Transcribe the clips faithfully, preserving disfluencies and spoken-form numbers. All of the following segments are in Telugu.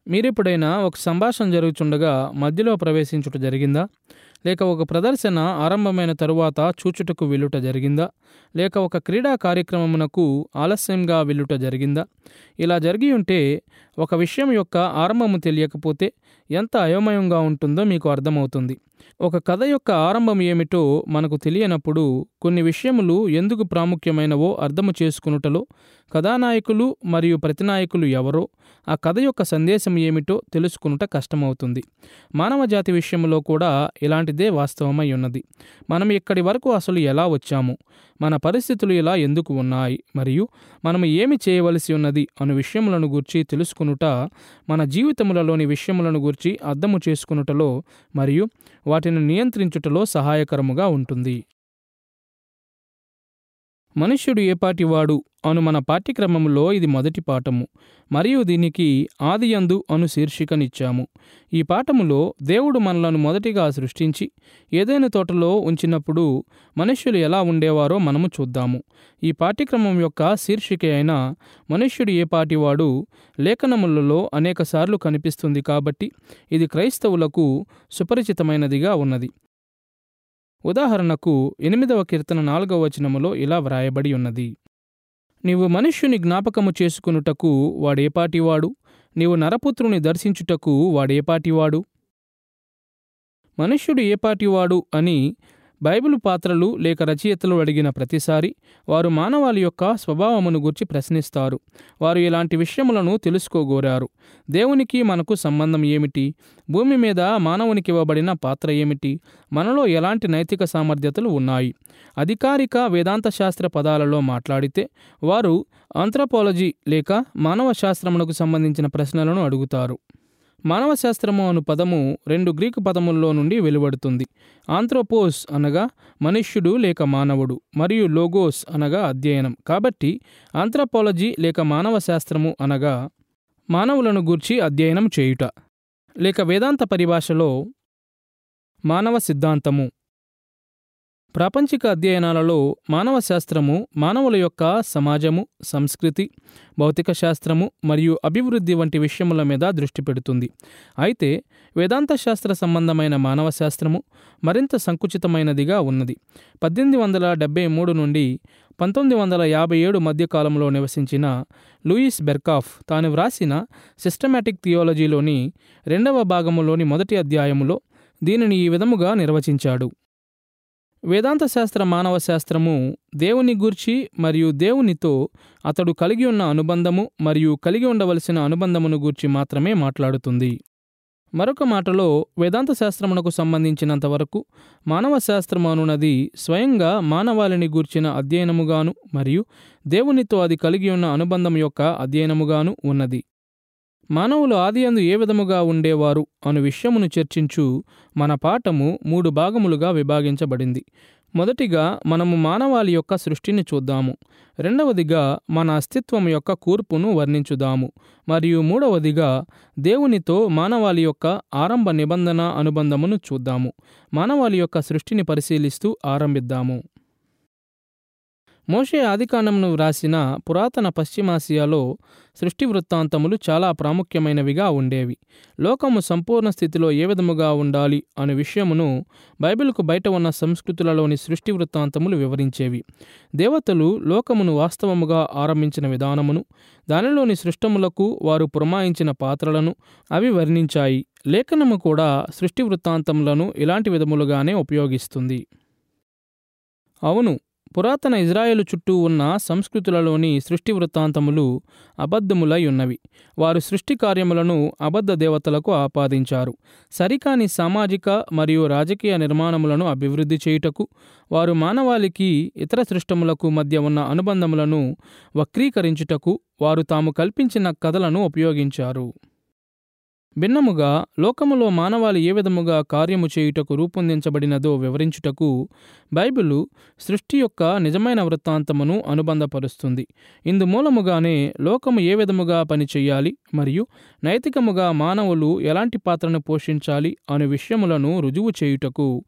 మీరెప్పుడైనా ఒక సంభాషణ జరుగుచుండగా మధ్యలో ప్రవేశించుట జరిగిందా? లేక ఒక ప్రదర్శన ఆరంభమైన తరువాత చూచుటకు వెళ్ళుట జరిగిందా? లేక ఒక క్రీడా కార్యక్రమమునకు ఆలస్యంగా వెళ్ళుట జరిగిందా? ఇలా జరిగి ఉంటే ఒక విషయం యొక్క ఆరంభము తెలియకపోతే ఎంత అయోమయంగా ఉంటుందో మీకు అర్థమవుతుంది. ఒక కథ యొక్క ఆరంభం ఏమిటో మనకు తెలియనప్పుడు కొన్ని విషయములు ఎందుకు ప్రాముఖ్యమైనవో అర్థము చేసుకునుటలో, కథానాయకులు మరియు ప్రతినాయకులు ఎవరో, ఆ కథ యొక్క సందేశం ఏమిటో తెలుసుకునుట కష్టమవుతుంది. మానవ జాతి విషయంలో కూడా ఇలాంటిదే వాస్తవమై ఉన్నది. మనం ఇక్కడి వరకు అసలు ఎలా వచ్చాము, మన పరిస్థితులు ఇలా ఎందుకు ఉన్నాయి, మరియు మనం ఏమి చేయవలసి ఉన్నది అను విషయములను గూర్చి తెలుసుకునుట మన జీవితములలోని విషయములను గూర్చి అర్థము చేసుకునుటలో మరియు వాటిని నియంత్రించుటలో సహాయకరముగా ఉంటుంది. మనుష్యుడు ఏపాటివాడు అను మన పాఠ్యక్రమములో ఇది మొదటి పాఠము మరియు దీనికి ఆదియందు అను శీర్షికనిచ్చాము. ఈ పాఠములో దేవుడు మనలను మొదటిగా సృష్టించి ఏదైనా తోటలో ఉంచినప్పుడు మనుష్యులు ఎలా ఉండేవారో మనము చూద్దాము. ఈ పాఠ్యక్రమం యొక్క శీర్షిక అయిన మనుష్యుడు ఏపాటివాడు లేఖనములలో అనేకసార్లు కనిపిస్తుంది కాబట్టి ఇది క్రైస్తవులకు సుపరిచితమైనదిగా ఉన్నది. ఉదాహరణకు ఎనిమిదవ కీర్తన నాలుగవ వచనములో ఇలా వ్రాయబడి ఉన్నది: నీవు మనుష్యుని జ్ఞాపకము చేసుకునుటకు వాడేపాటివాడు, నీవు నరపుత్రుని దర్శించుటకు వాడేపాటివాడు. మనుష్యుడు ఏపాటివాడు అని బైబిలు పాత్రలు లేక రచయితలు అడిగిన ప్రతిసారి వారు మానవాళి యొక్క స్వభావమును గురించి ప్రశ్నిస్తారు. వారు ఇలాంటి విషయములను తెలుసుకోగోరారు. దేవునికి మనకు సంబంధం ఏమిటి? భూమి మీద మానవునికి ఇవ్వబడిన పాత్ర ఏమిటి? మనలో ఎలాంటి నైతిక సామర్థ్యతలు ఉన్నాయి? అధికారిక వేదాంత శాస్త్ర పదాలలో మాట్లాడితే వారు ఆంథ్రోపాలజీ లేక మానవ శాస్త్రమునకు సంబంధించిన ప్రశ్నలను అడుగుతారు. మానవ శాస్త్రము అను పదము రెండు గ్రీకు పదముల్లో నుండి వెలువడుతుంది. ఆంథ్రోపోస్ అనగా మనుష్యుడు లేక మానవుడు, మరియు లోగోస్ అనగా అధ్యయనం. కాబట్టి ఆంథ్రోపాలజీ లేక మానవ శాస్త్రము అనగా మానవులను గూర్చి అధ్యయనం చేయుట, లేక వేదాంత పరిభాషలో మానవ సిద్ధాంతము. ప్రాపంచిక అధ్యయనాలలో మానవ శాస్త్రము మానవుల యొక్క సమాజము, సంస్కృతి, భౌతిక శాస్త్రము మరియు అభివృద్ధి వంటి విషయముల మీద దృష్టి పెడుతుంది. అయితే వేదాంత శాస్త్ర సంబంధమైన మానవ శాస్త్రము మరింత సంకుచితమైనదిగా ఉన్నది. పద్దెనిమిది వందల డెబ్బై మూడు నుండి పంతొమ్మిది వందల యాభై ఏడు మధ్యకాలంలో నివసించిన లూయిస్ బెర్కాఫ్ తాను వ్రాసిన సిస్టమాటిక్ థియాలజీలోని రెండవ భాగములోని మొదటి అధ్యాయములో దీనిని ఈ విధముగా నిర్వచించాడు: వేదాంత శాస్త్ర మానవ శాస్త్రము దేవుని గూర్చి మరియు దేవునితో అతడు కలిగి ఉన్న అనుబంధము మరియు కలిగి ఉండవలసిన అనుబంధమును గూర్చి మాత్రమే మాట్లాడుతుంది. మరొక మాటలో వేదాంత శాస్త్రమునకు సంబంధించినంతవరకు మానవ శాస్త్రము అనున్నది స్వయంగా మానవాళిని గూర్చిన అధ్యయనముగాను మరియు దేవునితో అది కలిగి ఉన్న అనుబంధం యొక్క అధ్యయనముగాను ఉన్నది. మానవులు ఆదియందు ఏ విధముగా ఉండేవారు అను విషయమును చర్చించు మన పాఠము మూడు భాగములుగా విభాగించబడింది. మొదటిగా మనము మానవాళి యొక్క సృష్టిని చూద్దాము. రెండవదిగా మన అస్తిత్వం యొక్క కూర్పును వర్ణించుదాము. మరియు మూడవదిగా దేవునితో మానవాళి యొక్క ఆరంభ నిబంధన అనుబంధమును చూద్దాము. మానవాళి యొక్క సృష్టిని పరిశీలిస్తూ ఆరంభిద్దాము. మోషే ఆదికాండమును వ్రాసిన పురాతన పశ్చిమాసియాలో సృష్టి వృత్తాంతములు చాలా ప్రాముఖ్యమైనవిగా ఉండేవి. లోకము సంపూర్ణ స్థితిలో ఏ విధముగా ఉండాలి అనే విషయమును బైబిల్కు బయట ఉన్న సంస్కృతులలోని సృష్టి వృత్తాంతములు వివరించేవి. దేవతలు లోకమును వాస్తవముగా ఆరంభించిన విధానమును, దానిలోని సృష్టములకు వారు పురమాయించిన పాత్రలను అవి వర్ణించాయి. లేఖనము కూడా సృష్టి వృత్తాంతములను ఇలాంటి విధములుగానే ఉపయోగిస్తుంది. అవును, పురాతన ఇజ్రాయేలు చుట్టూ ఉన్న సంస్కృతులలోని సృష్టి వృత్తాంతములు అబద్ధములై ఉన్నవి. వారు సృష్టి కార్యములను అబద్ధ దేవతలకు ఆపాదించారు. సరికాని సామాజిక మరియు రాజకీయ నిర్మాణములను అభివృద్ధి చేయుటకు వారు మానవాళికి ఇతర సృష్టములకు మధ్య ఉన్న అనుబంధములను వక్రీకరించుటకు వారు తాము కల్పించిన కథలను ఉపయోగించారు. భిన్నముగా లోకములో మానవాళి ఏ విధముగా కార్యము చేయుటకు రూపొందించబడినదో వివరించుటకు బైబిలు సృష్టి యొక్క నిజమైన వృత్తాంతమును అనుబంధపరుస్తుంది. ఇందుమూలముగానే లోకము ఏ విధముగా పనిచేయాలి మరియు నైతికముగా మానవులు ఎలాంటి పాత్రను పోషించాలి అనే విషయములను రుజువు చేయుటకు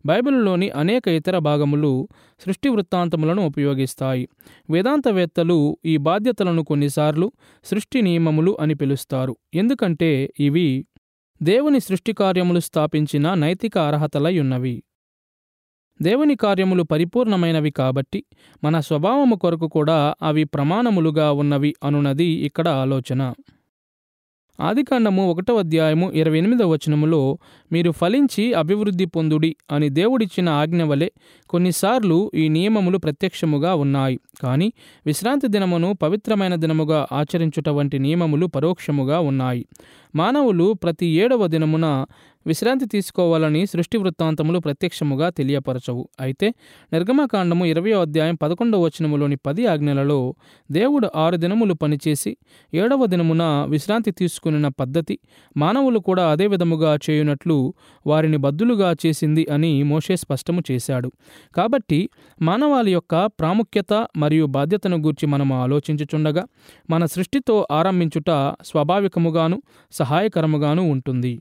బైబిల్లోని అనేక ఇతర భాగములు సృష్టి వృత్తాంతములను ఉపయోగిస్తాయి. వేదాంతవేత్తలు ఈ బాధ్యతలను కొన్నిసార్లు సృష్టి నియమములు అని పిలుస్తారు, ఎందుకంటే ఇవి దేవుని సృష్టి కార్యములు స్థాపించిన నైతిక అర్హతలై ఉన్నవి. దేవుని కార్యములు పరిపూర్ణమైనవి కాబట్టి మన స్వభావము కొరకు కూడా అవి ప్రమాణములుగా ఉన్నవి అనున్నది ఇక్కడ ఆలోచన. ఆదికాండము ఒకటో అధ్యాయము ఇరవై ఎనిమిదవ వచనములో మీరు ఫలించి అభివృద్ధి పొందుడి అని దేవుడిచ్చిన ఆజ్ఞ వలె కొన్నిసార్లు ఈ నియమములు ప్రత్యక్షముగా ఉన్నాయి, కానీ విశ్రాంతి దినమును పవిత్రమైన దినముగా ఆచరించుట వంటి నియమములు పరోక్షముగా ఉన్నాయి. మానవులు ప్రతి ఏడవ దినమున విశ్రాంతి తీసుకోవాలని సృష్టి వృత్తాంతములు ప్రత్యక్షముగా తెలియపరచవు. అయితే నిర్గమకాండము ఇరవయో అధ్యాయం పదకొండవ వచనములోని పది ఆజ్ఞలలో దేవుడు ఆరు దినములు పనిచేసి ఏడవ దినమున విశ్రాంతి తీసుకున్న పద్ధతి మానవులు కూడా అదే విధముగా చేయునట్లు వారిని బద్దులుగా చేసింది అని మోషే స్పష్టము చేశాడు. కాబట్టి మానవాళి యొక్క ప్రాముఖ్యత మరియు బాధ్యతను గూర్చి మనము ఆలోచించుచుండగా మన సృష్టితో ఆరంభించుట స్వాభావికముగాను సహాయకరముగాను ఉంటుంది.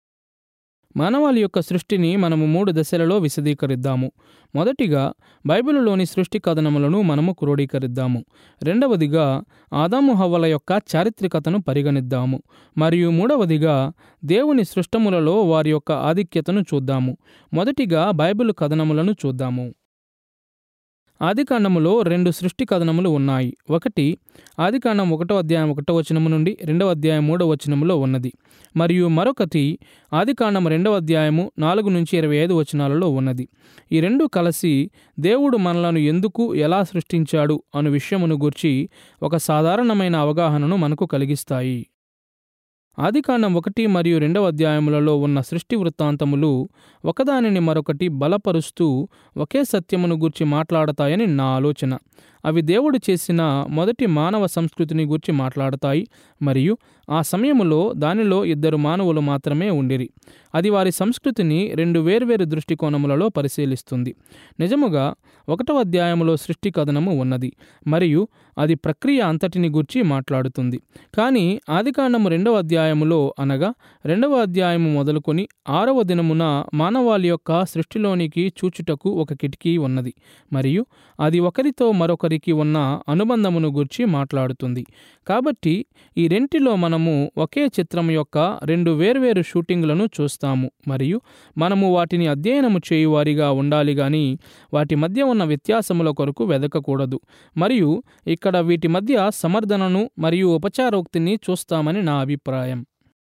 మానవాళి యొక్క సృష్టిని మనము మూడు దశలలో విశదీకరిద్దాము. మొదటిగా బైబిలులోని సృష్టి కథనములను మనము క్రోడీకరిద్దాము. రెండవదిగా ఆదాము హవ్వల యొక్క చారిత్రికతను పరిగణిద్దాము. మరియు మూడవదిగా దేవుని సృష్టములలో వారి యొక్క ఆధిక్యతను చూద్దాము. మొదటిగా బైబిలు కథనములను చూద్దాము. ఆదికాండములో రెండు సృష్టి కథనములు ఉన్నాయి. ఒకటి ఆదికాండం ఒకటో అధ్యాయం ఒకటో వచనము నుండి రెండవ అధ్యాయం మూడవ వచనములో ఉన్నది, మరియు మరొకటి ఆదికాండం రెండవ అధ్యాయము నాలుగు నుంచి ఇరవై ఐదు వచనాలలో ఉన్నది. ఈ రెండు కలిసి దేవుడు మనలను ఎందుకు ఎలా సృష్టించాడు అను విషయమును గూర్చి ఒక సాధారణమైన అవగాహనను మనకు కలిగిస్తాయి. ఆదికాండం ఒకటి మరియు రెండవ అధ్యాయములలో ఉన్న సృష్టి వృత్తాంతములు ఒకదానిని మరొకటి బలపరుస్తూ ఒకే సత్యమును గూర్చి మాట్లాడతాయని నా ఆలోచన. అవి దేవుడు చేసిన మొదటి మానవ సంస్కృతిని గూర్చి మాట్లాడతాయి, మరియు ఆ సమయములో దానిలో ఇద్దరు మానవులు మాత్రమే ఉండిరి. అది వారి సంస్కృతిని రెండు వేర్వేరు దృష్టికోణములలో పరిశీలిస్తుంది. నిజముగా ఒకటవ అధ్యాయములో సృష్టి కథనము ఉన్నది, మరియు అది ప్రక్రియ అంతటిని గూర్చి మాట్లాడుతుంది. కానీ ఆదికాండము రెండవ అధ్యాయములో అనగా రెండవ అధ్యాయము మొదలుకొని ఆరవ దినమున మానవాళి యొక్క సృష్టిలోనికి చూచుటకు ఒక కిటికీ ఉన్నది, మరియు అది ఒకరితో మరొకరికి ఉన్న అనుబంధమును గూర్చి మాట్లాడుతుంది. కాబట్టి ఈ రెంటిలో మనము ఒకే చిత్రం యొక్క రెండు వేర్వేరు షూటింగ్లను చూస్తాము, మరియు మనము వాటిని అధ్యయనము చేయువారిగా ఉండాలి గాని వాటి మధ్య ఉన్న వ్యత్యాసముల కొరకు వెదకకూడదు. మరియు ఇక్కడ వీటి మధ్య సమర్థనను మరియు ఉపచారోక్తిని చూస్తామని నా అభిప్రాయం.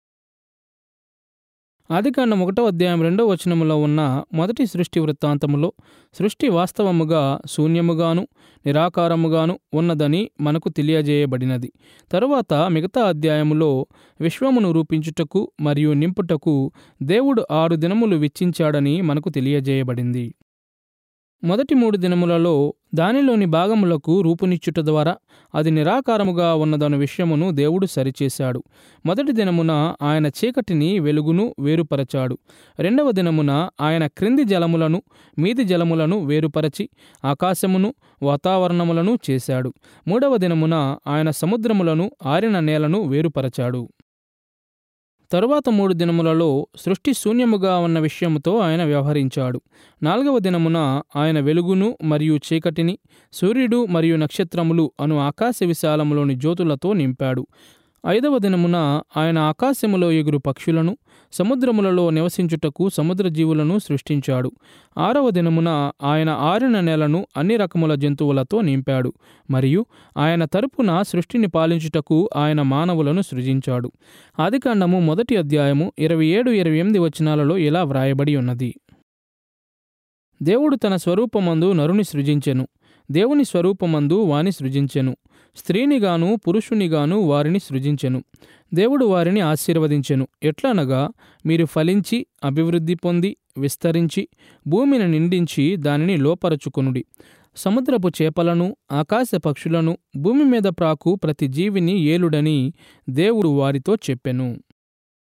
ఆదికాండం ఒకటో అధ్యాయం రెండో వచనములో ఉన్న మొదటి సృష్టి వృత్తాంతములో సృష్టి వాస్తవముగా శూన్యముగాను నిరాకారముగాను ఉన్నదని మనకు తెలియజేయబడినది. తరువాత మిగతా అధ్యాయములో విశ్వమును రూపించుటకు మరియు నింపుటకు దేవుడు ఆరు దినములు వెచ్చించాడని మనకు తెలియజేయబడింది. మొదటి మూడు దినములలో దానిలోని భాగములకు రూపునిచ్చుట ద్వారా అది నిరాకారముగా ఉన్నదను విషయమును దేవుడు సరిచేశాడు. మొదటి దినమున ఆయన చీకటిని వెలుగును వేరుపరచాడు. రెండవ దినమున ఆయన క్రింది జలములను మీది జలములను వేరుపరచి ఆకాశమును వాతావరణములను చేశాడు. మూడవ దినమున ఆయన సముద్రములను ఆరిన నేలను వేరుపరచాడు. తరువాత మూడు దినములలో సృష్టి శూన్యముగా ఉన్న విషయముతో ఆయన వ్యవహరించాడు. నాలుగవ దినమున ఆయన వెలుగును మరియు చీకటిని, సూర్యుడు మరియు నక్షత్రములు అను ఆకాశ విశాలములోని జ్యోతులతో నింపాడు. ఐదవ దినమున ఆయన ఆకాశములో ఎగురు పక్షులను, సముద్రములలో నివసించుటకు సముద్ర జీవులను సృష్టించాడు. ఆరవ దినమున ఆయన ఆరిన నేలను అన్ని రకముల జంతువులతో నింపాడు, మరియు ఆయన తరపున సృష్టిని పాలించుటకు ఆయన మానవులను సృజించాడు. ఆదికాండము మొదటి అధ్యాయము ఇరవై ఏడు ఇరవై ఎనిమిది వచనాలలో ఇలా వ్రాయబడి ఉన్నది: దేవుడు తన స్వరూపమందు నరుని సృజించెను, దేవుని స్వరూపమందు వాని సృజించెను, స్త్రీనిగాను పురుషునిగాను వారిని సృజించెను. దేవుడు వారిని ఆశీర్వదించెను, ఎట్లనగా మీరు ఫలించి అభివృద్ధి పొంది విస్తరించి భూమిని నిండించి దానిని లోపరచుకొనుడి. సముద్రపు చేపలను, ఆకాశ పక్షులను, భూమి మీద ప్రాకు ప్రతి జీవిని ఏలుడని దేవుడు వారితో చెప్పెను.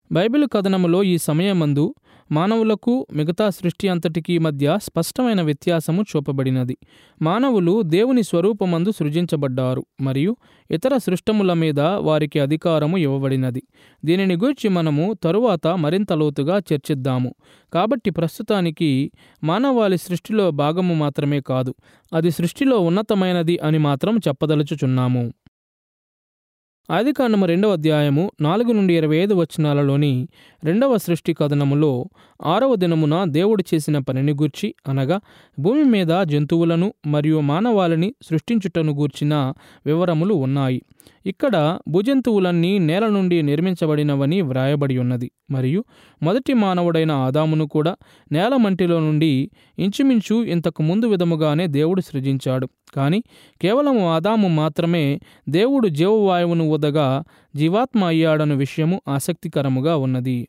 బైబిల్ కథనములో ఈ సమయమందు మానవులకు మిగతా సృష్టి అంతటికీ మధ్య స్పష్టమైన వ్యత్యాసము చూపబడినది. మానవులు దేవుని స్వరూపమందు సృజించబడ్డారు మరియు ఇతర సృష్టముల మీద వారికి అధికారము ఇవ్వబడినది. దీనిని గూర్చి మనము తరువాత మరింత లోతుగా చర్చిద్దాము. కాబట్టి ప్రస్తుతానికి మానవాళి సృష్టిలో భాగము మాత్రమే కాదు, అది సృష్టిలో ఉన్నతమైనది అని మాత్రం చెప్పదలుచుచున్నాము. ఆదికాండము రెండవ అధ్యాయము నాలుగు నుండి ఇరవై ఐదు వచనాలలోని రెండవ సృష్టి కథనములో ఆరవ దినమున దేవుడు చేసిన పనిని గూర్చి, అనగా భూమి మీద జంతువులను మరియు మానవాళిని సృష్టించుటను గూర్చిన వివరములు ఉన్నాయి. ఇక్కడ భుజంతువులన్నీ నేల నుండి నిర్మించబడినవని వ్రాయబడి ఉన్నది మరియు మొదటి మానవుడైన ఆదామును కూడా నేల మంటిలో నుండి ఇంచుమించు ఇంతకు ముందు విధముగానే దేవుడు సృజించాడు. కానీ కేవలం ఆదాము మాత్రమే దేవుడు జీవవాయువును ఊదగా జీవాత్మ అయ్యాడన్న విషయము ఆసక్తికరముగా ఉన్నది.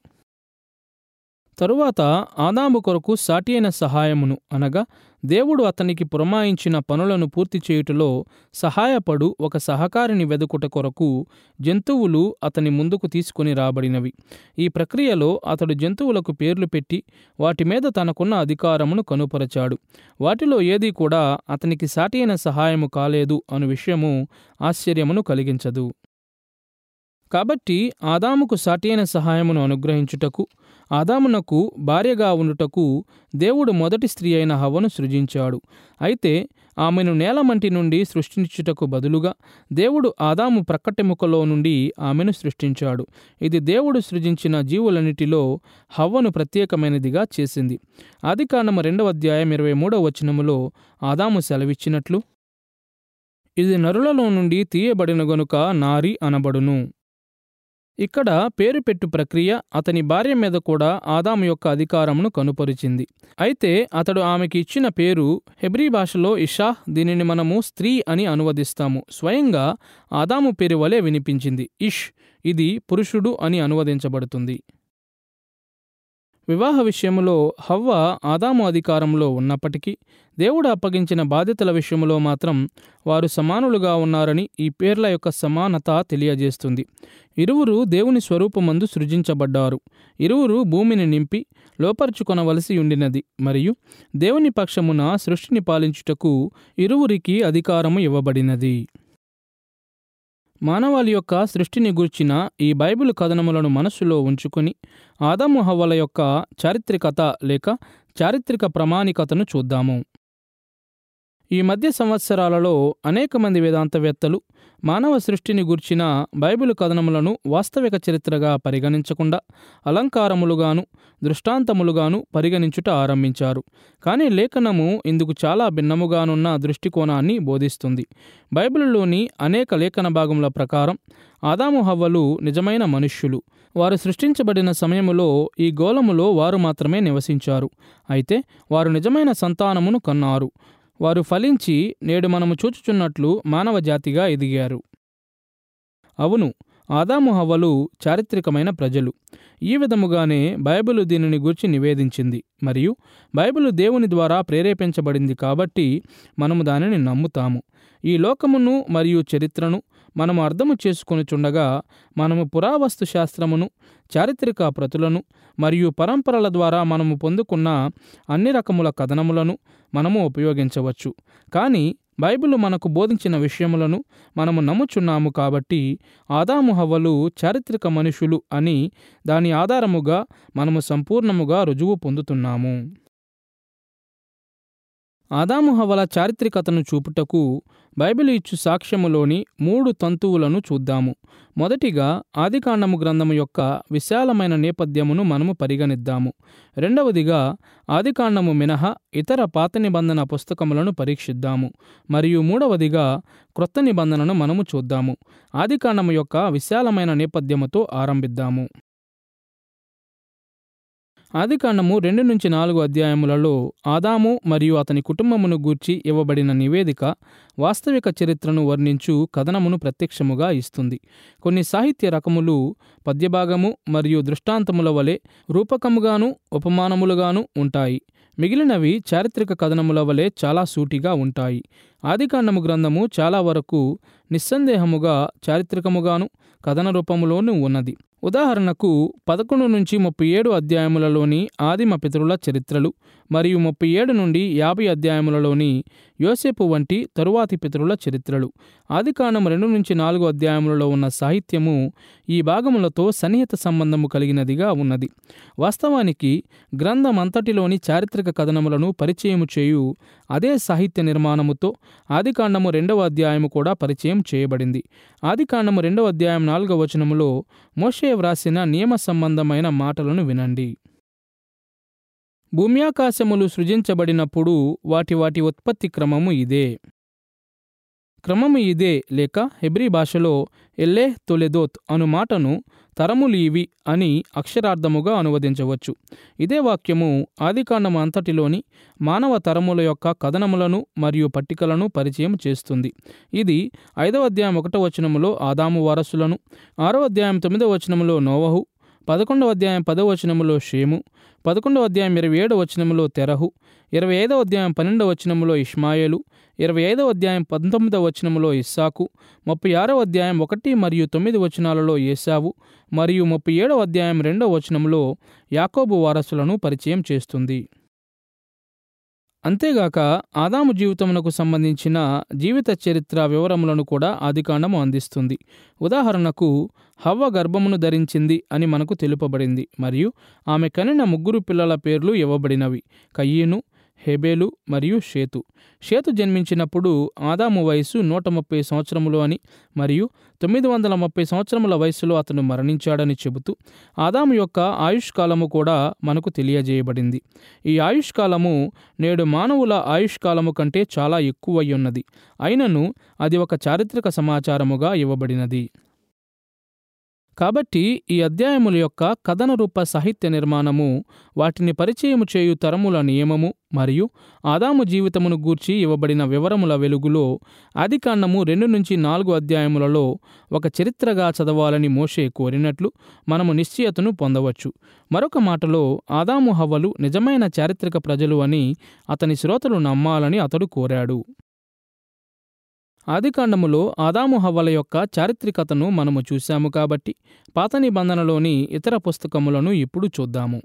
తరువాత ఆదాము కొరకు సాటి అయిన సహాయమును, అనగా దేవుడు అతనికి పురమాయించిన పనులను పూర్తి చేయుటలో సహాయపడు ఒక సహకారిని వెదుకుట కొరకు జంతువులు అతని ముందుకు తీసుకుని రాబడినవి. ఈ ప్రక్రియలో అతడు జంతువులకు పేర్లు పెట్టి వాటి మీద తనకున్న అధికారమును కనుపరచాడు. వాటిలో ఏదీ కూడా అతనికి సాటి అయిన సహాయము కాలేదు అను విషయము ఆశ్చర్యమును కలిగించదు. కాబట్టి ఆదాముకు సాటియైన సహాయమును అనుగ్రహించుటకు, ఆదామునకు భార్యగా ఉండుటకు దేవుడు మొదటి స్త్రీ అయిన హవ్వను సృజించాడు. అయితే ఆమెను నేలమంటి నుండి సృష్టించుటకు బదులుగా దేవుడు ఆదాము ప్రక్కటెముకలో నుండి ఆమెను సృష్టించాడు. ఇది దేవుడు సృజించిన జీవులన్నిటిలో హవ్వను ప్రత్యేకమైనదిగా చేసింది. ఆదికాండము రెండవ అధ్యాయం ఇరవై మూడవ వచనములో ఆదాము సెలవిచ్చినట్లు, ఇది నరులలో నుండి తీయబడిన గనుక నారి అనబడును. ఇక్కడ పేరు పెట్టు ప్రక్రియ అతని భార్య మీద కూడా ఆదాము యొక్క అధికారమును కనుపరిచింది. అయితే అతడు ఆమెకి ఇచ్చిన పేరు హెబ్రీ భాషలో ఇషా, దీనిని మనము స్త్రీ అని అనువదిస్తాము. స్వయంగా ఆదాము పేరు వలె వినిపించింది. ఇష్, ఇది పురుషుడు అని అనువదించబడుతుంది. వివాహ విషయములో హవ్వ ఆదాము అధికారంలో ఉన్నప్పటికీ దేవుడు అప్పగించిన బాధ్యతల విషయంలో మాత్రం వారు సమానులుగా ఉన్నారని ఈ పేర్ల యొక్క సమానత తెలియజేస్తుంది. ఇరువురు దేవుని స్వరూపమందు సృజించబడ్డారు. ఇరువురు భూమిని నింపి లోపరుచుకొనవలసి ఉండినది మరియు దేవుని పక్షమున సృష్టిని పాలించుటకు ఇరువురికి అధికారము ఇవ్వబడినది. మానవాళి యొక్క సృష్టిని గూర్చిన ఈ బైబిల్ కథనములను మనస్సులో ఉంచుకొని ఆదాము హవ్వల యొక్క చారిత్రికత లేక చారిత్రక ప్రామాణికతను చూద్దాము. ఈ మధ్య సంవత్సరాలలో అనేక మంది వేదాంతవేత్తలు మానవ సృష్టిని గూర్చిన బైబిల్ కథనములను వాస్తవిక చరిత్రగా పరిగణించకుండా అలంకారములుగాను దృష్టాంతములుగాను పరిగణించుట ఆరంభించారు. కానీ లేఖనము ఇందుకు చాలా భిన్నముగానున్న దృష్టికోణాన్ని బోధిస్తుంది. బైబిలులోని అనేక లేఖన భాగముల ప్రకారం ఆదాము హవ్వలు నిజమైన మనుష్యులు. వారు సృష్టించబడిన సమయములో ఈ గోళములో వారు మాత్రమే నివసించారు. అయితే వారు నిజమైన సంతానమును కన్నారు. వారు ఫలించి నేడు మనము చూచుచున్నట్లు మానవ జాతిగా ఎదిగారు. అవును, ఆదాము హవ్వలు చారిత్రకమైన ప్రజలు. ఈ విధముగానే బైబిలు దీనిని గూర్చి నివేదించింది మరియు బైబిలు దేవుని ద్వారా ప్రేరేపించబడింది కాబట్టి మనము దానిని నమ్ముతాము. ఈ లోకమును మరియు చరిత్రను మనము అర్థము చేసుకొనుచుండగా మనము పురావస్తు శాస్త్రమును, చారిత్రక ప్రతులను మరియు పరంపరల ద్వారా మనము పొందుకున్న అన్ని రకముల కథనములను మనము ఉపయోగించవచ్చు. కానీ బైబిలు మనకు బోధించిన విషయములను మనము నమ్ముచున్నాము కాబట్టి ఆదాము హవ్వలు చారిత్రక మనుషులు అని దాని ఆధారముగా మనము సంపూర్ణముగా రుజువు పొందుతున్నాము. ఆదాము హవ్వల చారిత్రికతను చూపుటకు బైబిలు ఇచ్చు సాక్ష్యములోని మూడు తంతువులను చూద్దాము. మొదటిగా ఆదికాండము గ్రంథము యొక్క విశాలమైన నేపథ్యమును మనము పరిగణిద్దాము. రెండవదిగా ఆదికాండము మినహా ఇతర పాత నిబంధన పుస్తకములను పరీక్షిద్దాము. మరియు మూడవదిగా క్రొత్త నిబంధనను మనము చూద్దాము. ఆదికాండము యొక్క విశాలమైన నేపథ్యముతో ఆరంభిద్దాము. ఆదికాండము రెండు నుంచి నాలుగు అధ్యాయములలో ఆదాము మరియు అతని కుటుంబమును గూర్చి ఇవ్వబడిన నివేదిక వాస్తవిక చరిత్రను వర్ణించు కథనమును ప్రత్యక్షముగా ఇస్తుంది. కొన్ని సాహిత్య రకములు పద్యభాగము మరియు దృష్టాంతముల వలె రూపకముగాను ఉపమానములుగాను ఉంటాయి. మిగిలినవి చారిత్రక కథనముల వలె చాలా సూటిగా ఉంటాయి. ఆదికాండము గ్రంథము చాలా వరకు నిస్సందేహముగా చారిత్రకముగాను కథన రూపములోనూ ఉన్నది. ఉదాహరణకు పదకొండు నుంచి ముప్పై ఏడు అధ్యాయములలోని ఆదిమ పితరుల చరిత్రలు మరియు ముప్పై ఏడు నుండి యాభై అధ్యాయములలోని యోసేపు వంటి తరువాతి పితరుల చరిత్రలు. ఆదికాండం రెండు నుంచి నాలుగు అధ్యాయములలో ఉన్న సాహిత్యము ఈ భాగములతో సన్నిహిత సంబంధము కలిగినదిగా ఉన్నది. వాస్తవానికి గ్రంథమంతటిలోని చారిత్రక కథనములను పరిచయము చేయు అదే సాహిత్య నిర్మాణముతో ఆదికాండము రెండవ అధ్యాయము కూడా పరిచయం చేయబడింది. ఆదికాండము రెండవ అధ్యాయం నాలుగవ వచనములో మోషే వ్రాసిన నియమ సంబంధమైన మాటలను వినండి. భూమ్యాకాశములు సృజించబడినప్పుడు వాటి వాటి ఉత్పత్తి క్రమము ఇదే. క్రమము ఇదే లేక హెబ్రీ భాషలో ఎల్లేహ్ తొలెదోత్ అను మాటను తరములు ఇవి అని అక్షరార్థముగా అనువదించవచ్చు. ఇదే వాక్యము ఆదికాండము అంతటిలోని మానవ తరముల యొక్క కథనములను మరియు పట్టికలను పరిచయం చేస్తుంది. ఇది ఐదవ అధ్యాయం ఒకటవ వచనములో ఆదాము వారసులను, ఆరవ అధ్యాయం తొమ్మిదవ వచనములో నోవహు, పదకొండవ అధ్యాయం పదవ వచనములో షేము, పదకొండవ అధ్యాయం ఇరవై ఏడవ వచనములో తెరహు, ఇరవై ఐదవ అధ్యాయం పన్నెండవ వచనములో ఇష్మాయేలు, ఇరవై ఐదవ అధ్యాయం పంతొమ్మిదవ వచనములో ఇస్సాకు, ముప్పై ఆరవ అధ్యాయం ఒకటి మరియు తొమ్మిది వచనాలలో ఏశావు మరియు ముప్పై ఏడవ అధ్యాయం రెండవ వచనములో యాకోబు వారసులను పరిచయం చేస్తుంది. అంతేగాక ఆదాము జీవితమునకు సంబంధించిన జీవిత చరిత్ర వివరములను కూడా ఆదికాండము అందిస్తుంది. ఉదాహరణకు హవ్వ గర్భమును ధరించింది అని మనకు తెలుపబడింది మరియు ఆమె కనిన ముగ్గురు పిల్లల పేర్లు ఇవ్వబడినవి: కయీను, హెబేలు మరియు షేతు. షేతు జన్మించినప్పుడు ఆదాము వయసు నూట ముప్పై సంవత్సరములు అని మరియు తొమ్మిది వందల ముప్పై సంవత్సరముల వయసులో అతను మరణించాడని చెబుతూ ఆదాము యొక్క ఆయుష్కాలము కూడా మనకు తెలియజేయబడింది. ఈ ఆయుష్కాలము నేడు మానవుల ఆయుష్కాలము కంటే చాలా ఎక్కువయ్యున్నది. అయినను అది ఒక చారిత్రక సమాచారముగా ఇవ్వబడినది. కాబట్టి ఈ అధ్యాయముల యొక్క కథన రూప సాహిత్య నిర్మాణము వాటిని పరిచయము చేయు తరముల నియమము మరియు ఆదాము జీవితమును గూర్చి ఇవ్వబడిన వివరముల వెలుగులో ఆదికాండము రెండు నుంచి నాలుగు అధ్యాయములలో ఒక చరిత్రగా చదవాలని మోషే కోరినట్లు మనము నిశ్చయతను పొందవచ్చు. మరొక మాటలో ఆదాము హవ్వలు నిజమైన చారిత్రక ప్రజలు అని అతని శ్రోతలు నమ్మాలని అతడు కోరాడు. ఆదికాండములో ఆదాము హవ్వల యొక్క చారిత్రికతను మనము చూశాము కాబట్టి పాత నిబంధనలోని ఇతర పుస్తకములను ఇప్పుడు చూద్దాము.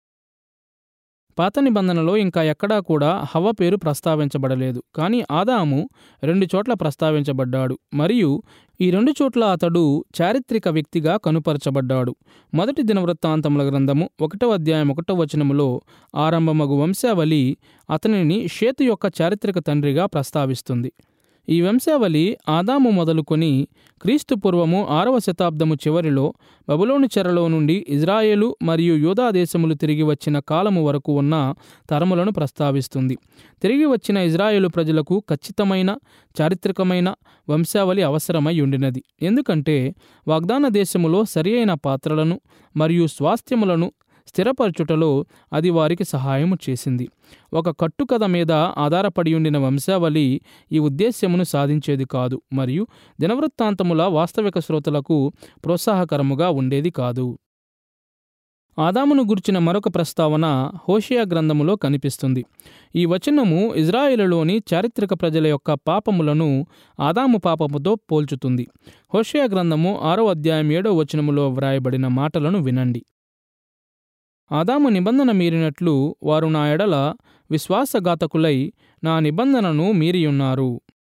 పాత నిబంధనలో ఇంకా ఎక్కడా కూడా హవ్వ పేరు ప్రస్తావించబడలేదు, కానీ ఆదాము రెండు చోట్ల ప్రస్తావించబడ్డాడు మరియు ఈ రెండు చోట్ల అతడు చారిత్రక వ్యక్తిగా కనుపరచబడ్డాడు. మొదటి దినవృత్తాంతముల గ్రంథము ఒకటవ అధ్యాయం ఒకటవ వచనములో ఆరంభమగు వంశావళి అతనిని షేతు యొక్క చారిత్రక తండ్రిగా ప్రస్తావిస్తుంది. ఈ వంశావళి ఆదాము మొదలుకొని క్రీస్తు పూర్వము ఆరవ శతాబ్దము చివరిలో బబులోను చెరలో నుండి ఇజ్రాయేలు మరియు యూదా దేశములు తిరిగి వచ్చిన కాలము వరకు ఉన్న తరములను ప్రస్తావిస్తుంది. తిరిగి వచ్చిన ఇజ్రాయేలు ప్రజలకు ఖచ్చితమైన చారిత్రకమైన వంశావళి అవసరమై ఉండినది. ఎందుకంటే వాగ్దాన దేశములో సరి అయిన పాత్రలను మరియు స్వాస్థ్యములను స్థిరపరచుటలో అది వారికి సహాయము చేసింది. ఒక కట్టుకథ మీద ఆధారపడి ఉండిన వంశావళి ఈ ఉద్దేశ్యమును సాధించేది కాదు మరియు దినవృత్తాంతముల వాస్తవిక శ్రోతలకు ప్రోత్సాహకరముగా ఉండేది కాదు. ఆదామును గుర్చిన మరొక ప్రస్తావన హోషేయ గ్రంథములో కనిపిస్తుంది. ఈ వచనము ఇజ్రాయేలులోని చారిత్రక ప్రజల యొక్క పాపములను ఆదాము పాపముతో పోల్చుతుంది. హోషేయ గ్రంథము ఆరో అధ్యాయం ఏడో వచనములో వ్రాయబడిన మాటలను వినండి. ఆదాము నిబంధన మీరినట్లు వారు నా ఎడల విశ్వాసఘాతకులై నా నిబంధనను మీరియున్నారు.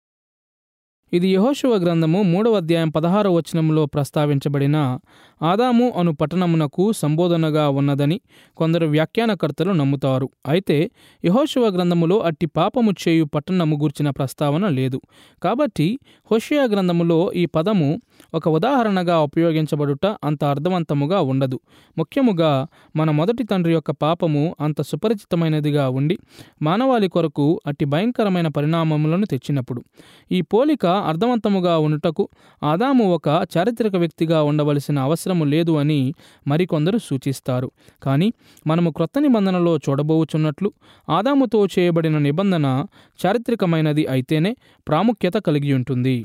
ఇది యెహోషువ గ్రంథము మూడవ అధ్యాయం పదహారవ వచనములో ప్రస్తావించబడిన ఆదాము అను పట్టణమునకు సంబోధనగా ఉన్నదని కొందరు వ్యాఖ్యానకర్తలు నమ్ముతారు. అయితే యెహోషువ గ్రంథములో అట్టి పాపము చేయు పట్టణము గూర్చిన ప్రస్తావన లేదు. కాబట్టి హోషేయ గ్రంథములో ఈ పదము ఒక ఉదాహరణగా ఉపయోగించబడుట అంత అర్థవంతముగా ఉండదు. ముఖ్యముగా మన మొదటి తండ్రి యొక్క పాపము అంత సుపరిచితమైనదిగా ఉండి మానవాళి కొరకు అట్టి భయంకరమైన పరిణామములను తెచ్చినప్పుడు ఈ పోలిక అర్థవంతముగా ఉండుటకు ఆదాము ఒక చారిత్రక వ్యక్తిగా ఉండవలసిన అవసరము లేదు అని మరికొందరు సూచిస్తారు. కానీ మనము క్రొత్త నిబంధనలో చూడబోచున్నట్లు ఆదాముతో చేయబడిన నిబంధన చారిత్రకమైనది అయితేనే ప్రాముఖ్యత కలిగి ఉంటుంది.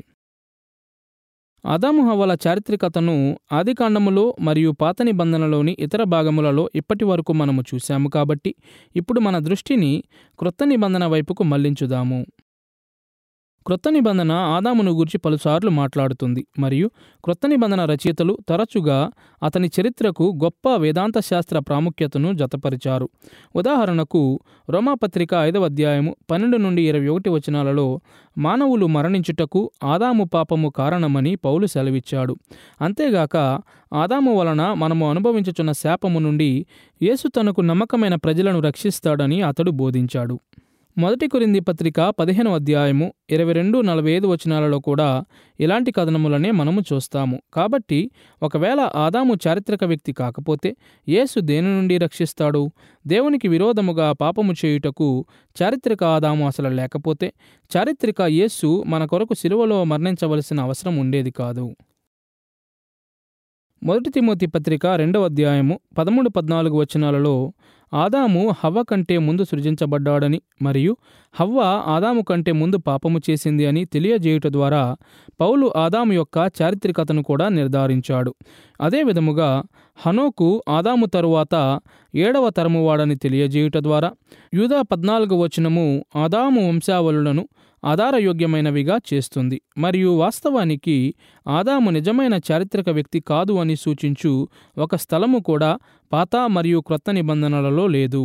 ఆదాము హవ్వల చారిత్రికతను ఆదికాండములో మరియు పాత నిబంధనలోని ఇతర భాగములలో ఇప్పటి వరకు మనము చూశాము కాబట్టి ఇప్పుడు మన దృష్టిని క్రొత్త నిబంధన వైపుకు మళ్లించుదాము. క్రొత్త నిబంధన ఆదామును గూర్చి పలుసార్లు మాట్లాడుతుంది మరియు క్రొత్త నిబంధన రచయితలు తరచుగా అతని చరిత్రకు గొప్ప వేదాంత శాస్త్ర ప్రాముఖ్యతను జతపరిచారు. ఉదాహరణకు రోమాపత్రిక ఐదవ అధ్యాయము పన్నెండు నుండి ఇరవై ఒకటి వచనాలలో మానవులు మరణించుటకు ఆదాము పాపము కారణమని పౌలు సెలవిచ్చాడు. అంతేగాక ఆదాము వలన మనము అనుభవించుచున్న శాపము నుండి యేసు తనకు నమ్మకమైన ప్రజలను రక్షిస్తాడని అతడు బోధించాడు. మొదటి కొరింథీ పత్రిక పదిహేనవ అధ్యాయము ఇరవై రెండు నలభై ఐదు వచనాలలో కూడా ఇలాంటి కథనములనే మనము చూస్తాము. కాబట్టి ఒకవేళ ఆదాము చారిత్రక వ్యక్తి కాకపోతే యేసు దేని నుండి రక్షిస్తాడు? దేవునికి విరోధముగా పాపము చేయుటకు చారిత్రక ఆదాము అసలు లేకపోతే చారిత్రక యేసు మన కొరకు శిలువలో మరణించవలసిన అవసరం ఉండేది కాదు. మొదటి తిమోతి పత్రిక రెండవ అధ్యాయము పదమూడు పద్నాలుగు వచనాలలో ఆదాము హవ్వ కంటే ముందు సృజించబడ్డాడని మరియు హవ్వ ఆదాము కంటే ముందు పాపము చేసింది అని తెలియజేయుట ద్వారా పౌలు ఆదాము యొక్క చారిత్రకతను కూడా నిర్ధారించాడు. అదే విధముగా హనోకు ఆదాము తరువాత ఏడవ తరము వాడని తెలియజేయుట ద్వారా యూదా పద్నాలుగు వచనము ఆదాము వంశావళులను ఆధారయోగ్యమైనవిగా చేస్తుంది మరియు వాస్తవానికి ఆదాము నిజమైన చారిత్రక వ్యక్తి కాదు అని సూచించు ఒక స్థలము కూడా పాత మరియు క్రొత్త నిబంధనలలో లేదు.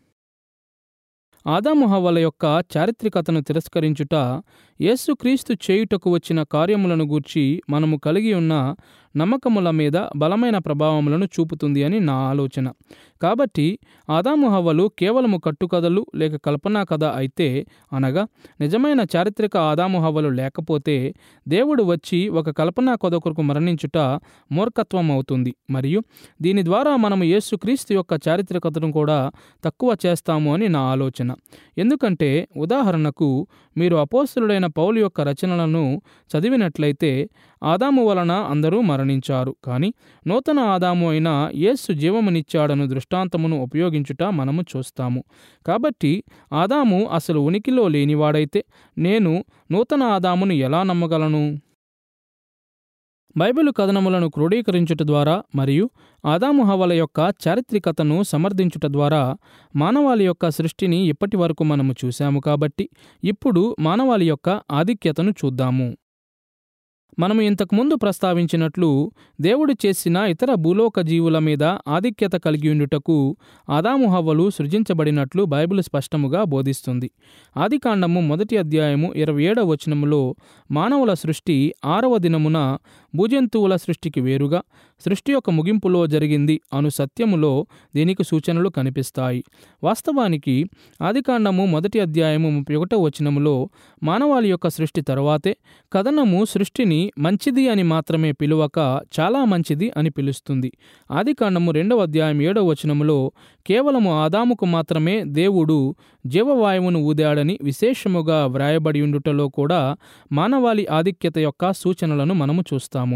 ఆదాము హవ్వల యొక్క చారిత్రకతను తిరస్కరించుట యేసుక్రీస్తు చేయుటకు వచ్చిన కార్యములను గూర్చి మనము కలిగి ఉన్న నమ్మకముల మీద బలమైన ప్రభావములను చూపుతుంది అని నా ఆలోచన. కాబట్టి ఆదాము హవ్వలు కేవలము కట్టుకథలు లేక కల్పనా కథ అయితే, అనగా నిజమైన చారిత్రక ఆదాము హవ్వలు లేకపోతే దేవుడు వచ్చి ఒక కల్పనా కథ కొరకు మరణించుట మూర్ఖత్వం అవుతుంది మరియు దీని ద్వారా మనము యేసుక్రీస్తు యొక్క చారిత్రకతను కూడా తక్కువ చేస్తాము అని నా ఆలోచన. ఎందుకంటే ఉదాహరణకు మీరు అపోస్తలుడైన పౌలు యొక్క రచనలను చదివినట్లయితే ఆదాము వలన అందరూ మరణించారు, కానీ నూతన ఆదాము అయిన యేసు జీవమునిచ్చాడను దృష్టాంతమును ఉపయోగించుట మనము చూస్తాము. కాబట్టి ఆదాము అసలు ఉనికిలో లేనివాడైతే నేను నూతన ఆదామును ఎలా నమ్మగలను? బైబిలు కథనములను క్రోడీకరించుట ద్వారా మరియు ఆదాము హవ్వల యొక్క చారిత్రికతను సమర్థించుట ద్వారా మానవాళి యొక్క సృష్టిని ఇప్పటి వరకు మనము చూశాము. కాబట్టి ఇప్పుడు మానవాళి యొక్క ఆధిక్యతను చూద్దాము. మనము ఇంతకుముందు ప్రస్తావించినట్లు దేవుడు చేసిన ఇతర భూలోక జీవుల మీద ఆధిక్యత కలిగి ఉండుటకు ఆదాము హవ్వలు సృజించబడినట్లు బైబిల్ స్పష్టముగా బోధిస్తుంది. ఆదికాండము మొదటి అధ్యాయము ఇరవై ఏడవ వచనములో మానవుల సృష్టి ఆరవ దినమున భూజంతువుల సృష్టికి వేరుగా సృష్టి యొక్క ముగింపులో జరిగింది అను సత్యములో దీనికి సూచనలు కనిపిస్తాయి. వాస్తవానికి ఆదికాండము మొదటి అధ్యాయము ముప్పై ఒకటవ వచనములో మానవాళి యొక్క సృష్టి తరువాతే కథనము సృష్టిని మంచిది అని మాత్రమే పిలువక చాలా మంచిది అని పిలుస్తుంది. ఆదికాండము రెండవ అధ్యాయం ఏడవ వచనములో కేవలము ఆదాముకు మాత్రమే దేవుడు జీవవాయువును ఊదాడని విశేషముగా వ్రాయబడి ఉండుటలో కూడా మానవాళి ఆధిక్యత యొక్క సూచనలను మనము చూస్తాము.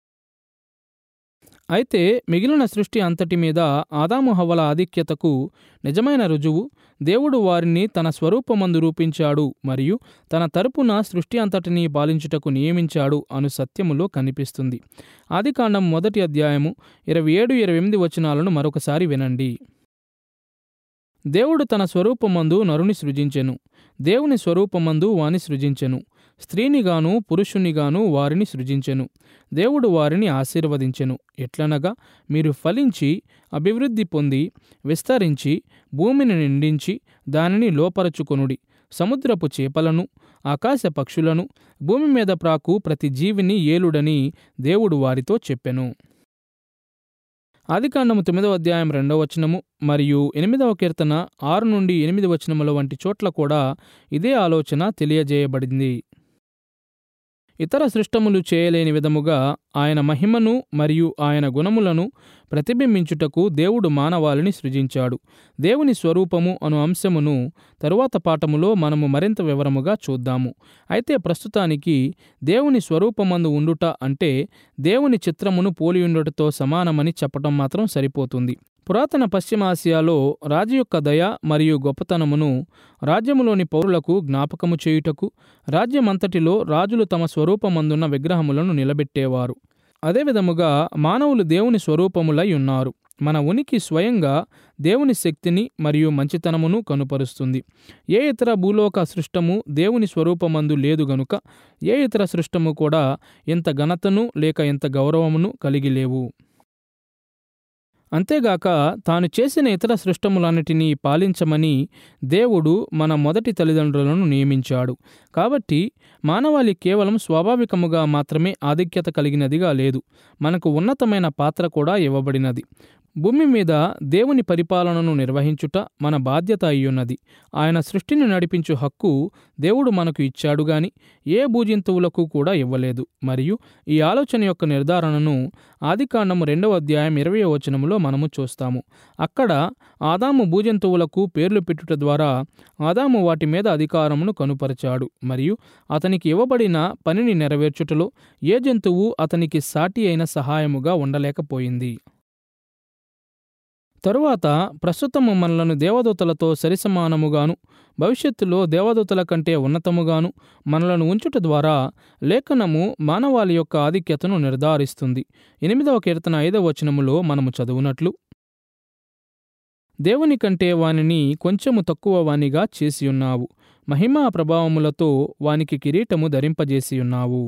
అయితే మిగిలిన సృష్టి అంతటి మీద ఆదాము హవ్వల ఆధిక్యతకు నిజమైన రుజువు దేవుడు వారిని తన స్వరూపమందు రూపించాడు మరియు తన తరపున సృష్టి అంతటినీ పాలించుటకు నియమించాడు అను సత్యములో కనిపిస్తుంది. ఆదికాండం మొదటి అధ్యాయము ఇరవై ఏడు ఇరవై ఎనిమిది వచనాలను మరొకసారి వినండి. దేవుడు తన స్వరూపమందు నరుని సృజించెను, దేవుని స్వరూపమందు వాని సృజించెను, స్త్రీనిగాను పురుషునిగాను వారిని సృజించెను. దేవుడు వారిని ఆశీర్వదించెను, ఎట్లనగా మీరు ఫలించి అభివృద్ధి పొంది విస్తరించి భూమిని నిండించి దానిని లోపరచుకొనుడి. సముద్రపు చేపలను ఆకాశ పక్షులను భూమి మీద ప్రాకు ప్రతి జీవిని ఏలుడని దేవుడు వారితో చెప్పెను. ఆదికాండము తొమ్మిదవ అధ్యాయం రెండవ వచనము మరియు ఎనిమిదవ కీర్తన ఆరు నుండి ఎనిమిది వచనముల వంటి చోట్ల కూడా ఇదే ఆలోచన తెలియజేయబడింది. ఇతర సృష్టములు చేయలేని విధముగా ఆయన మహిమను మరియు ఆయన గుణములను ప్రతిబింబించుటకు దేవుడు మానవాళిని సృజించాడు. దేవుని స్వరూపము అను అంశమును తరువాత పాఠములో మనము మరింత వివరముగా చూద్దాము. అయితే ప్రస్తుతానికి దేవుని స్వరూపమందు ఉండుట అంటే దేవుని చిత్రమును పోలియుండుటతో సమానమని చెప్పటం మాత్రం సరిపోతుంది. పురాతన పశ్చిమాసియాలో రాజు యొక్క దయ మరియు గొప్పతనమును రాజ్యములోని పౌరులకు జ్ఞాపకము చేయుటకు రాజ్యమంతటిలో రాజులు తమ స్వరూపమందున్న విగ్రహములను నిలబెట్టేవారు. అదేవిధముగా మానవులు దేవుని స్వరూపములై ఉన్నారు. మన ఉనికి స్వయంగా దేవుని శక్తిని మరియు మంచితనమును కనుపరుస్తుంది. ఏ ఇతర భూలోక సృష్టము దేవుని స్వరూపమందు లేదు గనుక ఏ ఇతర సృష్టము కూడా ఇంత ఘనతను లేక ఇంత గౌరవమును కలిగి లేవు. అంతేగాక తాను చేసిన ఇతర సృష్టములన్నిటినీ పాలించమని దేవుడు మన మొదటి తల్లిదండ్రులను నియమించాడు. కాబట్టి మానవాళి కేవలం స్వాభావికముగా మాత్రమే ఆధిక్యత కలిగినదిగా లేదు, మనకు ఉన్నతమైన పాత్ర కూడా ఇవ్వబడినది. భూమి మీద దేవుని పరిపాలనను నిర్వహించుట మన బాధ్యత అయ్యున్నది. ఆయన సృష్టిని నడిపించు హక్కు దేవుడు మనకు ఇచ్చాడు గాని ఏ భూజంతువులకు కూడా ఇవ్వలేదు. మరియు ఈ ఆలోచన యొక్క నిర్ధారణను ఆదికాండము రెండవ అధ్యాయం ఇరవై వచనములో మనము చూస్తాము. అక్కడ ఆదాము భూజంతువులకు పేర్లు పెట్టుట ద్వారా ఆదాము వాటి మీద అధికారమును కనుపరిచాడు మరియు అతనికి ఇవ్వబడిన పనిని నెరవేర్చుటలో ఏ జంతువు అతనికి సాటి అయిన సహాయముగా ఉండలేకపోయింది. తరువాత ప్రస్తుతము మనలను దేవదూతలతో సరిసమానముగాను భవిష్యత్తులో దేవదూతల కంటే ఉన్నతముగాను మనలను ఉంచుట ద్వారా లేఖనము మానవాళి యొక్క ఆధిక్యతను నిర్ధారిస్తుంది. ఎనిమిదవ కీర్తన ఐదవ వచనములో మనము చదువునట్లు, దేవుని కంటే వానిని కొంచెము తక్కువ వానిగా చేసియున్నావు, మహిమా ప్రభావములతో వానికి కిరీటము ధరింపజేసియున్నావు.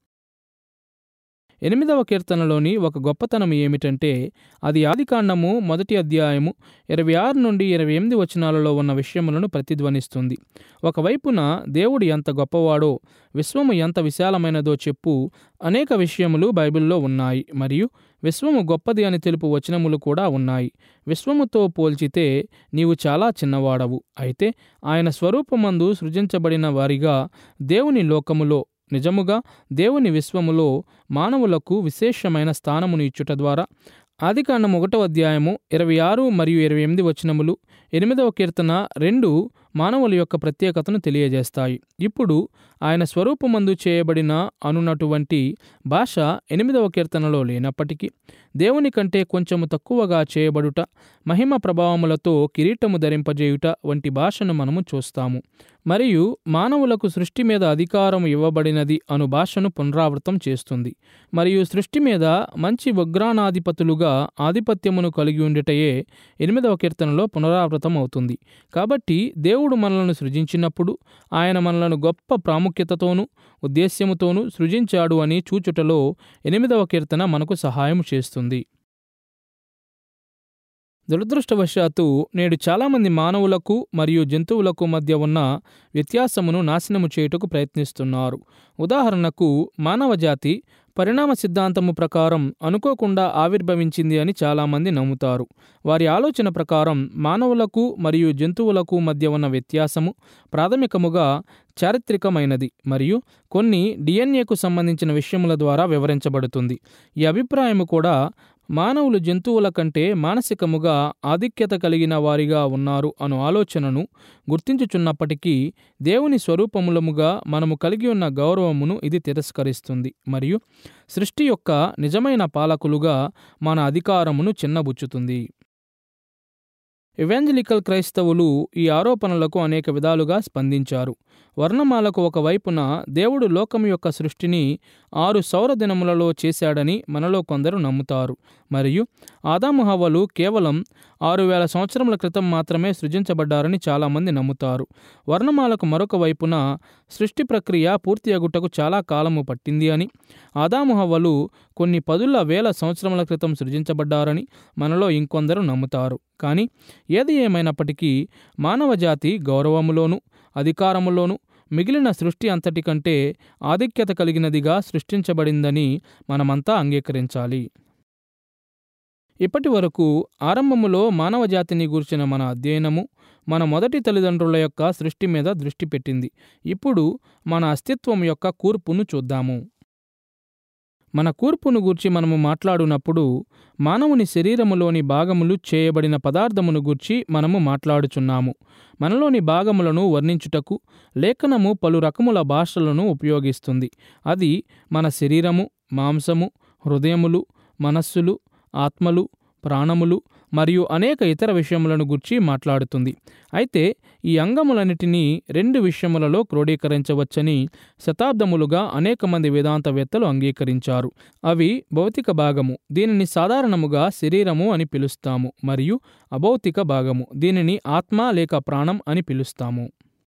ఎనిమిదవ కీర్తనలోని ఒక గొప్పతనం ఏమిటంటే అది ఆదికాండము మొదటి అధ్యాయము ఇరవై ఆరు నుండి ఇరవై ఎనిమిది వచనాలలో ఉన్న విషయములను ప్రతిధ్వనిస్తుంది. ఒకవైపున దేవుడు ఎంత గొప్పవాడో, విశ్వము ఎంత విశాలమైనదో చెప్పు అనేక విషయములు బైబిల్లో ఉన్నాయి మరియు విశ్వము గొప్పది అని తెలుపు వచనములు కూడా ఉన్నాయి. విశ్వముతో పోల్చితే నీవు చాలా చిన్నవాడవు, అయితే ఆయన స్వరూపమందు సృజించబడిన వారిగా దేవుని లోకములో నిజముగా దేవుని విశ్వములో మానవులకు విశేషమైన స్థానమును ఇచ్చుట ద్వారా ఆదికాండము ఒకటవ అధ్యాయము ఇరవై ఆరు మరియు ఇరవై ఎనిమిది వచనములు, ఎనిమిదవ కీర్తన రెండు మానవుల యొక్క ప్రత్యేకతను తెలియజేస్తాయి. ఇప్పుడు ఆయన స్వరూపమందు చేయబడిన అనున్నటువంటి భాష ఎనిమిదవ కీర్తనలో లేనప్పటికీ దేవుని కంటే కొంచెము తక్కువగా చేయబడుట, మహిమ ప్రభావములతో కిరీటము ధరింపజేయుట వంటి భాషను మనము చూస్తాము. మరియు మానవులకు సృష్టి మీద అధికారం ఇవ్వబడినది అను భాషను పునరావృతం చేస్తుంది. మరియు సృష్టి మీద మంచి ఉగ్రాణాధిపతులుగా ఆధిపత్యమును కలిగి ఉండుటయే ఎనిమిదవ కీర్తనలో పునరావృతం అవుతుంది. కాబట్టి దేవుడు మనలను సృజించినప్పుడు ఆయన మనలను గొప్ప ప్రాముఖ్యతతోనూ ఉద్దేశ్యముతోనూ సృజించాడు అని చూచుటలో ఎనిమిదవ కీర్తన మనకు సహాయం చేస్తుంది. దురదృష్టవశాత్తు నేడు చాలామంది మానవులకు మరియు జంతువులకు మధ్య ఉన్న వ్యత్యాసమును నాశనము చేయుటకు ప్రయత్నిస్తున్నారు. ఉదాహరణకు మానవజాతి పరిణామ సిద్ధాంతము ప్రకారం అనుకోకుండా ఆవిర్భవించింది అని చాలామంది నమ్ముతారు. వారి ఆలోచన ప్రకారం మానవులకు మరియు జంతువులకు మధ్య ఉన్న వ్యత్యాసము ప్రాథమికముగా చారిత్రికమైనది మరియు కొన్ని డిఎన్ఏకు సంబంధించిన విషయముల ద్వారా వివరించబడుతుంది. ఈ అభిప్రాయము కూడా మానవులు జంతువుల కంటే మానసికముగా ఆధిక్యత కలిగిన వారిగా ఉన్నారు అను ఆలోచనను గుర్తించుచున్నప్పటికీ దేవుని స్వరూపములముగా మనము కలిగి ఉన్న గౌరవమును ఇది తిరస్కరిస్తుంది మరియు సృష్టి యొక్క నిజమైన పాలకులుగా మన అధికారమును చిన్నబుచ్చుతుంది. ఎవాంజలికల్ క్రైస్తవులు ఈ ఆరోపణలకు అనేక విధాలుగా స్పందించారు. వర్ణమాలకు ఒకవైపున దేవుడు లోకము యొక్క సృష్టిని ఆరు సౌర దినములలో చేశాడని మనలో కొందరు నమ్ముతారు మరియు ఆదాము హవ్వలు కేవలం ఆరు వేల సంవత్సరముల క్రితం మాత్రమే సృజించబడ్డారని చాలామంది నమ్ముతారు. వర్ణమాలకు మరొక వైపున సృష్టి ప్రక్రియ పూర్తి అగుటకు చాలా కాలము పట్టింది అని, ఆదాము హవ్వలు కొన్ని పదుల వేల సంవత్సరముల క్రితం సృజించబడ్డారని మనలో ఇంకొందరు నమ్ముతారు. కానీ ఏది ఏమైనప్పటికీ మానవజాతి గౌరవములోను అధికారములోను మిగిలిన సృష్టి అంతటి కంటే ఆధిక్యత కలిగినదిగా సృష్టించబడిందని మనమంతా అంగీకరించాలి. ఇప్పటి వరకు ఆరంభములో మానవజాతిని గూర్చిన మన అధ్యయనము మన మొదటి తల్లిదండ్రుల యొక్క సృష్టి మీద దృష్టి పెట్టింది. ఇప్పుడు మన అస్తిత్వం యొక్క కూర్పును చూద్దాము. మన కూర్పును గూర్చి మనము మాట్లాడునప్పుడు మానవుని శరీరములోని భాగములు చేయబడిన పదార్థమును గూర్చి మనము మాట్లాడుచున్నాము. మనలోని భాగములను వర్ణించుటకు లేఖనము పలు రకముల భాషలను ఉపయోగిస్తుంది. అది మన శరీరము, మాంసము, హృదయములు, మనస్సులు, ఆత్మలు, ప్రాణములు మరియు అనేక ఇతర విషయములను గురించి మాట్లాడుతుంది. అయితే ఈ అంగములన్నిటినీ రెండు విషయములలో క్రోడీకరించవచ్చని శతాబ్దములుగా అనేక మంది వేదాంతవేత్తలు అంగీకరించారు. అవి భౌతిక భాగము, దీనిని సాధారణముగా శరీరము అని పిలుస్తాము, మరియు అభౌతిక భాగము, దీనిని ఆత్మ లేక ప్రాణం అని పిలుస్తాము.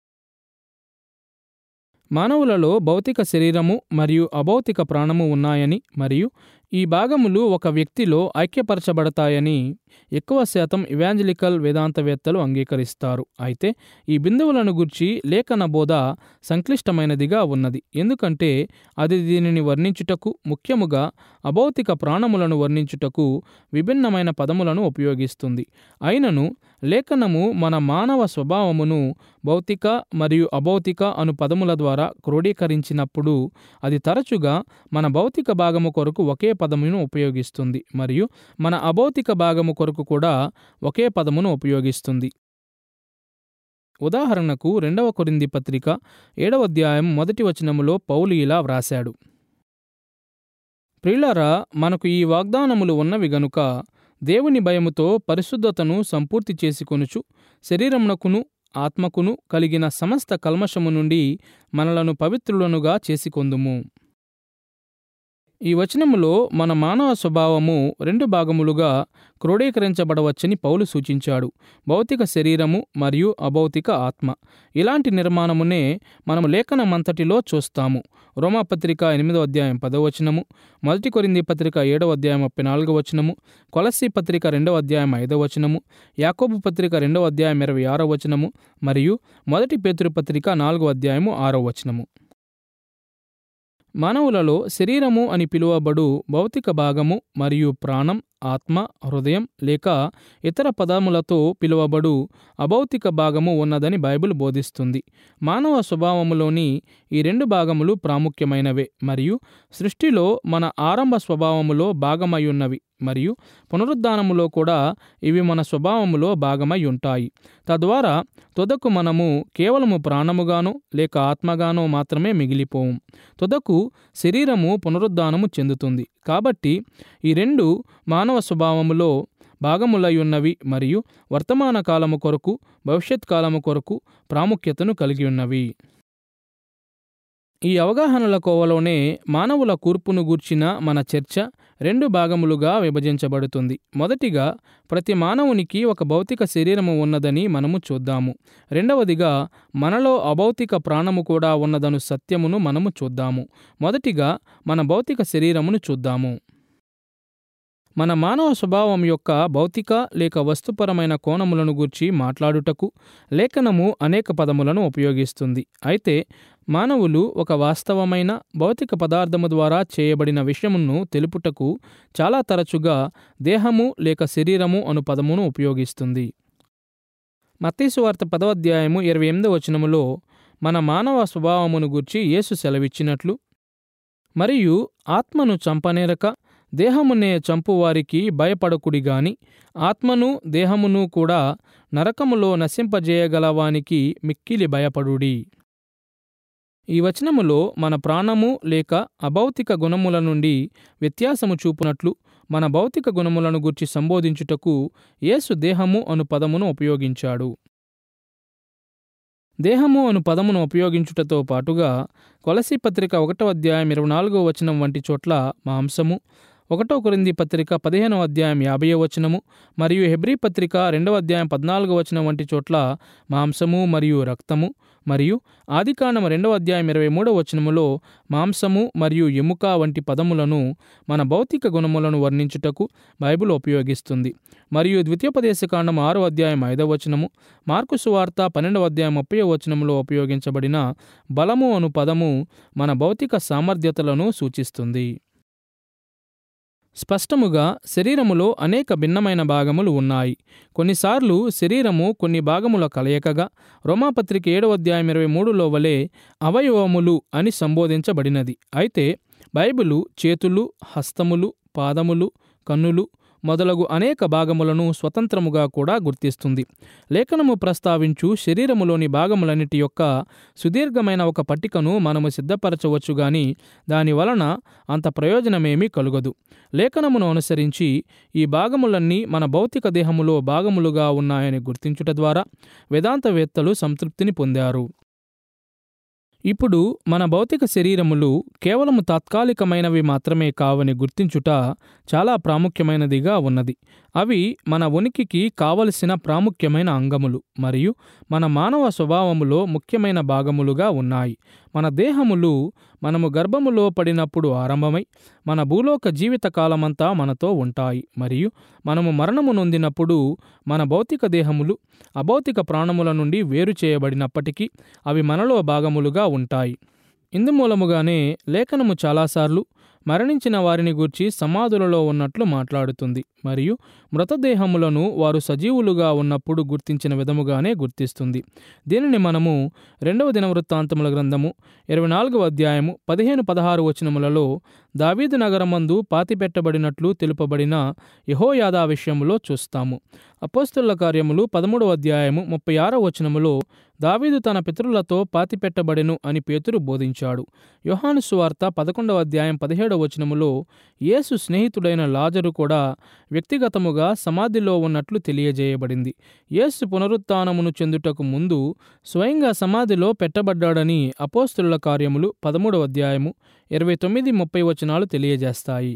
మానవులలో భౌతిక శరీరము మరియు అభౌతిక ప్రాణము ఉన్నాయని మరియు ఈ భాగములు ఒక వ్యక్తిలో ఐక్యపరచబడతాయని ఎక్కువ శాతం ఇవాంజలికల్ వేదాంతవేత్తలు అంగీకరిస్తారు. అయితే ఈ బిందువులను గూర్చి లేఖన బోధ సంక్లిష్టమైనదిగా ఉన్నది, ఎందుకంటే అది దీనిని వర్ణించుటకు, ముఖ్యముగా అభౌతిక ప్రాణములను వర్ణించుటకు విభిన్నమైన పదములను ఉపయోగిస్తుంది. అయినను లేఖనము మన మానవ స్వభావమును భౌతిక మరియు అభౌతిక అను పదముల ద్వారా క్రోడీకరించినప్పుడు అది తరచుగా మన భౌతిక భాగము కొరకు ఒకే పదమును ఉపయోగిస్తుంది మరియు మన అభౌతిక భాగము కొరకు కూడా ఒకే పదమును ఉపయోగిస్తుంది. ఉదాహరణకు రెండవ కొరింథీ పత్రిక ఏడవ అధ్యాయం మొదటి వచనములో పౌలు ఇలా వ్రాశాడు: ప్రియులారా, మనకు ఈ వాగ్దానములు ఉన్నవి గనుక దేవుని భయముతో పరిశుద్ధతను సంపూర్తి చేసుకొనుచు శరీరమునకును ఆత్మకును కలిగిన సమస్త కల్మషము నుండి మనలను పవిత్రులనుగా చేసుకొందుము. ఈ వచనములో మన మానవ స్వభావము రెండు భాగములుగా క్రోడీకరించబడవచ్చని పౌలు సూచించాడు: భౌతిక శరీరము మరియు అభౌతిక ఆత్మ. ఇలాంటి నిర్మాణమునే మనము లేఖనమంతటిలో చూస్తాము. రోమాపత్రిక ఎనిమిదవ అధ్యాయం పదవ వచనము, మొదటి కొరింథీ పత్రిక ఏడవ అధ్యాయం ముప్పై నాలుగవ వచనము, కొలస్సీ పత్రిక రెండవ అధ్యాయం ఐదవ వచనము, యాకోబు పత్రిక రెండవ అధ్యాయం ఇరవై ఆరవ వచనము మరియు మొదటి పేతురు పత్రిక నాలుగవ అధ్యాయము ఆరవ వచనము. మానవులలో శరీరము అని పిలువబడు భౌతిక భాగము మరియు ప్రాణం, ఆత్మ, హృదయం లేక ఇతర పదములతో పిలువబడు అభౌతిక భాగము ఉన్నదని బైబిల్ బోధిస్తుంది. మానవ స్వభావములోని ఈ రెండు భాగములు ప్రాముఖ్యమైనవే మరియు సృష్టిలో మన ఆరంభ స్వభావములో భాగమయ్యున్నవి మరియు పునరుద్ధానములో కూడా ఇవి మన స్వభావములో భాగమై ఉంటాయి. తద్వారా తుదకు మనము కేవలము ప్రాణముగానో లేక ఆత్మగానో మాత్రమే మిగిలిపోము. తుదకు శరీరము పునరుద్ధానము చెందుతుంది. కాబట్టి ఈ రెండు మానవ స్వభావములో భాగములై ఉన్నవి మరియు వర్తమాన కాలము కొరకు, భవిష్యత్ కాలము కొరకు ప్రాముఖ్యతను కలిగి ఉన్నవి. ఈ అవగాహనల కోవలోనే మానవుల కూర్పును గూర్చిన మన చర్చ రెండు భాగములుగా విభజించబడుతుంది. మొదటిగా, ప్రతి మానవునికి ఒక భౌతిక శరీరము ఉన్నదని మనము చూద్దాము. రెండవదిగా, మనలో అభౌతిక ప్రాణము కూడా ఉన్నదను సత్యమును మనము చూద్దాము. మొదటిగా మన భౌతిక శరీరమును చూద్దాము. మన మానవ స్వభావం యొక్క భౌతిక లేక వస్తుపరమైన కోణములను గూర్చి మాట్లాడుటకు లేఖనము అనేక పదములను ఉపయోగిస్తుంది. అయితే మానవులు ఒక వాస్తవమైన భౌతిక పదార్థము ద్వారా చేయబడిన విషయమును తెలుపుటకు చాలా తరచుగా దేహము లేక శరీరము అను పదమును ఉపయోగిస్తుంది. మత్తయి సువార్త పదవ అధ్యాయము ఇరవై ఎనిమిదవ వచనములో మన మానవ స్వభావమును గూర్చి యేసు సెలవిచ్చినట్లు, మరియు ఆత్మను చంపనేరక దేహమునే చంపువారికి భయపడకుడి గాని ఆత్మను దేహమును కూడా నరకములో నశింపజేయగలవానికి మిక్కిలి భయపడుడి. ఈ వచనములో మన ప్రాణము లేక అభౌతిక గుణముల నుండి వ్యత్యాసము చూపునట్లు మన భౌతిక గుణములను గూర్చి సంబోధించుటకు యేసు దేహము అను పదమును ఉపయోగించాడు. దేహము అను పదమును ఉపయోగించుటతో పాటుగా కొలసీ పత్రిక ఒకటవ అధ్యాయం ఇరవై నాలుగవ వచనం వంటి చోట్ల మాంసము, ఒకటో కొరింథీ పత్రిక పదిహేనవ అధ్యాయం యాభైవ వచనము మరియు హెబ్రీ పత్రిక రెండవ అధ్యాయం పద్నాలుగవ వచనం వంటి చోట్ల మాంసము మరియు రక్తము మరియు ఆదికాండము రెండవ అధ్యాయం ఇరవై మూడవ వచనములో మాంసము మరియు ఎముక వంటి పదములను మన భౌతిక గుణములను వర్ణించుటకు బైబిల్ ఉపయోగిస్తుంది. మరియు ద్వితీయోపదేశకాండము ఆరో అధ్యాయం ఐదవ వచనము, మార్కు సువార్త పన్నెండవ అధ్యాయం ముప్పై వచనములో ఉపయోగించబడిన బలము అను పదము మన భౌతిక సామర్థ్యతలను సూచిస్తుంది. స్పష్టముగా శరీరములో అనేక భిన్నమైన భాగములు ఉన్నాయి. కొన్నిసార్లు శరీరము కొన్ని భాగముల కలయికగా రోమాపత్రిక ఏడవ అధ్యాయం ఇరవై మూడులో వలె అవయవములు అని సంబోధించబడినది. అయితే బైబిలు చేతులు, హస్తములు, పాదములు, కన్నులు, మొదలగు అనేక భాగములను స్వతంత్రముగా కూడా గుర్తిస్తుంది. లేఖనము ప్రస్తావించు శరీరములోని భాగములన్నిటి యొక్క సుదీర్ఘమైన ఒక పట్టికను మనము సిద్ధపరచవచ్చు గాని దాని వలన అంత ప్రయోజనమేమీ కలుగదు. లేఖనమును అనుసరించి ఈ భాగములన్నీ మన భౌతిక దేహములో భాగములుగా ఉన్నాయని గుర్తించుట ద్వారా వేదాంతవేత్తలు సంతృప్తిని పొందారు. ఇప్పుడు మన భౌతిక శరీరములు కేవలము తాత్కాలికమైనవి మాత్రమే కావని గుర్తించుట చాలా ప్రాముఖ్యమైనదిగా ఉన్నది. అవి మన ఉనికికి కావలసిన ప్రాముఖ్యమైన అంగములు మరియు మన మానవ స్వభావములో ముఖ్యమైన భాగములుగా ఉన్నాయి. మన దేహములు మనము గర్భములో పడినప్పుడు ఆరంభమై మన భూలోక జీవిత కాలమంతా మనతో ఉంటాయి మరియు మనము మరణము నొందినప్పుడు మన భౌతిక దేహములు అభౌతిక ప్రాణముల నుండి వేరు చేయబడినప్పటికీ అవి మనలో భాగములుగా ఉంటాయి. ఇందుమూలముగానే లేఖనము చాలాసార్లు మరణించిన వారిని గూర్చి సమాధులలో ఉన్నట్లు మాట్లాడుతుంది మరియు మృతదేహములను వారు సజీవులుగా ఉన్నప్పుడు గుర్తించిన విధముగానే గుర్తిస్తుంది. దీనిని మనము రెండవ దినవృత్తాంతముల గ్రంథము ఇరవై నాలుగవ అధ్యాయము పదిహేను పదహారు వచనములలో దావీదు నగరమందు పాతిపెట్టబడినట్లు తెలుపబడిన యెహోయాదా విషయములో చూస్తాము. అపోస్తలుల కార్యములు పదమూడవ అధ్యాయము ముప్పై ఆరవ వచనములో దావీదు తన పితరులతో పాతిపెట్టబడెను అని పేతురు బోధించాడు. యోహాను సువార్త పదకొండవ అధ్యాయం పదిహేడవ వచనములో యేసు స్నేహితుడైన లాజరు కూడా వ్యక్తిగతముగా సమాధిలో ఉన్నట్లు తెలియజేయబడింది. యేసు పునరుత్థానమును చెందుటకు ముందు స్వయంగా సమాధిలో పెట్టబడ్డాడని అపోస్తలుల కార్యములు పదమూడవ అధ్యాయము ఇరవై తొమ్మిది ముప్పై వచనాలు తెలియజేస్తాయి.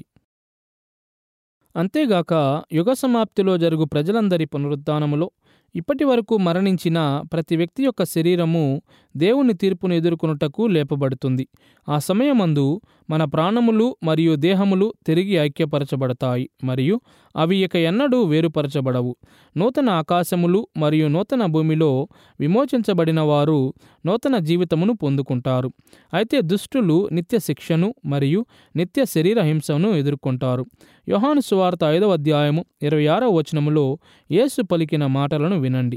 అంతేగాక యుగ సమాప్తిలో జరుగు ప్రజలందరి పునరుత్థానములో ఇప్పటి వరకు మరణించిన ప్రతి వ్యక్తి యొక్క శరీరము దేవుని తీర్పును ఎదుర్కొనుటకు లేపబడుతుంది. ఆ సమయమందు మన ప్రాణములు మరియు దేహములు తిరిగి ఐక్యపరచబడతాయి మరియు అవి ఇక ఎన్నడూ వేరుపరచబడవు. నూతన ఆకాశములు మరియు నూతన భూమిలో విమోచించబడిన వారు నూతన జీవితమును పొందుకుంటారు. అయితే దుష్టులు నిత్య శిక్షను మరియు నిత్య శరీర హింసను ఎదుర్కొంటారు. యోహాను సువార్త ఐదవ అధ్యాయము ఇరవై ఆరవ వచనములో యేసు పలికిన మాటలను వినండి.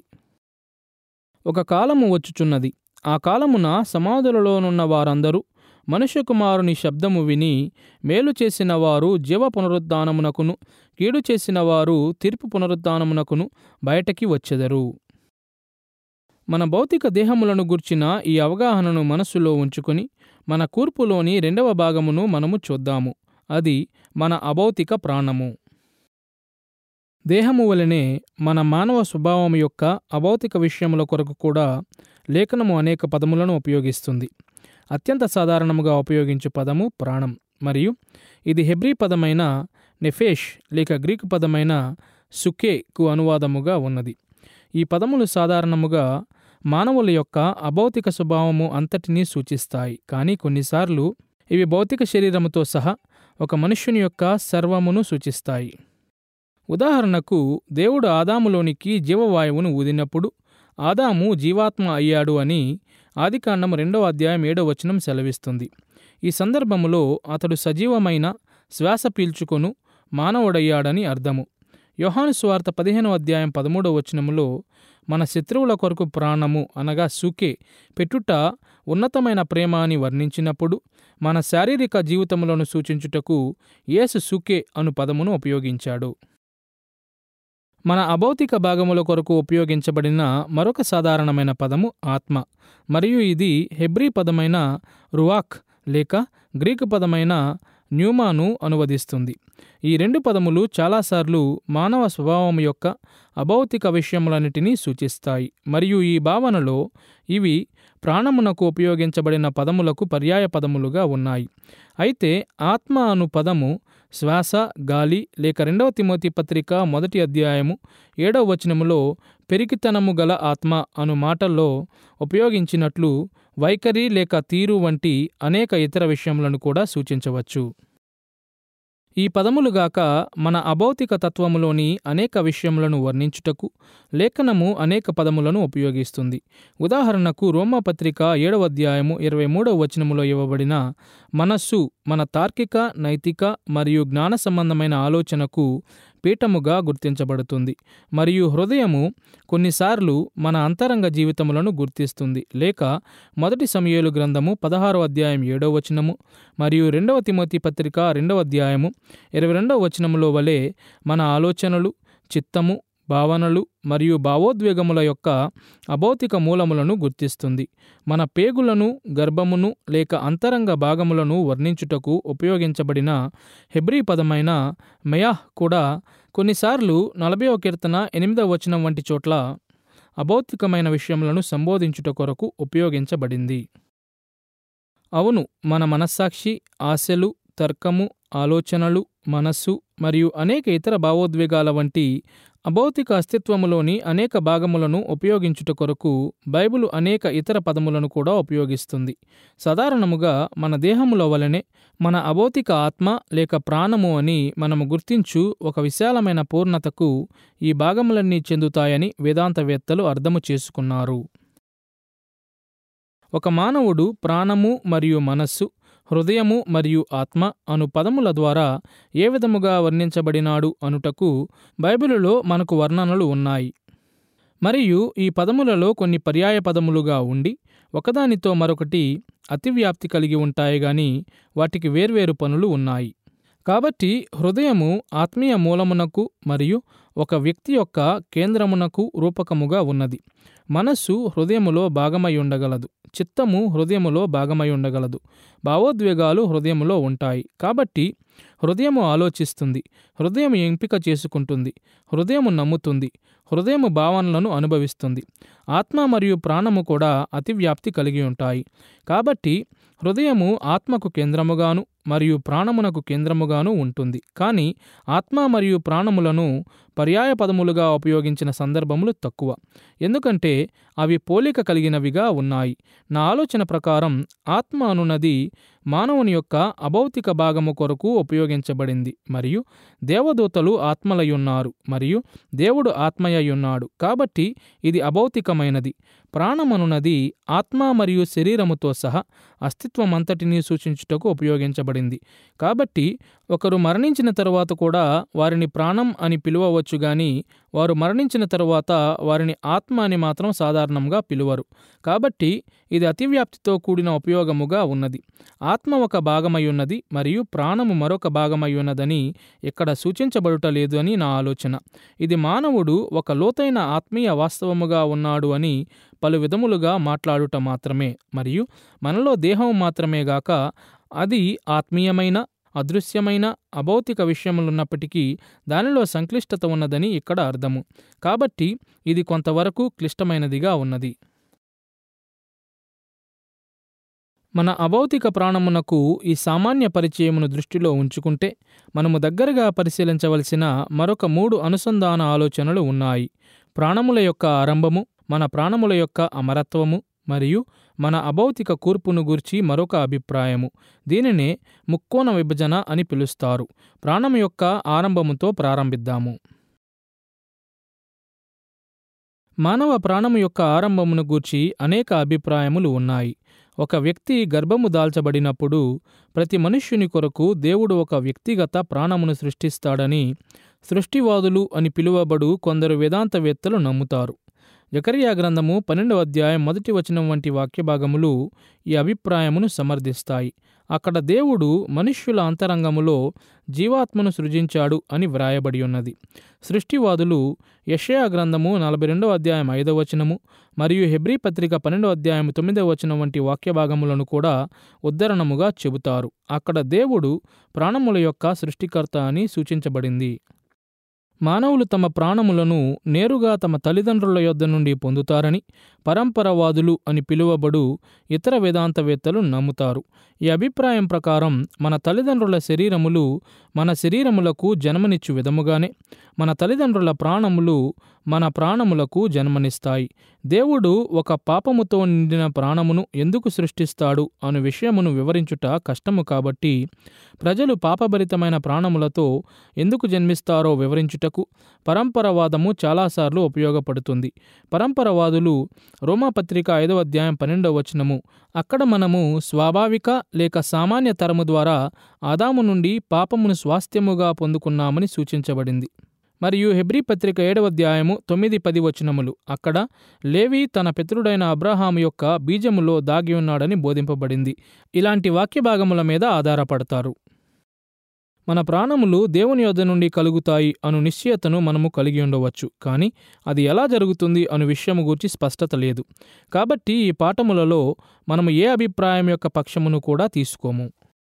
ఒక కాలము వచ్చుచున్నది, ఆ కాలమున సమాధులలోనున్న వారందరూ మనుష్య కుమారుని శబ్దము విని మేలు చేసిన వారు జీవ పునరుద్ధానమునకును కీడు చేసిన వారు తీర్పు పునరుద్ధానమునకును బయటకి వచ్చెదరు. మన భౌతిక దేహములను గూర్చిన ఈ అవగాహనను మనస్సులో ఉంచుకొని మన కూర్పులోని రెండవ భాగమును మనము చూద్దాము. అది మన అభౌతిక ప్రాణము. దేహము వలనే మన మానవ స్వభావం యొక్క అభౌతిక విషయముల కొరకు కూడా లేఖనము అనేక పదములను ఉపయోగిస్తుంది. అత్యంత సాధారణముగా ఉపయోగించు పదము ప్రాణం మరియు ఇది హెబ్రీ పదమైన నెఫేష్ లేక గ్రీకు పదమైన సుకే-కు అనువాదముగా ఉన్నది. ఈ పదములు సాధారణముగా మానవుల యొక్క అభౌతిక స్వభావము అంతటినీ సూచిస్తాయి, కానీ కొన్నిసార్లు ఇవి భౌతిక శరీరముతో సహా ఒక మనుష్యుని యొక్క సర్వమును సూచిస్తాయి. ఉదాహరణకు దేవుడు ఆదాములోనికి జీవవాయువును ఊదినప్పుడు ఆదాము జీవాత్మ అయ్యాడు అని ఆదికాండం రెండవ అధ్యాయం ఏడవ వచనం సెలవిస్తుంది. ఈ సందర్భములో అతడు సజీవమైన శ్వాస పీల్చుకొను మానవుడయ్యాడని అర్థము. యోహాను సువార్త పదిహేనవ అధ్యాయం పదమూడవ వచనములో మన శత్రువుల కొరకు ప్రాణము అనగా సుకే పెట్టుట ఉన్నతమైన ప్రేమ అని వర్ణించినప్పుడు మన శారీరక జీవితములను సూచించుటకు యేసు సుకే అను పదమును ఉపయోగించాడు. మన అభౌతిక భాగముల కొరకు ఉపయోగించబడిన మరొక సాధారణమైన పదము ఆత్మ మరియు ఇది హెబ్రీ పదమైన రువాక్ లేక గ్రీకు పదమైన న్యూమాను అనువదిస్తుంది. ఈ రెండు పదములు చాలాసార్లు మానవ స్వభావం యొక్క అభౌతిక విషయములన్నిటినీ సూచిస్తాయి మరియు ఈ భావనలో ఇవి ప్రాణమునకు ఉపయోగించబడిన పదములకు పర్యాయ పదములుగా ఉన్నాయి. అయితే ఆత్మ అను పదము శ్వాస, గాలి లేక రెండవ తిమోతి పత్రిక మొదటి అధ్యాయము ఏడవ వచనములో పెరికితనము గల ఆత్మ అను మాటల్లో ఉపయోగించినట్లు వైఖరి లేక తీరు వంటి అనేక ఇతర విషయములను కూడా సూచించవచ్చు. ఈ పదములుగాక మన అభౌతిక తత్వములోని అనేక విషయములను వర్ణించుటకు లేఖనము అనేక పదములను ఉపయోగిస్తుంది. ఉదాహరణకు రోమాపత్రిక ఏడవ అధ్యాయము ఇరవై మూడవ వచనములో ఇవ్వబడిన మనస్సు మన తార్కిక, నైతిక మరియు జ్ఞాన సంబంధమైన ఆలోచనకు పీఠముగా గుర్తించబడుతుంది. మరియు హృదయము కొన్నిసార్లు మన అంతరంగ జీవితములను గుర్తిస్తుంది. లేక మొదటి సమూయేలు గ్రంథము పదహారో అధ్యాయం ఏడో వచనము మరియు రెండవ తిమోతి పత్రిక రెండవ అధ్యాయము ఇరవై రెండవ వచనములో వలె మన ఆలోచనలు, చిత్తము, భావనలు మరియు భావోద్వేగముల యొక్క అభౌతిక మూలములను గుర్తిస్తుంది. మన పేగులను, గర్భమును లేక అంతరంగ భాగములను వర్ణించుటకు ఉపయోగించబడిన హెబ్రీ పదమైన మెయాహ్ కూడా కొన్నిసార్లు నలభైవ కీర్తన ఎనిమిదవ వచనం వంటి చోట్ల అభౌతికమైన విషయములను సంబోధించుట కొరకు ఉపయోగించబడింది. అవును, మన మనస్సాక్షి, ఆశలు, తర్కము, ఆలోచనలు, మనస్సు మరియు అనేక ఇతర భావోద్వేగాల వంటి అభౌతిక అస్తిత్వములోని అనేక భాగములను ఉపయోగించుట కొరకు బైబిలు అనేక ఇతర పదములను కూడా ఉపయోగిస్తుంది. సాధారణముగా మన దేహములో వలనే మన అభౌతిక ఆత్మ లేక ప్రాణము అని మనము గుర్తించు ఒక విశాలమైన పూర్ణతకు ఈ భాగములన్నీ చెందుతాయని వేదాంతవేత్తలు అర్థము చేసుకున్నారు. ఒక మానవుడు ప్రాణము మరియు మనస్సు, హృదయము మరియు ఆత్మ అను పదముల ద్వారా ఏ విధముగా వర్ణించబడినాడు అనుటకు బైబిలులో మనకు వర్ణనలు ఉన్నాయి. మరియు ఈ పదములలో కొన్ని పర్యాయ పదములుగా ఉండి ఒకదానితో మరొకటి అతివ్యాప్తి కలిగి ఉంటాయి గాని వాటికి వేర్వేరు పనులు ఉన్నాయి. కాబట్టి హృదయము ఆత్మీయ మూలమునకు మరియు ఒక వ్యక్తి యొక్క కేంద్రమునకు రూపకముగా ఉన్నది. మనస్సు హృదయములో భాగమై ఉండగలదు. చిత్తము హృదయములో భాగమై ఉండగలదు. భావోద్వేగాలు హృదయములో ఉంటాయి. కాబట్టి హృదయము ఆలోచిస్తుంది, హృదయము ఎంపిక చేసుకుంటుంది, హృదయము నమ్ముతుంది, హృదయము భావనలను అనుభవిస్తుంది. ఆత్మ మరియు ప్రాణము కూడా అతివ్యాప్తి కలిగి ఉంటాయి. కాబట్టి హృదయము ఆత్మకు కేంద్రముగాను మరియు ప్రాణమునకు కేంద్రముగాను ఉంటుంది. కానీ ఆత్మ మరియు ప్రాణములను పర్యాయ పదములుగా ఉపయోగించిన సందర్భములు తక్కువ, ఎందుకంటే అవి పోలిక కలిగినవిగా ఉన్నాయి. నా ఆలోచన ప్రకారం ఆత్మ అనున్నది మానవుని యొక్క అభౌతిక భాగము కొరకు ఉపయోగించబడింది మరియు దేవదూతలు ఆత్మలయ్యున్నారు మరియు దేవుడు ఆత్మయ్యున్నాడు. కాబట్టి ఇది అభౌతికమైనది. ప్రాణమనున్నది ఆత్మ మరియు శరీరముతో సహా అస్తిత్వమంతటినీ సూచించుటకు ఉపయోగించబడింది. కాబట్టి ఒకరు మరణించిన తరువాత కూడా వారిని ప్రాణం అని పిలువవచ్చు గాని వారు మరణించిన తరువాత వారిని ఆత్మ అని మాత్రం సాధారణంగా పిలువరు. కాబట్టి ఇది అతివ్యాప్తితో కూడిన ఉపయోగముగా ఉన్నది. ఆత్మ ఒక భాగమయ్యున్నది మరియు ప్రాణము మరొక భాగమయ్యున్నదని ఇక్కడ సూచించబడుట లేదు అని నా ఆలోచన. ఇది మానవుడు ఒక లోతైన ఆత్మీయ వాస్తవముగా ఉన్నాడు అని పలు విధములుగా మాట్లాడుట మాత్రమే. మరియు మనలో దేహం మాత్రమే గాక అది ఆత్మీయమైన, అదృశ్యమైన, అభౌతిక విషయములున్నప్పటికీ దానిలో సంక్లిష్టత ఉన్నదని ఇక్కడ అర్థము. కాబట్టి ఇది కొంతవరకు క్లిష్టమైనదిగా ఉన్నది. మన అభౌతిక ప్రాణమునకు ఈ సామాన్య పరిచయమును దృష్టిలో ఉంచుకుంటే మనము దగ్గరగా పరిశీలించవలసిన మరొక మూడు అనుసంధాన ఆలోచనలు ఉన్నాయి. ప్రాణముల యొక్క ఆరంభము, మన ప్రాణముల యొక్క అమరత్వము మరియు మన అభౌతిక కూర్పును గూర్చి మరొక అభిప్రాయము. దీనినే ముక్కోణ విభజన అని పిలుస్తారు. ప్రాణము యొక్క ఆరంభముతో ప్రారంభిద్దాము. మానవ ప్రాణము యొక్క ఆరంభమును గూర్చి అనేక అభిప్రాయములు ఉన్నాయి. ఒక వ్యక్తి గర్భము దాల్చబడినప్పుడు ప్రతి మనుష్యుని కొరకు దేవుడు ఒక వ్యక్తిగత ప్రాణమును సృష్టిస్తాడని సృష్టివాదులు అని పిలువబడు కొందరు వేదాంతవేత్తలు నమ్ముతారు. జకరియా గ్రంథము పన్నెండవ అధ్యాయం మొదటి వచనం వంటి వాక్యభాగములు ఈ అభిప్రాయమును సమర్థిస్తాయి. అక్కడ దేవుడు మనుష్యుల అంతరంగములో జీవాత్మను సృజించాడు అని వ్రాయబడి ఉన్నది. సృష్టివాదులు యెషయా గ్రంథము నలభై రెండవ అధ్యాయం ఐదవ వచనము మరియు హెబ్రీ పత్రిక పన్నెండవ అధ్యాయం తొమ్మిదవ వచనం వంటి వాక్యభాగములను కూడా ఉద్ధరణముగా చెబుతారు. అక్కడ దేవుడు ప్రాణముల యొక్క సృష్టికర్త అని సూచించబడింది. మానవులు తమ ప్రాణములను నేరుగా తమ తల్లిదండ్రుల యొద్ద నుండి పొందుతారని పరంపరవాదులు అని పిలువబడు ఇతర వేదాంతవేత్తలు నమ్ముతారు. ఈ అభిప్రాయం ప్రకారం మన తల్లిదండ్రుల శరీరములు మన శరీరములకు జన్మనిచ్చు విధముగానే మన తల్లిదండ్రుల ప్రాణములు మన ప్రాణములకు జన్మనిస్తాయి. దేవుడు ఒక పాపముతో నిండిన ప్రాణమును ఎందుకు సృష్టిస్తాడు అను విషయమును వివరించుట కష్టము. కాబట్టి ప్రజలు పాపభరితమైన ప్రాణములతో ఎందుకు జన్మిస్తారో వివరించుటకు పరంపరవాదము చాలాసార్లు ఉపయోగపడుతుంది. పరంపరవాదులు రోమాపత్రిక ఐదవ అధ్యాయం పన్నెండవ వచనము, అక్కడ మనము స్వాభావిక లేక సామాన్య తరము ద్వారా ఆదాము నుండి పాపమును స్వాస్థ్యముగా పొందుకున్నామని సూచించబడింది. మరియు హెబ్రీ పత్రిక ఏడవ అధ్యాయము తొమ్మిది పది వచనములు. అక్కడ లేవి తన పితరుడైన అబ్రహాము యొక్క బీజములో దాగి ఉన్నాడని బోధింపబడింది. ఇలాంటి వాక్య భాగముల మీద ఆధారపడతారు. మన ప్రాణములు దేవుని యొద్ద నుండి కలుగుతాయి అను నిశ్చయతను మనము కలిగి ఉండవచ్చు, కానీ అది ఎలా జరుగుతుంది అను విషయము గూర్చి స్పష్టత లేదు. కాబట్టి ఈ పాఠములలో మనము ఏ అభిప్రాయం యొక్క పక్షమును కూడా తీసుకోము.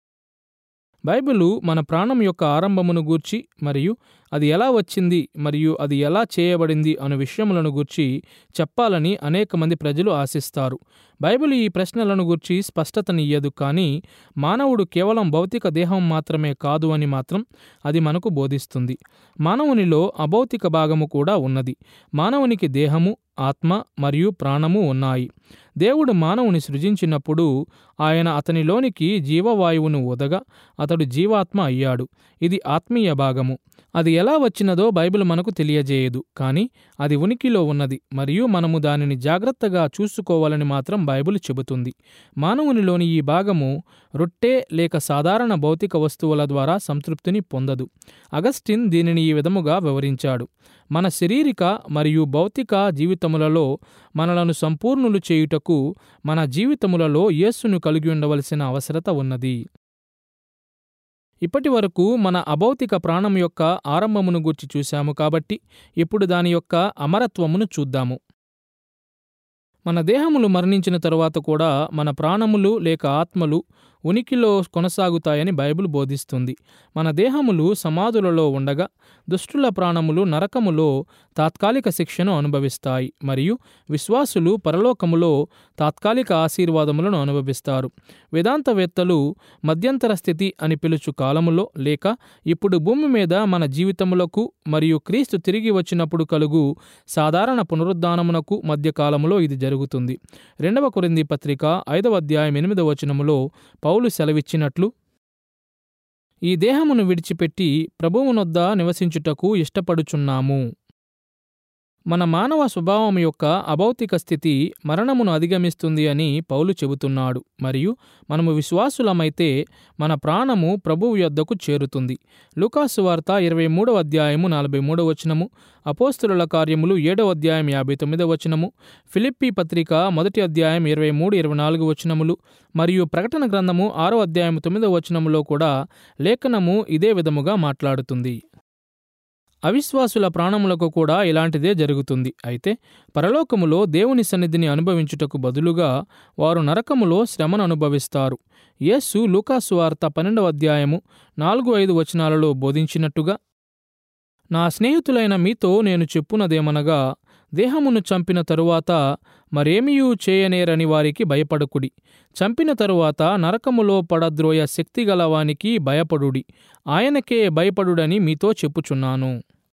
బైబిలు మన ప్రాణం యొక్క ఆరంభమును గూర్చి మరియు అది ఎలా వచ్చింది మరియు అది ఎలా చేయబడింది అను విషయములను గూర్చి చెప్పాలని అనేక మంది ప్రజలు ఆశిస్తారు. బైబిల్ ఈ ప్రశ్నలను గూర్చి స్పష్టతనియ్యదు, కానీ మానవుడు కేవలం భౌతిక దేహం మాత్రమే కాదు అని మాత్రం అది మనకు బోధిస్తుంది. మానవునిలో అభౌతిక భాగము కూడా ఉన్నది. మానవునికి దేహము, ఆత్మ మరియు ప్రాణము ఉన్నాయి. దేవుడు మానవుని సృజించినప్పుడు ఆయన అతనిలోనికి జీవవాయువును వదగా అతడు జీవాత్మ అయ్యాడు. ఇది ఆత్మీయ భాగము. అది ఎలా వచ్చినదో బైబిల్ మనకు తెలియజేయదు, కానీ అది ఉనికిలో ఉన్నది మరియు మనము దానిని జాగ్రత్తగా చూసుకోవాలని మాత్రం బైబిల్ చెబుతుంది. మానవునిలోని ఈ భాగము రొట్టె లేక సాధారణ భౌతిక వస్తువుల ద్వారా సంతృప్తిని పొందదు. అగస్టిన్ దీనిని ఈ విధముగా వివరించాడు: మన శారీరక మరియు భౌతిక జీవితములలో మనలను సంపూర్ణులు చేయుటకు మన జీవితములలో యేసును కలిగి ఉండవలసిన అవసరత ఉన్నది. ఇప్పటి వరకు మన అభౌతిక ప్రాణం యొక్క ఆరంభమును గూర్చి చూశాము, కాబట్టి ఇప్పుడు దాని యొక్క అమరత్వమును చూద్దాము. మన దేహములు మరణించిన తరువాత కూడా మన ప్రాణములు లేక ఆత్మలు ఉనికిలో కొనసాగుతాయని బైబిల్ బోధిస్తుంది. మన దేహములు సమాధులలో ఉండగా దుష్టుల ప్రాణములు నరకములో తాత్కాలిక శిక్షను అనుభవిస్తాయి మరియు విశ్వాసులు పరలోకములో తాత్కాలిక ఆశీర్వాదములను అనుభవిస్తారు. వేదాంతవేత్తలు మధ్యంతర స్థితి అని పిలుచు కాలములో లేక ఇప్పుడు భూమి మీద మన జీవితములకు మరియు క్రీస్తు తిరిగి వచ్చినప్పుడు కలుగు సాధారణ పునరుద్ధానమునకు మధ్య కాలములో ఇది జరుగుతుంది. రెండవ కొరింథీ పత్రిక ఐదవ అధ్యాయం ఎనిమిదవ వచనములో పౌలు సెలవిచ్చినట్లు, ఈ దేహమును విడిచిపెట్టి ప్రభువునొద్ద నివసించుటకు ఇష్టపడుచున్నాము. మన మానవ స్వభావం యొక్క అభౌతిక స్థితి మరణమును అధిగమిస్తుంది అని పౌలు చెబుతున్నాడు మరియు మనము విశ్వాసులమైతే మన ప్రాణము ప్రభువు యొద్దకు చేరుతుంది. లూకాసు వార్త ఇరవై మూడవ అధ్యాయము నలభై మూడవ వచనము, అపోస్తలుల కార్యములు ఏడవ అధ్యాయం యాభై తొమ్మిదవ వచనము, ఫిలిప్పీ పత్రిక మొదటి అధ్యాయం ఇరవై మూడు ఇరవై నాలుగు వచనములు మరియు ప్రకటన గ్రంథము ఆరో అధ్యాయం తొమ్మిదవ వచనములో కూడా లేఖనము ఇదే విధముగా మాట్లాడుతుంది. అవిశ్వాసుల ప్రాణములకు కూడా ఇలాంటిదే జరుగుతుంది. అయితే పరలోకములో దేవుని సన్నిధిని అనుభవించుటకు బదులుగా వారు నరకములో శ్రమను అనుభవిస్తారు. యేసు లూకాసు వార్త పన్నెండవ అధ్యాయము నాలుగు ఐదు వచనాలలో బోధించినట్టుగా, నా స్నేహితులైన మీతో నేను చెప్పునదేమనగా, దేహమును చంపిన తరువాత మరేమియూ చేయనేరని వారికి భయపడకుడి. చంపిన తరువాత నరకములో పడద్రోయ శక్తిగలవానికి భయపడుడి. ఆయనకే భయపడుడని మీతో చెప్పుచున్నాను.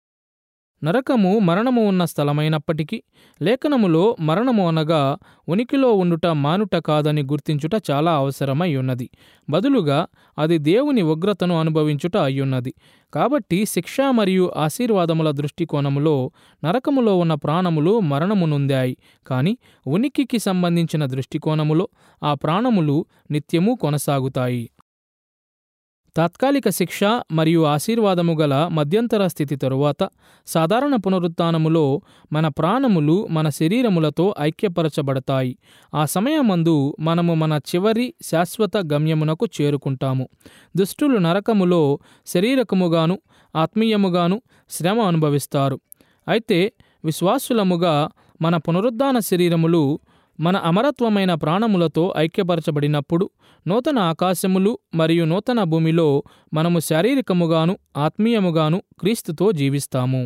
నరకము మరణము ఉన్న స్థలమైనప్పటికీ లేఖనములో మరణము అనగా ఉనికిలో ఉండుట మానుట కాదని గుర్తించుట చాలా అవసరమై ఉన్నది. బదులుగా అది దేవుని ఉగ్రతను అనుభవించుట అయ్యున్నది. కాబట్టి శిక్ష మరియు ఆశీర్వాదముల దృష్టికోణములో నరకములో ఉన్న ప్రాణములు మరణము నొందాయి, కానీ ఉనికికి సంబంధించిన దృష్టికోణములో ఆ ప్రాణములు నిత్యము కొనసాగుతాయి. తాత్కాలిక శిక్ష మరియు ఆశీర్వాదము గల మధ్యంతర స్థితి తరువాత సాధారణ పునరుత్థానములో మన ప్రాణములు మన శరీరములతో ఐక్యపరచబడతాయి. ఆ సమయమందు మనము మన చివరి శాశ్వత గమ్యమునకు చేరుకుంటాము. దుష్టులు నరకములో శరీరకముగాను ఆత్మీయముగాను శ్రమ అనుభవిస్తారు. అయితే విశ్వాసులముగా మన పునరుద్ధాన శరీరములు మన అమరత్వమైన ప్రాణములతో ఐక్యపరచబడినప్పుడు నూతన ఆకాశములు మరియు నూతన భూమిలో మనము శారీరకముగాను ఆత్మీయముగాను క్రీస్తుతో జీవిస్తాము.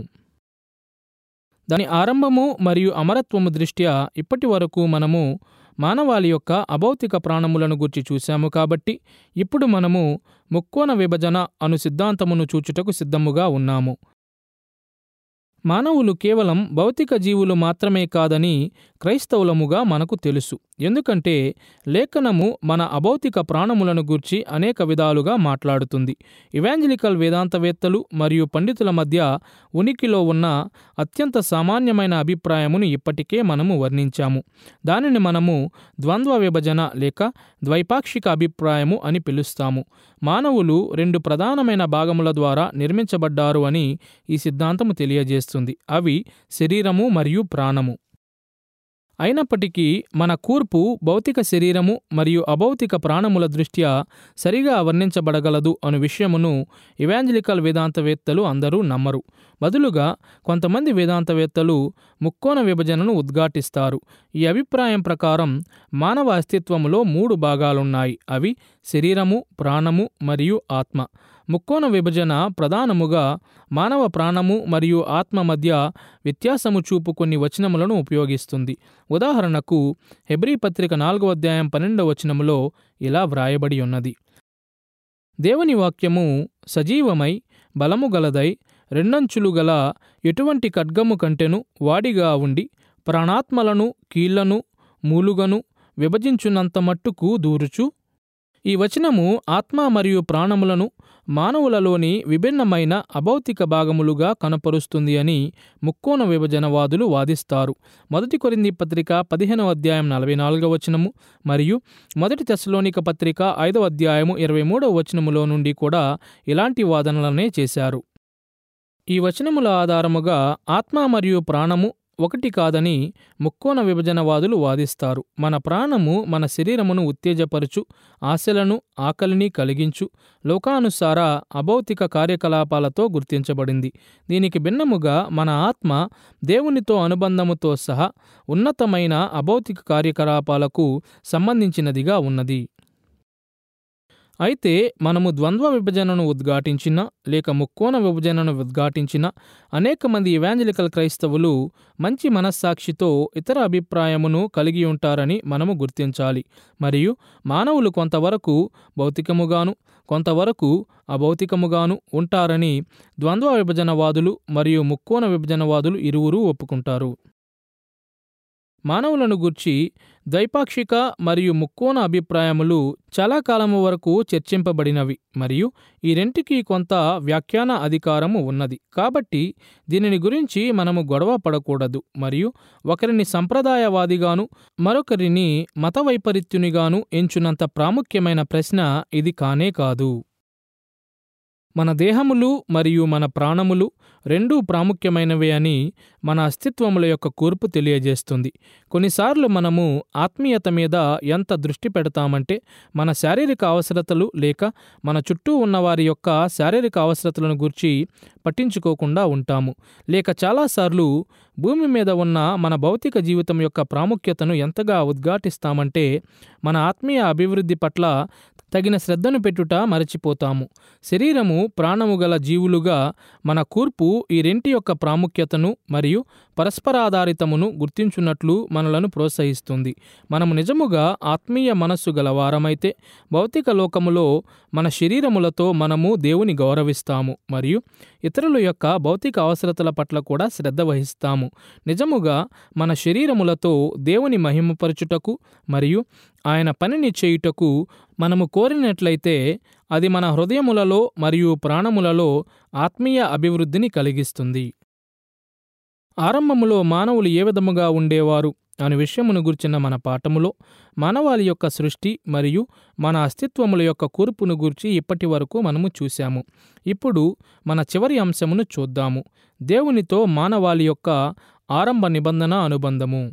దాని ఆరంభము మరియు అమరత్వము దృష్ట్యా ఇప్పటి వరకు మనము మానవాళి యొక్క అభౌతిక ప్రాణములను గురించి చూశాము. కాబట్టి ఇప్పుడు మనము ముక్కోణ విభజన అను సిద్ధాంతమును చూచుటకు సిద్ధముగా ఉన్నాము. మానవులు కేవలం భౌతిక జీవులు మాత్రమే కాదని క్రైస్తవులముగా మనకు తెలుసు. ఎందుకంటే లేఖనము మన అభౌతిక ప్రాణములను గూర్చి అనేక విధాలుగా మాట్లాడుతుంది. ఇవాంజలికల్ వేదాంతవేత్తలు మరియు పండితుల మధ్య ఉనికిలో ఉన్న అత్యంత సామాన్యమైన అభిప్రాయమును ఇప్పటికే మనము వర్ణించాము. దానిని మనము ద్వంద్వ విభజన లేక ద్వైపాక్షిక అభిప్రాయము అని పిలుస్తాము. మానవులు రెండు ప్రధానమైన భాగముల ద్వారా నిర్మించబడ్డారు అని ఈ సిద్ధాంతము తెలియజేస్తుంది. అవి శరీరము మరియు ప్రాణము. అయినప్పటికీ మన కూర్పు భౌతిక శరీరము మరియు అభౌతిక ప్రాణముల దృష్ట్యా సరిగా వర్ణించబడగలదు అను విషయమును ఇవాంజలికల్ వేదాంతవేత్తలు అందరూ నమ్మరు. బదులుగా కొంతమంది వేదాంతవేత్తలు ముక్కోణ విభజనను ఉద్ఘాటిస్తారు. ఈ అభిప్రాయం ప్రకారం మానవ అస్తిత్వములో మూడు భాగాలున్నాయి. అవి శరీరము, ప్రాణము మరియు ఆత్మ. ముక్కోణ విభజన ప్రధానముగా మానవ ప్రాణము మరియు ఆత్మ మధ్య వ్యత్యాసము చూపు కొన్ని వచనములను ఉపయోగిస్తుంది. ఉదాహరణకు హెబ్రీ పత్రిక నాలుగవ అధ్యాయం పన్నెండవ వచనములో ఇలా వ్రాయబడి ఉన్నది: దేవుని వాక్యము సజీవమై బలము గలదై రెండంచులు గల ఎటువంటి ఖడ్గము కంటెను వాడిగా ఉండి ప్రాణాత్మలను కీళ్లను మూలుగను విభజించునంత మట్టుకు దూరుచు. ఈ వచనము ఆత్మ మరియు ప్రాణములను మానవులలోని విభిన్నమైన అభౌతిక భాగములుగా కనపరుస్తుంది అని ముక్కోణ విభజనవాదులు వాదిస్తారు. మొదటి కొరింథీ పత్రిక పదిహేనవ అధ్యాయం నలభై నాలుగవ వచనము మరియు మొదటి తెస్సలోనిక పత్రిక ఐదవ అధ్యాయము ఇరవై మూడవ వచనములో నుండి కూడా ఇలాంటి వాదనలనే చేశారు. ఈ వచనముల ఆధారముగా ఆత్మ మరియు ప్రాణము ఒకటి కాదని ముక్కోణ విభజనవాదులు వాదిస్తారు. మన ప్రాణము మన శరీరమును ఉత్తేజపరచు, ఆశలను, ఆకలిని కలిగించు, లోకానుసార అభౌతిక కార్యకలాపాలతో గుర్తించబడింది. దీనికి భిన్నముగా మన ఆత్మ దేవునితో అనుబంధముతో సహా ఉన్నతమైన అభౌతిక కార్యకలాపాలకు సంబంధించినదిగా ఉన్నది. అయితే మనము ద్వంద్వ విభజనను ఉద్ఘాటించిన లేక ముక్కోణ విభజనను ఉద్ఘాటించిన అనేక మంది ఇవాంజలికల్ క్రైస్తవులు మంచి మనస్సాక్షితో ఇతర అభిప్రాయమును కలిగి ఉంటారని మనము గుర్తించాలి. మరియు మానవులు కొంతవరకు భౌతికముగాను కొంతవరకు అభౌతికముగాను ఉంటారని ద్వంద్వ విభజనవాదులు మరియు ముక్కోణ విభజనవాదులు ఇరువురూ ఒప్పుకుంటారు. మానవులను గూర్చి ద్వైపాక్షిక మరియు ముక్కోణ అభిప్రాయములు చాలా కాలము వరకు చర్చింపబడినవి మరియు ఈ రెంటికి కొంత వ్యాఖ్యాన అధికారము ఉన్నది. కాబట్టి దీనిని గురించి మనము గొడవ పడకూడదు మరియు ఒకరిని సంప్రదాయవాదిగాను మరొకరిని మత వైపరీత్యునిగాను ఎంచునంత ప్రాముఖ్యమైన ప్రశ్న ఇది కానే కాదు. మన దేహములు మరియు మన ప్రాణములు రెండూ ప్రాముఖ్యమైనవే అని మన అస్తిత్వముల యొక్క కూర్పు తెలియజేస్తుంది. కొన్నిసార్లు మనము ఆత్మీయత మీద ఎంత దృష్టి పెడతామంటే మన శారీరక అవసరతలు లేక మన చుట్టూ ఉన్నవారి యొక్క శారీరక అవసరతలను గురించి పట్టించుకోకుండా ఉంటాము. లేక చాలాసార్లు భూమి మీద ఉన్న మన భౌతిక జీవితం యొక్క ప్రాముఖ్యతను ఎంతగా ఉద్ఘాటిస్తామంటే మన ఆత్మీయ అభివృద్ధి పట్ల తగిన శ్రద్ధను పెట్టుట మరచిపోతాము. శరీరము, ప్రాణము గల జీవులుగా మన కూర్పు ఈ రెంటి యొక్క ప్రాముఖ్యతను మరియు పరస్పరాధారితమును గుర్తించున్నట్లు మనలను ప్రోత్సహిస్తుంది. మనము నిజముగా ఆత్మీయ మనస్సు గల వారమైతే భౌతిక లోకములో మన శరీరములతో మనము దేవుని గౌరవిస్తాము మరియు ఇతరుల యొక్క భౌతిక అవసరతల పట్ల కూడా శ్రద్ధ వహిస్తాము. నిజముగా మన శరీరములతో దేవుని మహిమపరచుటకు మరియు ఆయన పనిని చేయుటకు మనము కోరినట్లయితే అది మన హృదయములలో మరియు ప్రాణములలో ఆత్మీయ అభివృద్ధిని కలిగిస్తుంది. ఆరంభములో మానవులు ఏ విధముగా ఉండేవారు అనే విషయమును గుర్చిన మన పాఠములో మానవాళి యొక్క సృష్టి మరియు మన అస్తిత్వముల యొక్క కూర్పును గూర్చి ఇప్పటి వరకు మనము చూశాము. ఇప్పుడు మన చివరి అంశమును చూద్దాము: దేవునితో మానవాళి యొక్క ఆరంభ నిబంధన అనుబంధము.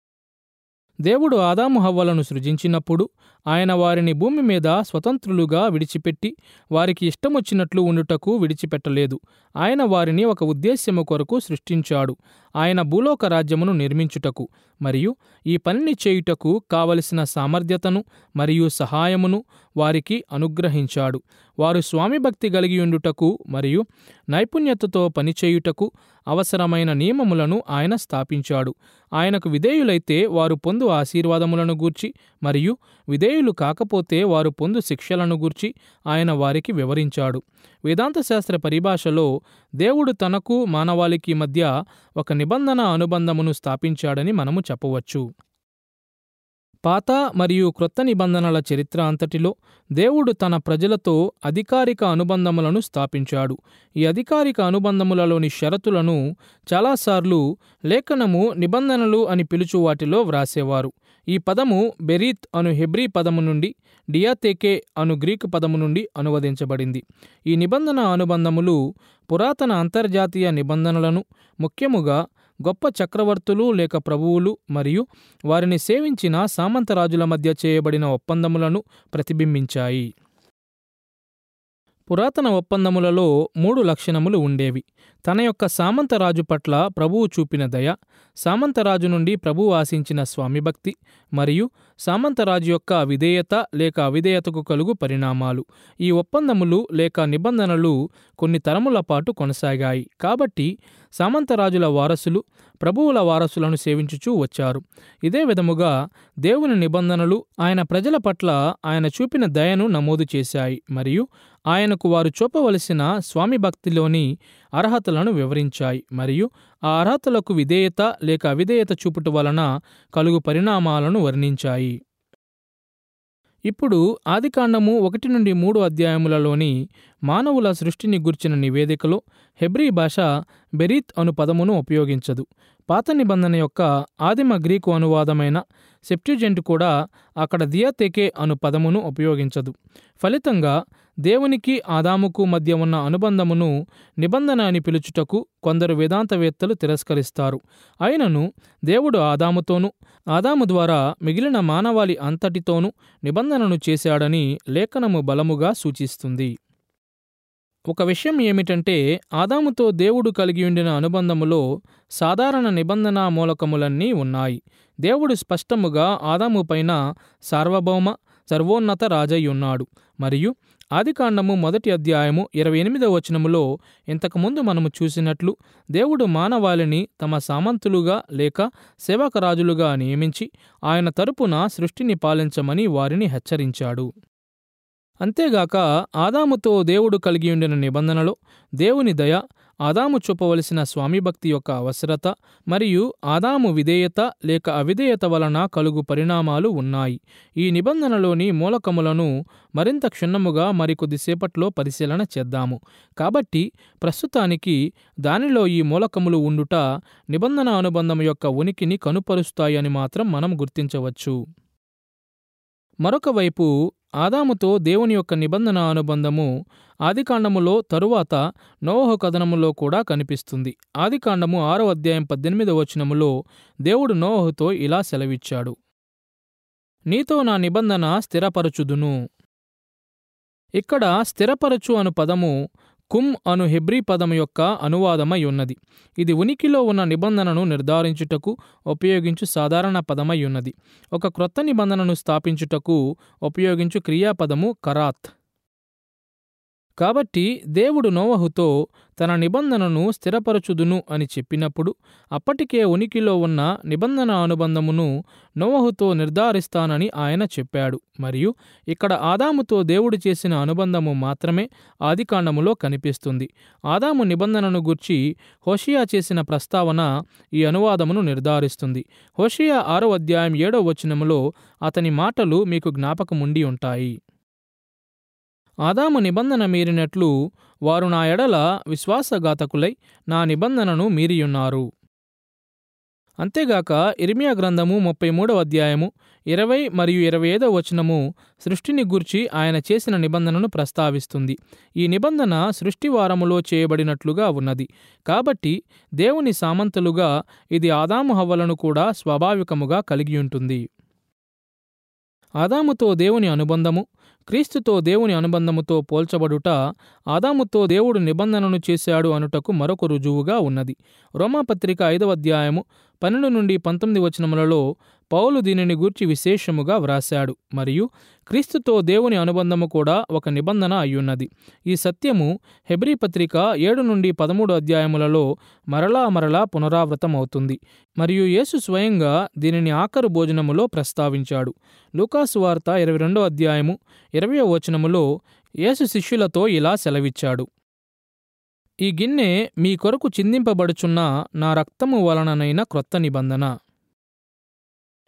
దేవుడు ఆదాము హవ్వలను సృజించినప్పుడు ఆయన వారిని భూమి మీద స్వతంత్రులుగా విడిచిపెట్టి వారికి ఇష్టమొచ్చినట్లు ఉండుటకు విడిచిపెట్టలేదు. ఆయన వారిని ఒక ఉద్దేశ్యము కొరకు సృష్టించాడు, ఆయన భూలోక రాజ్యమును నిర్మించుటకు మరియు ఈ పనిని చేయుటకు కావలసిన సామర్థ్యతను మరియు సహాయమును వారికి అనుగ్రహించాడు. వారు స్వామిభక్తి కలిగియుండుటకు మరియు నైపుణ్యతతో పనిచేయుటకు అవసరమైన నియమములను ఆయన స్థాపించాడు. ఆయనకు విధేయులైతే వారు పొందు ఆశీర్వాదములను గూర్చి మరియు విధేయులు కాకపోతే వారు పొందు శిక్షలను గూర్చి ఆయన వారికి వివరించాడు. వేదాంత శాస్త్ర పరిభాషలో దేవుడు తనకు మానవాళికి మధ్య ఒక నిబంధన అనుబంధమును స్థాపించాడని మనము చెప్పవచ్చు. పాత మరియు క్రొత్త నిబంధనల చరిత్ర అంతటిలో దేవుడు తన ప్రజలతో అధికారిక అనుబంధములను స్థాపించాడు. ఈ అధికారిక అనుబంధములలోని షరతులను చాలాసార్లు లేఖనము నిబంధనలు అని పిలుచు వాటిలో వ్రాసేవారు. ఈ పదము బెరీత్ అను హెబ్రీ పదము నుండి డియాతేకే అను గ్రీకు పదము నుండి అనువదించబడింది. ఈ నిబంధన అనుబంధములు పురాతన అంతర్జాతీయ నిబంధనలను, ముఖ్యముగా గొప్ప చక్రవర్తులు లేక ప్రభువులు మరియు వారిని సేవించిన సామంతరాజుల మధ్య చేయబడిన ఒప్పందములను ప్రతిబింబించాయి. పురాతన ఒప్పందములలో మూడు లక్షణములు ఉండేవి. తన యొక్క సామంతరాజు పట్ల ప్రభువు చూపిన దయ, సామంతరాజు నుండి ప్రభువు ఆశించిన స్వామిభక్తి మరియు సామంతరాజు యొక్క విధేయత లేక అవిధేయతకు కలుగు పరిణామాలు. ఈ ఒప్పందములు లేక నిబంధనలు కొన్ని తరముల పాటు కొనసాగాయి. కాబట్టి సామంతరాజుల వారసులు ప్రభువుల వారసులను సేవించుచూ వచ్చారు. ఇదే విధముగా దేవుని నిబంధనలు ఆయన ప్రజల పట్ల ఆయన చూపిన దయను నమోదు చేశాయి మరియు ఆయనకు వారు చూపవలసిన స్వామి భక్తిలోని అర్హతలను వివరించాయి మరియు ఆ అర్హతలకు విధేయత లేక అవిధేయత చూపుట వలన కలుగు పరిణామాలను వర్ణించాయి. ఇప్పుడు ఆదికాండము ఒకటి నుండి మూడు అధ్యాయములలోని మానవుల సృష్టిని గుర్చిన నివేదికలో హెబ్రీ భాష బెరీత్ అను పదమును ఉపయోగించదు. పాత నిబంధన యొక్క ఆదిమ గ్రీకు అనువాదమైన సెప్ట్యుజెంట్ కూడా అక్కడ దియాతేకే అను పదమును ఉపయోగించదు. ఫలితంగా దేవునికి ఆదాముకు మధ్య ఉన్న అనుబంధమును నిబంధన అని పిలుచుటకు కొందరు వేదాంతవేత్తలు తిరస్కరిస్తారు. అయినను దేవుడు ఆదాముతోనూ ఆదాము ద్వారా మిగిలిన మానవాళి అంతటితోనూ నిబంధనను చేశాడని లేఖనము బలముగా సూచిస్తుంది. ఒక విషయం ఏమిటంటే ఆదాముతో దేవుడు కలిగి ఉండిన అనుబంధములో సాధారణ నిబంధన మూలకములన్నీ ఉన్నాయి. దేవుడు స్పష్టముగా ఆదాము పైన సార్వభౌమ సర్వోన్నత రాజై ఉన్నాడు మరియు ఆదికాండము మొదటి అధ్యాయము ఇరవై ఎనిమిదవ వచనములో ఇంతకుముందు మనము చూసినట్లు దేవుడు మానవాళిని తమ సామంతులుగా లేక సేవకరాజులుగా నియమించి ఆయన తరపున సృష్టిని పాలించమని వారిని హెచ్చరించాడు. అంతేగాక ఆదాముతో దేవుడు కలిగి ఉండిన నిబంధనలో దేవుని దయ, ఆదాము చూపవలసిన స్వామిభక్తి యొక్క అవసరత మరియు ఆదాము విధేయత లేక అవిధేయత వలన కలుగు పరిణామాలు ఉన్నాయి. ఈ నిబంధనలోని మూలకములను మరింత క్షుణ్ణముగా మరికొద్దిసేపట్లో పరిశీలన చేద్దాము. కాబట్టి ప్రస్తుతానికి దానిలో ఈ మూలకములు ఉండుట నిబంధన అనుబంధం యొక్క ఉనికిని కనుపరుస్తాయని మాత్రం మనం గుర్తించవచ్చు. మరొక వైపు ఆదాముతో దేవుని యొక్క నిబంధన అనుబంధము ఆదికాండములో తరువాత నోవహు కథనములో కూడా కనిపిస్తుంది. ఆదికాండము ఆరో అధ్యాయం పద్దెనిమిదవ వచనములో దేవుడు నోవహుతో ఇలా సెలవిచ్చాడు, నీతో నా నిబంధన స్థిరపరచుదును. ఇక్కడ స్థిరపరచు అను పదము కుమ్ అను హెబ్రీ పదము యొక్క అనువాదమై ఉన్నది. ఇది ఉనికిలో ఉన్న నిబంధనను నిర్ధారించుటకు ఉపయోగించు సాధారణ పదమై ఉన్నది. ఒక క్రొత్త నిబంధనను స్థాపించుటకు ఉపయోగించు క్రియాపదము కరాత్. కాబట్టి దేవుడు నోవహుతో తన నిబంధనను స్థిరపరచుదును అని చెప్పినప్పుడు అప్పటికే ఉనికిలో ఉన్న నిబంధన అనుబంధమును నోవహుతో నిర్ధారిస్తానని ఆయన చెప్పాడు. మరియు ఇక్కడ ఆదాముతో దేవుడు చేసిన అనుబంధము మాత్రమే ఆదికాండములో కనిపిస్తుంది. ఆదాము నిబంధనను గూర్చి హోషేయ చేసిన ప్రస్తావన ఈ అనువాదమును నిర్ధారిస్తుంది. హోషేయ ఆరో అధ్యాయం ఏడో వచనములో అతని మాటలు మీకు జ్ఞాపకముండి ఉంటాయి. ఆదాము నిబంధన మీరినట్లు వారు నా ఎడల విశ్వాసఘాతకులై నా నిబంధనను మీరియున్నారు. అంతేగాక ఇర్మియా గ్రంథము ముప్పై మూడవ అధ్యాయము ఇరవై మరియు ఇరవై ఐదవ వచనము సృష్టిని గూర్చి ఆయన చేసిన నిబంధనను ప్రస్తావిస్తుంది. ఈ నిబంధన సృష్టి వారములో చేయబడినట్లుగా ఉన్నది. కాబట్టి దేవుని సామంతులుగా ఇది ఆదాము హవ్వలను కూడా స్వాభావికముగా కలిగి ఉంటుంది. ఆదాముతో దేవుని అనుబంధము క్రీస్తుతో దేవుని అనుబంధముతో పోల్చబడుట ఆదాముతో దేవుడు నిబంధనను చేశాడు అనుటకు మరొక రుజువుగా ఉన్నది. రోమాపత్రిక ఐదవ అధ్యాయము పన్నెండు నుండి పంతొమ్మిది వచనములలో పౌలు దీనిని గూర్చి విశేషముగా వ్రాశాడు. మరియు క్రీస్తుతో దేవుని అనుబంధము కూడా ఒక నిబంధన అయ్యున్నది. ఈ సత్యము హెబ్రీ పత్రిక ఏడు నుండి పదమూడు అధ్యాయములలో మరలా మరలా పునరావృతమవుతుంది. మరియు యేసు స్వయంగా దీనిని ఆఖరు భోజనములో ప్రస్తావించాడు. లూకాసు వార్త ఇరవై రెండో అధ్యాయము ఇరవయో వచనములో యేసు శిష్యులతో ఇలా సెలవిచ్చాడు, ఈ గిన్నె మీ కొరకు చిందింపబడుచున్న నా రక్తము వలననైన క్రొత్త నిబంధన.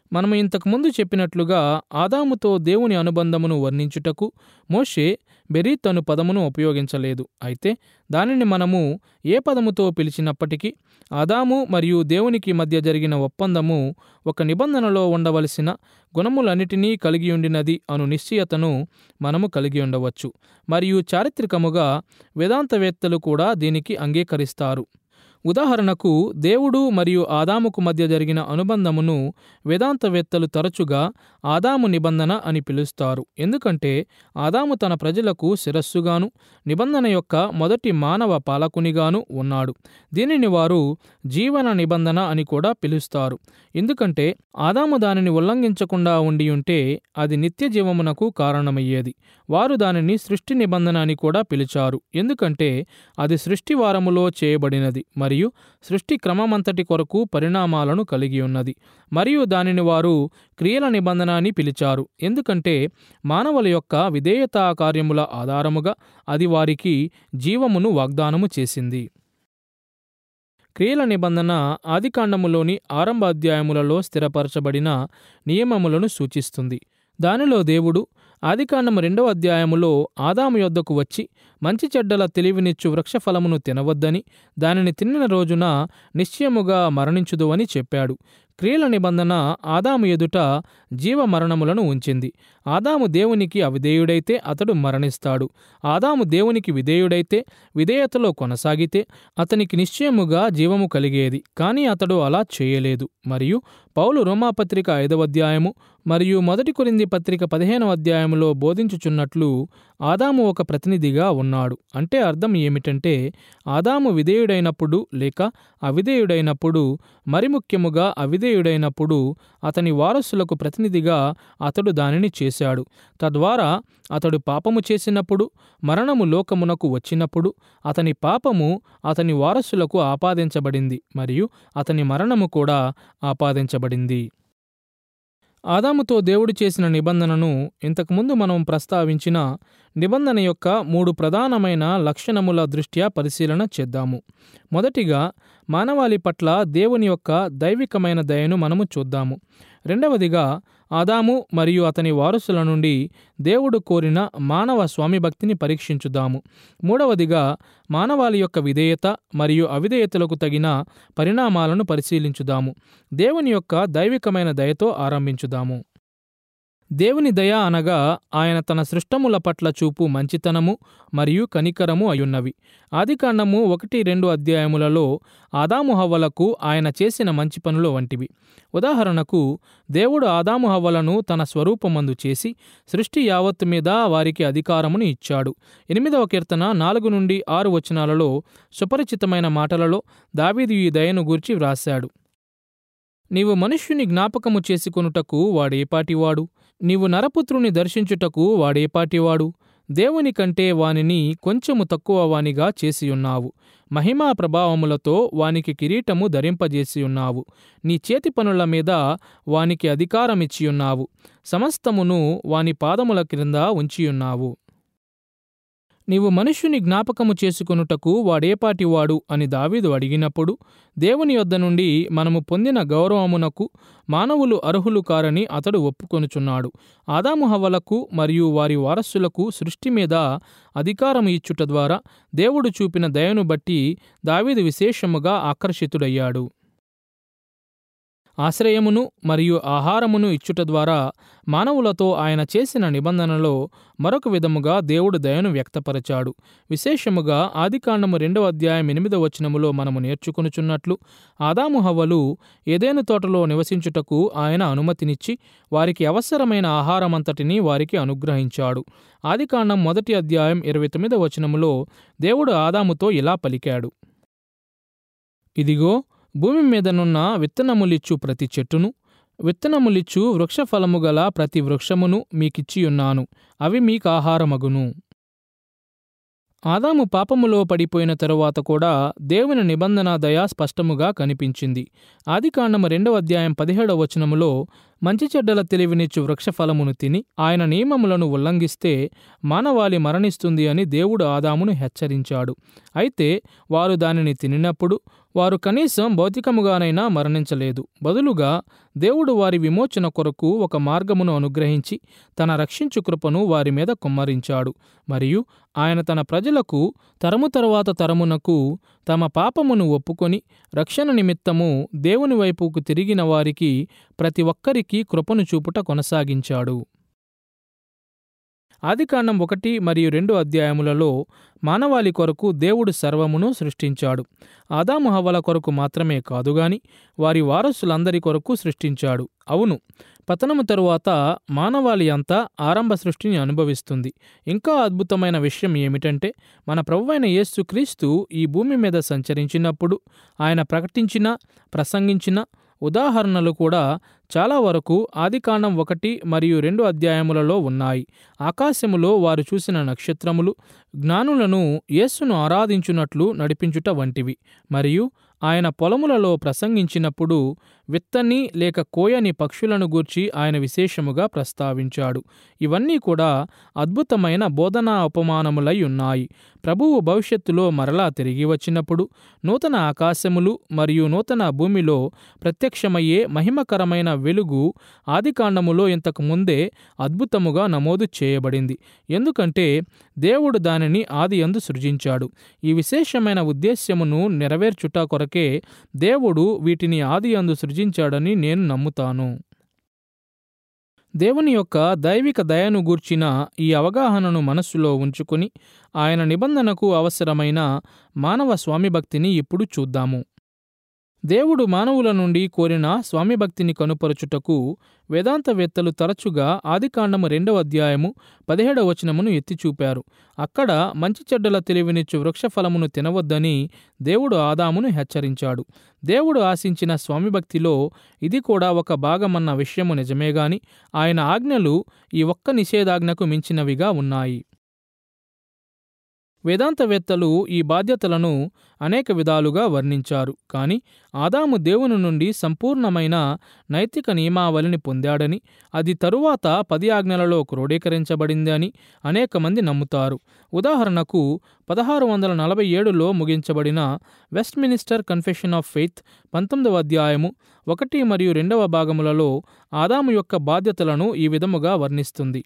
మనం ఇంతకుముందు చెప్పినట్లుగా ఆదాముతో దేవుని అనుబంధమును వర్ణించుటకు మోషే బెరీత్ అను పదమును ఉపయోగించలేదు. అయితే దానిని మనము ఏ పదముతో పిలిచినప్పటికీ ఆదాము మరియు దేవునికి మధ్య జరిగిన ఒప్పందము ఒక నిబంధనలో ఉండవలసిన గుణములన్నిటినీ కలిగియుండినది అను నిశ్చయతను మనము కలిగి ఉండవచ్చు. మరియు చారిత్రకముగా వేదాంతవేత్తలు కూడా దీనికి అంగీకరిస్తారు. ఉదాహరణకు దేవుడు మరియు ఆదాముకు మధ్య జరిగిన అనుబంధమును వేదాంతవేత్తలు తరచుగా ఆదాము నిబంధన అని పిలుస్తారు. ఎందుకంటే ఆదాము తన ప్రజలకు శిరస్సుగాను నిబంధన యొక్క మొదటి మానవ పాలకునిగాను ఉన్నాడు. దీనిని వారు జీవన నిబంధన అని కూడా పిలుస్తారు. ఎందుకంటే ఆదాము దానిని ఉల్లంఘించకుండా ఉండియుంటే అది నిత్య జీవమునకు కారణమయ్యేది. వారు దానిని సృష్టి నిబంధన అని కూడా పిలిచారు. ఎందుకంటే అది సృష్టి వారములో చేయబడినది మరియు సృష్టి క్రమమంతటి కొరకు పరిణామాలను కలిగి ఉన్నది. మరియు దానిని వారు క్రియల నిబంధన అని పిలిచారు. ఎందుకంటే మానవుల యొక్క విధేయతా కార్యముల ఆధారముగా అది వారికి జీవమును వాగ్దానము చేసింది. క్రియల నిబంధన ఆదికాండములోని ఆరంభ అధ్యాయములలో స్థిరపరచబడిన నియమములను సూచిస్తుంది. దానిలో దేవుడు ఆదికాండము రెండవ అధ్యాయములో ఆదాము యొద్దకు వచ్చి మంచి చెడ్డల తెలివినిచ్చు వృక్షఫలమును తినవద్దని, దానిని తినిన రోజున నిశ్చయముగా మరణించుదు అని చెప్పాడు. క్రియల నిబంధన ఆదాము ఎదుట జీవ మరణములను ఉంచింది. ఆదాము దేవునికి అవిధేయుడైతే అతడు మరణిస్తాడు. ఆదాము దేవునికి విధేయుడైతే విధేయతలో కొనసాగితే అతనికి నిశ్చయముగా జీవము కలిగేది. కానీ అతడు అలా చేయలేదు. మరియు పౌలు రోమాపత్రిక ఐదవ అధ్యాయము మరియు మొదటి కొరింథీ పత్రిక పదిహేనవ అధ్యాయములో బోధించుచున్నట్లు ఆదాము ఒక ప్రతినిధిగా ఉన్నాడు. అంటే అర్థం ఏమిటంటే ఆదాము విధేయుడైనప్పుడు లేక అవిధేయుడైనప్పుడు, మరి ముఖ్యముగా అవిధేయుడైనప్పుడు అతని వారసులకు ప్రతినిధిగా అతడు దానిని చేశాడు. తద్వారా అతడు పాపము చేసినప్పుడు, మరణము లోకమునకు వచ్చినప్పుడు అతని పాపము అతని వారసులకు ఆపాదించబడింది మరియు అతని మరణము కూడా ఆపాదించబడింది. ఆదాముతో దేవుడు చేసిన నిబంధనను ఇంతకుముందు మనం ప్రస్తావించిన నిబంధన యొక్క మూడు ప్రధానమైన లక్షణముల దృష్ట్యా పరిశీలన చేద్దాము. మొదటిగా మానవాళి పట్ల దేవుని యొక్క దైవికమైన దయను మనము చూద్దాము. రెండవదిగా ఆదాము మరియు అతని వారసుల నుండి దేవుడు కోరిన మానవ స్వామిభక్తిని పరీక్షించుదాము. మూడవదిగా మానవాళి యొక్క విధేయత మరియు అవిధేయతలకు తగిన పరిణామాలను పరిశీలించుదాము. దేవుని యొక్క దైవికమైన దయతో ఆరంభించుదాము. దేవుని దయ అనగా ఆయన తన సృష్టముల పట్ల చూపు మంచితనము మరియు కనికరము అయున్నవి. ఆదికాండము ఒకటి రెండు అధ్యాయములలో ఆదాము హవ్వలకు ఆయన చేసిన మంచి పనుల వంటివి. ఉదాహరణకు దేవుడు ఆదాము హవ్వలను తన స్వరూపమందు చేసి సృష్టి యావత్తు మీద వారికి అధికారమును ఇచ్చాడు. ఎనిమిదవ కీర్తన నాలుగు నుండి ఆరు వచనాలలో సుపరిచితమైన మాటలలో దావీదు ఈ దయను గూర్చి వ్రాశాడు. నీవు మనుష్యుని జ్ఞాపకము చేసుకొనుటకు వాడేపాటివాడు, నీవు నరపుత్రుని దర్శించుటకు వాడేపాటివాడు, దేవుని కంటే వానిని కొంచెము తక్కువ వానిగా చేసియున్నావు, మహిమా ప్రభావములతో వానికి కిరీటము ధరింపజేసియున్నావు, నీ చేతి పనుల మీద వానికి అధికారమిచ్చియున్నావు, సమస్తమును వాని పాదముల క్రింద ఉంచియున్నావు. నీవు మనుష్యుని జ్ఞాపకము చేసుకొనుటకు వాడేపాటివాడు అని దావీదు అడిగినప్పుడు దేవుని యొద్ద నుండి మనము పొందిన గౌరవమునకు మానవులు అర్హులు కారని అతడు ఒప్పుకొనుచున్నాడు. ఆదాము హవ్వలకు మరియు వారి వారసులకు సృష్టి మీద అధికారం ఇచ్చుట ద్వారా దేవుడు చూపిన దయను బట్టి దావీదు విశేషముగా ఆకర్షితుడయ్యాడు. ఆశ్రయమును మరియు ఆహారమును ఇచ్చుట ద్వారా మానవులతో ఆయన చేసిన నిబంధనలో మరొక విధముగా దేవుడు దయను వ్యక్తపరచాడు. విశేషముగా ఆదికాండము రెండవ అధ్యాయం ఎనిమిదవ వచనములో మనము నేర్చుకొనుచున్నట్లు ఆదాము హవ్వలు ఏదెను తోటలో నివసించుటకు ఆయన అనుమతినిచ్చి వారికి అవసరమైన ఆహారమంతటినీ వారికి అనుగ్రహించాడు. ఆదికాండం మొదటి అధ్యాయం ఇరవై తొమ్మిదవ వచనములో దేవుడు ఆదాముతో ఇలా పలికాడు, ఇదిగో భూమి మీదనున్న విత్తనములిచ్చు ప్రతి చెట్టును, విత్తనములిచ్చు వృక్షఫలము గల ప్రతి వృక్షమును మీకిచ్చియున్నాను, అవి మీకాహారమగును. ఆదాము పాపములో పడిపోయిన తరువాత కూడా దేవుని నిబంధన దయ స్పష్టముగా కనిపించింది. ఆదికాండము రెండవ అధ్యాయం పదిహేడవ వచనములో మంచి చెడ్డల తెలివినిచ్చు వృక్షఫలమును తిని ఆయన నియమములను ఉల్లంఘిస్తే మానవాళి మరణిస్తుంది అని దేవుడు ఆదామును హెచ్చరించాడు. అయితే వారు దానిని తినినప్పుడు వారు కనీసం భౌతికముగానైనా మరణించలేదు. బదులుగా దేవుడు వారి విమోచన కొరకు ఒక మార్గమును అనుగ్రహించి తన రక్షించు కృపను వారి మీద కుమ్మరించాడు. మరియు ఆయన తన ప్రజలకు తరము తరువాత తరమునకు తమ పాపమును ఒప్పుకొని రక్షణ నిమిత్తము దేవుని వైపుకు తిరిగిన వారికి ప్రతి ఒక్కరికి కృపను చూపుట కొనసాగించాడు. ఆదికాండం ఒకటి మరియు రెండు అధ్యాయములలో మానవాళి కొరకు దేవుడు సర్వమును సృష్టించాడు. ఆదాము హవ్వల కొరకు మాత్రమే కాదుగాని వారి వారసులందరి కొరకు సృష్టించాడు. అవును, పతనము తరువాత మానవాళి అంతా ఆరంభ సృష్టిని అనుభవిస్తుంది. ఇంకా అద్భుతమైన విషయం ఏమిటంటే మన ప్రభువైన యేసుక్రీస్తు ఈ భూమి మీద సంచరించినప్పుడు ఆయన ప్రకటించిన, ప్రసంగించిన ఉదాహరణలు కూడా చాలా వరకు ఆదికాండం ఒకటి మరియు రెండు అధ్యాయములలో ఉన్నాయి. ఆకాశములో వారు చూసిన నక్షత్రములు జ్ఞానులను యేసును ఆరాధించున్నట్లు నడిపించుట వంటివి. మరియు ఆయన పొలములలో ప్రసంగించినప్పుడు విత్తని లేక కోయని పక్షులను గూర్చి ఆయన విశేషముగా ప్రస్తావించాడు. ఇవన్నీ కూడా అద్భుతమైన బోధనా ఉపమానములై ఉన్నాయి. ప్రభువు భవిష్యత్తులో మరలా తిరిగి వచ్చినప్పుడు నూతన ఆకాశములు మరియు నూతన భూమిలో ప్రత్యక్షమయ్యే మహిమకరమైన వెలుగు ఆదికాండములో ఇంతకు ముందే అద్భుతముగా నమోదు చేయబడింది. ఎందుకంటే దేవుడు దానిని ఆదియందు సృజించాడు. ఈ విశేషమైన ఉద్దేశ్యమును నెరవేర్చుట కొరకే దేవుడు వీటిని ఆదియందు సృజించాడని నేను నమ్ముతాను. దేవుని యొక్క దైవిక దయను గూర్చిన ఈ అవగాహనను మనస్సులో ఉంచుకుని ఆయన నిబంధనకు అవసరమైన మానవ స్వామిభక్తిని ఇప్పుడు చూద్దాము. దేవుడు మానవుల నుండి కోరిన స్వామిభక్తిని కనుపరచుటకు వేదాంతవేత్తలు తరచుగా ఆదికాండము రెండవ అధ్యాయము పదిహేడవ వచనమును ఎత్తిచూపారు. అక్కడ మంచి చెడ్డల తెలివినిచ్చు వృక్షఫలమును తినవద్దని దేవుడు ఆదామును హెచ్చరించాడు. దేవుడు ఆశించిన స్వామిభక్తిలో ఇది కూడా ఒక భాగమన్న విషయము నిజమేగాని ఆయన ఆజ్ఞలు ఈ ఒక్క నిషేధాజ్ఞకు మించినవిగా ఉన్నాయి. వేదాంతవేత్తలు ఈ బాధ్యతలను అనేక విధాలుగా వర్ణించారు. కానీ ఆదాము దేవుని నుండి సంపూర్ణమైన నైతిక నియమావళిని పొందాడని, అది తరువాత పది ఆజ్ఞలలో క్రోడీకరించబడింది అని అనేక మంది నమ్ముతారు. ఉదాహరణకు పదహారు వందల నలభై ఏడులో ముగించబడిన వెస్ట్మినిస్టర్ కన్ఫెషన్ ఆఫ్ ఫెయిత్ పంతొమ్మిదవ అధ్యాయము ఒకటి మరియు రెండవ భాగములలో ఆదాము యొక్క బాధ్యతలను ఈ విధముగా వర్ణిస్తుంది.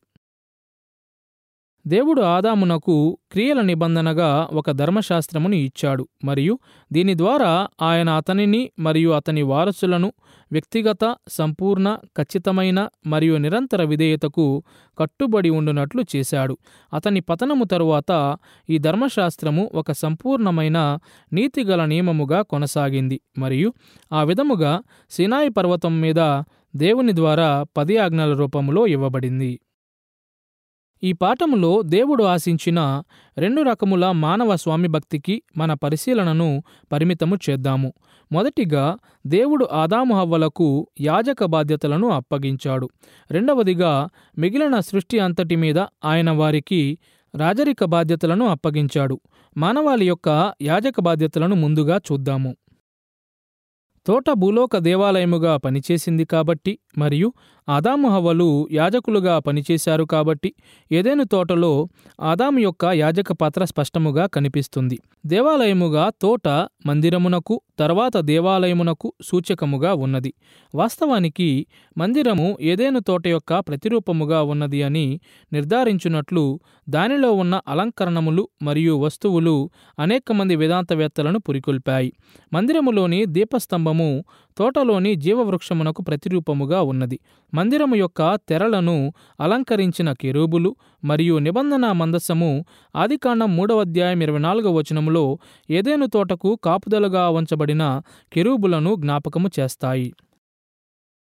దేవుడు ఆదామునకు క్రియల నిబంధనగా ఒక ధర్మశాస్త్రమును ఇచ్చాడు మరియు దీని ద్వారా ఆయన అతనిని మరియు అతని వారసులను వ్యక్తిగత, సంపూర్ణ, ఖచ్చితమైన మరియు నిరంతర విధేయతకు కట్టుబడి ఉండునట్లు చేశాడు. అతని పతనము తరువాత ఈ ధర్మశాస్త్రము ఒక సంపూర్ణమైన నీతిగల నియమముగా కొనసాగింది మరియు ఆ విధముగా సినాయి పర్వతం మీద దేవుని ద్వారా పది ఆజ్ఞల రూపములో ఇవ్వబడింది. ఈ పాఠములో దేవుడు ఆశించిన రెండు రకముల మానవ స్వామిభక్తికి మన పరిశీలనను పరిమితము చేద్దాము. మొదటిగా దేవుడు ఆదాము హవ్వలకు యాజక బాధ్యతలను అప్పగించాడు. రెండవదిగా మిగిలిన సృష్టి అంతటి మీద ఆయన వారికి రాజరిక బాధ్యతలను అప్పగించాడు. మానవాళి యొక్క యాజక బాధ్యతలను ముందుగా చూద్దాము. తోట భూలోక దేవాలయముగా పనిచేసింది కాబట్టి మరియు ఆదాము హవ్వలు యాజకులుగా పనిచేశారు కాబట్టి ఏదెను తోటలో ఆదాము యొక్క యాజక పాత్ర స్పష్టముగా కనిపిస్తుంది. దేవాలయముగా తోట మందిరమునకు తర్వాత దేవాలయమునకు సూచకముగా ఉన్నది. వాస్తవానికి మందిరము ఏదెను తోట యొక్క ప్రతిరూపముగా ఉన్నది అని నిర్ధారించున్నట్లు దానిలో ఉన్న అలంకరణములు మరియు వస్తువులు అనేక మంది వేదాంతవేత్తలను పురికొల్పాయి. మందిరములోని దీపస్తంభము తోటలోని జీవవృక్షమునకు ప్రతిరూపముగా ఉన్నది. మందిరము యొక్క తెరలను అలంకరించిన కెరూబులు మరియు నిబంధన మందసము ఆదికాండం మూడవ అధ్యాయం ఇరవై నాలుగవ వచనములో ఏదెను తోటకు కాపుదలుగా ఉంచబడిన కెరూబులను జ్ఞాపకము చేస్తాయి.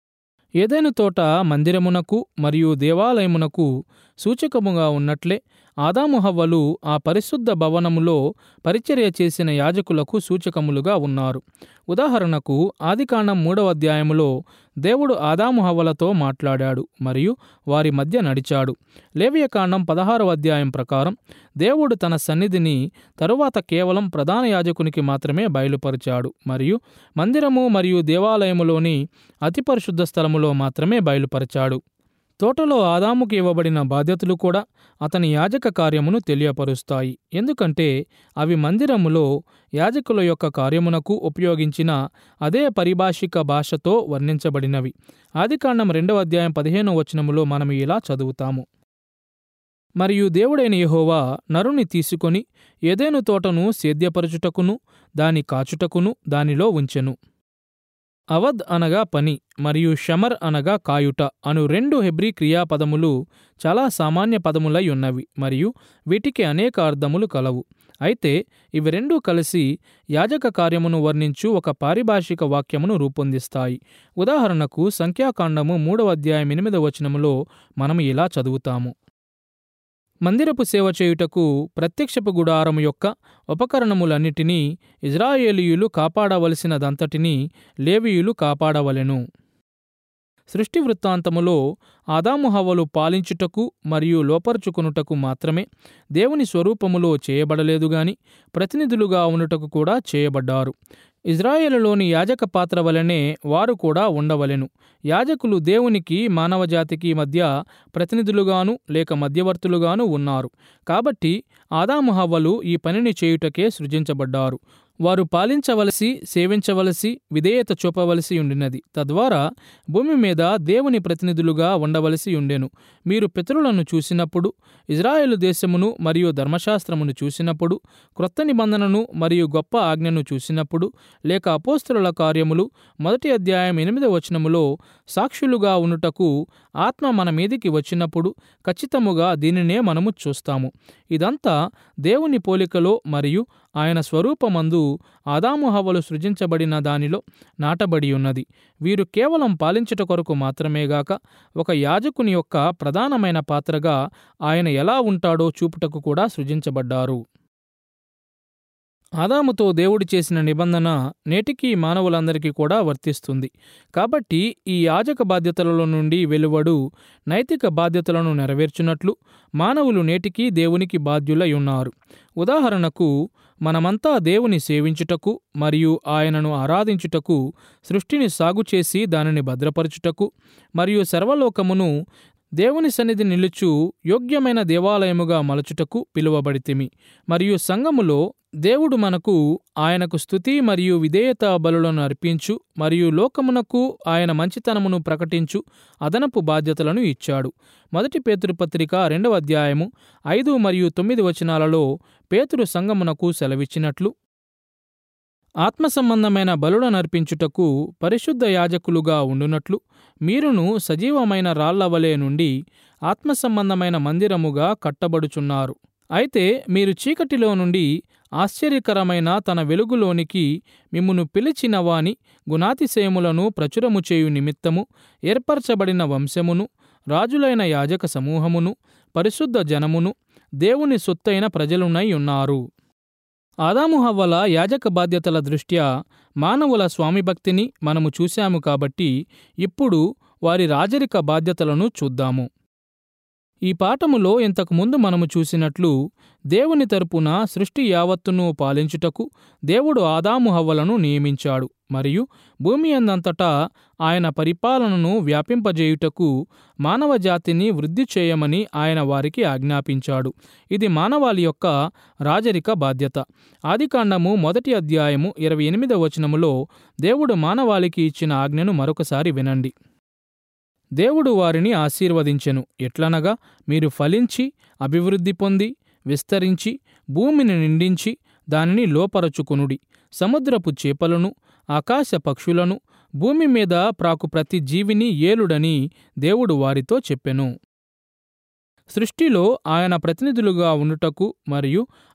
ఏదెను తోట మందిరమునకు మరియు దేవాలయమునకు సూచకముగా ఉన్నట్లే ఆదాము హవ్వలు ఆ పరిశుద్ధ భవనములో పరిచర్య చేసిన యాజకులకు సూచకములుగా ఉన్నారు. ఉదాహరణకు ఆదికాండం మూడవ అధ్యాయములో దేవుడు ఆదాము హవ్వలతో మాట్లాడాడు మరియు వారి మధ్య నడిచాడు. లేవియకాండం పదహారవ అధ్యాయం ప్రకారం దేవుడు తన సన్నిధిని తరువాత కేవలం ప్రధాన యాజకునికి మాత్రమే బయలుపరిచాడు మరియు మందిరము మరియు దేవాలయములోని అతి పరిశుద్ధ స్థలములో మాత్రమే బయలుపరిచాడు. తోటలో ఆదాముకి ఇవ్వబడిన బాధ్యతలు కూడా అతని యాజక కార్యమును తెలియపరుస్తాయి, ఎందుకంటే అవి మందిరములో యాజకుల యొక్క కార్యమునకు ఉపయోగించిన అదే పరిభాషిక భాషతో వర్ణించబడినవి. ఆదికాండం రెండవ అధ్యాయం పదిహేనవ వచనములో మనం ఇలా చదువుతాము: మరియు దేవుడైన యెహోవా నరుని తీసుకొని ఏదెను తోటను సేద్యపరచుటకును దాని కాచుటకును దానిలో ఉంచెను. అవద్ అనగా పని మరియు షమర్ అనగా కాయుట అను రెండు హెబ్రీ క్రియాపదములు చాలా సామాన్య పదములై ఉన్నవి మరియు వీటికి అనేక అర్థములు కలవు. అయితే ఇవి రెండూ కలిసి యాజక కార్యమును వర్ణించు ఒక పారిభాషిక వాక్యమును రూపొందిస్తాయి. ఉదాహరణకు సంఖ్యాకాండము మూడవ అధ్యాయం ఎనిమిదవ వచనములో మనం ఇలా చదువుతాము: మందిరపు సేవ చేయుటకు ప్రత్యక్షపు గుడారము యొక్క ఉపకరణములన్నిటినీ ఇజ్రాయేలీయులు కాపాడవలసినదంతటినీ లేవీయులు కాపాడవలెను. సృష్టి వృత్తాంతములో ఆదాము హవ్వలు పాలించుటకు మరియు లోపరుచుకొనుటకు మాత్రమే దేవుని స్వరూపములో చేయబడలేదు గాని ప్రతినిధులుగా ఉండుటకు కూడా చేయబడ్డారు. ఇజ్రాయేలులోని యాజక పాత్ర వలనే వారు కూడా ఉండవలెను. యాజకులు దేవునికి మానవజాతికి మధ్య ప్రతినిధులుగాను లేక మధ్యవర్తులుగాను ఉన్నారు. కాబట్టి ఆదాము హవ్వలు ఈ పనిని చేయుటకే సృజించబడ్డారు. వారు పాలించవలసి, సేవించవలసి, విధేయత చూపవలసి ఉండినది. తద్వారా భూమి మీద దేవుని ప్రతినిధులుగా ఉండవలసి ఉండెను. మీరు పితరులను చూసినప్పుడు, ఇజ్రాయేలు దేశమును మరియు ధర్మశాస్త్రమును చూసినప్పుడు, క్రొత్త నిబంధనను మరియు గొప్ప ఆజ్ఞను చూసినప్పుడు, లేక అపోస్తలుల కార్యములు మొదటి అధ్యాయం ఎనిమిదవ వచనములో సాక్షులుగా ఉండుటకు ఆత్మ మన మీదికి వచ్చినప్పుడు ఖచ్చితముగా దీనినే మనము చూస్తాము. ఇదంతా దేవుని పోలికలో మరియు ఆయన స్వరూపమందు ఆదాము హవ్వలు సృజించబడిన దానిలో నాటబడి ఉన్నది. వీరు కేవలం పాలించుట కొరకు మాత్రమేగాక ఒక యాజకుని యొక్క ప్రధానమైన పాత్రగా ఆయన ఎలా ఉంటాడో చూపుటకు కూడా సృజించబడ్డారు. ఆదాముతో దేవుడు చేసిన నిబంధన నేటికీ మానవులందరికీ కూడా వర్తిస్తుంది. కాబట్టి ఈ యాజక బాధ్యతలలో నుండి వెలువడు నైతిక బాధ్యతలను నెరవేర్చున్నట్లు మానవులు నేటికీ దేవునికి బాధ్యులై ఉన్నారు. ఉదాహరణకు, మనమంతా దేవుని సేవించుటకు మరియు ఆయనను ఆరాధించుటకు, సృష్టిని సాగుచేసి దానిని భద్రపరచుటకు మరియు సర్వలోకమును దేవుని సన్నిధి నిలుచు యోగ్యమైన దేవాలయముగా మలచుటకు పిలువబడితిమి. మరియు సంఘములో దేవుడు మనకు ఆయనకు స్తుతి మరియు విధేయత బలులను అర్పించు మరియు లోకమునకు ఆయన మంచితనమును ప్రకటించు అదనపు బాధ్యతలను ఇచ్చాడు. మొదటి పేతురు పత్రిక రెండవ అధ్యాయము ఐదు మరియు తొమ్మిది వచనాలలో పేతురు సంఘమునకు సెలవిచ్చినట్లు, ఆత్మ సంబంధమైన బలులనర్పించుటకు పరిశుద్ధ యాజకులుగా ఉండునట్లు మీరును సజీవమైన రాళ్లవలే నుండి ఆత్మ సంబంధమైన మందిరముగా కట్టబడుచున్నారు. అయితే మీరు చీకటిలో నుండి ఆశ్చర్యకరమైన తన వెలుగులోనికి మిమ్మును పిలిచిన వాని గుణాతిశయములను ప్రచురము చేయు నిమిత్తము ఏర్పరచబడిన వంశమును, రాజులైన యాజక సమూహమును, పరిశుద్ధ జనమును, దేవుని సొత్తైన ప్రజలునై ఉన్నారు. ఆదాము హవ్వల యాజక బాధ్యతల దృష్ట్యా మానవుల స్వామిభక్తిని మనము చూశాము. కాబట్టి ఇప్పుడు వారి రాజరిక బాధ్యతలను చూద్దాము. ఈ పాఠములో ఇంతకుముందు మనము చూసినట్లు దేవుని తరపున సృష్టి యావత్తును పాలించుటకు దేవుడు ఆదాము హవ్వలను నియమించాడు మరియు భూమి అందంతటా ఆయన పరిపాలనను వ్యాపింపజేయుటకు మానవజాతిని వృద్ధి చేయమని ఆయన వారికి ఆజ్ఞాపించాడు. ఇది మానవాళి యొక్క రాజరిక బాధ్యత. ఆదికాండము మొదటి అధ్యాయము ఇరవై ఎనిమిదవ వచనములో దేవుడు మానవాళికి ఇచ్చిన ఆజ్ఞను మరొకసారి వినండి. దేవుడు వారిని ఆశీర్వదించెను. ఎట్లనగా, మీరు ఫలించి అభివృద్ధి పొంది విస్తరించి భూమిని నిండించి దానిని లోపరచుకొనుడి. సముద్రపు చేపలను, ఆకాశ పక్షులను, భూమి మీద ప్రాకు ప్రతి జీవిని ఏలుడని దేవుడు వారితో చెప్పెను. సృష్టిలో ఆయన ప్రతినిధులుగా ఉండుటకు మరియు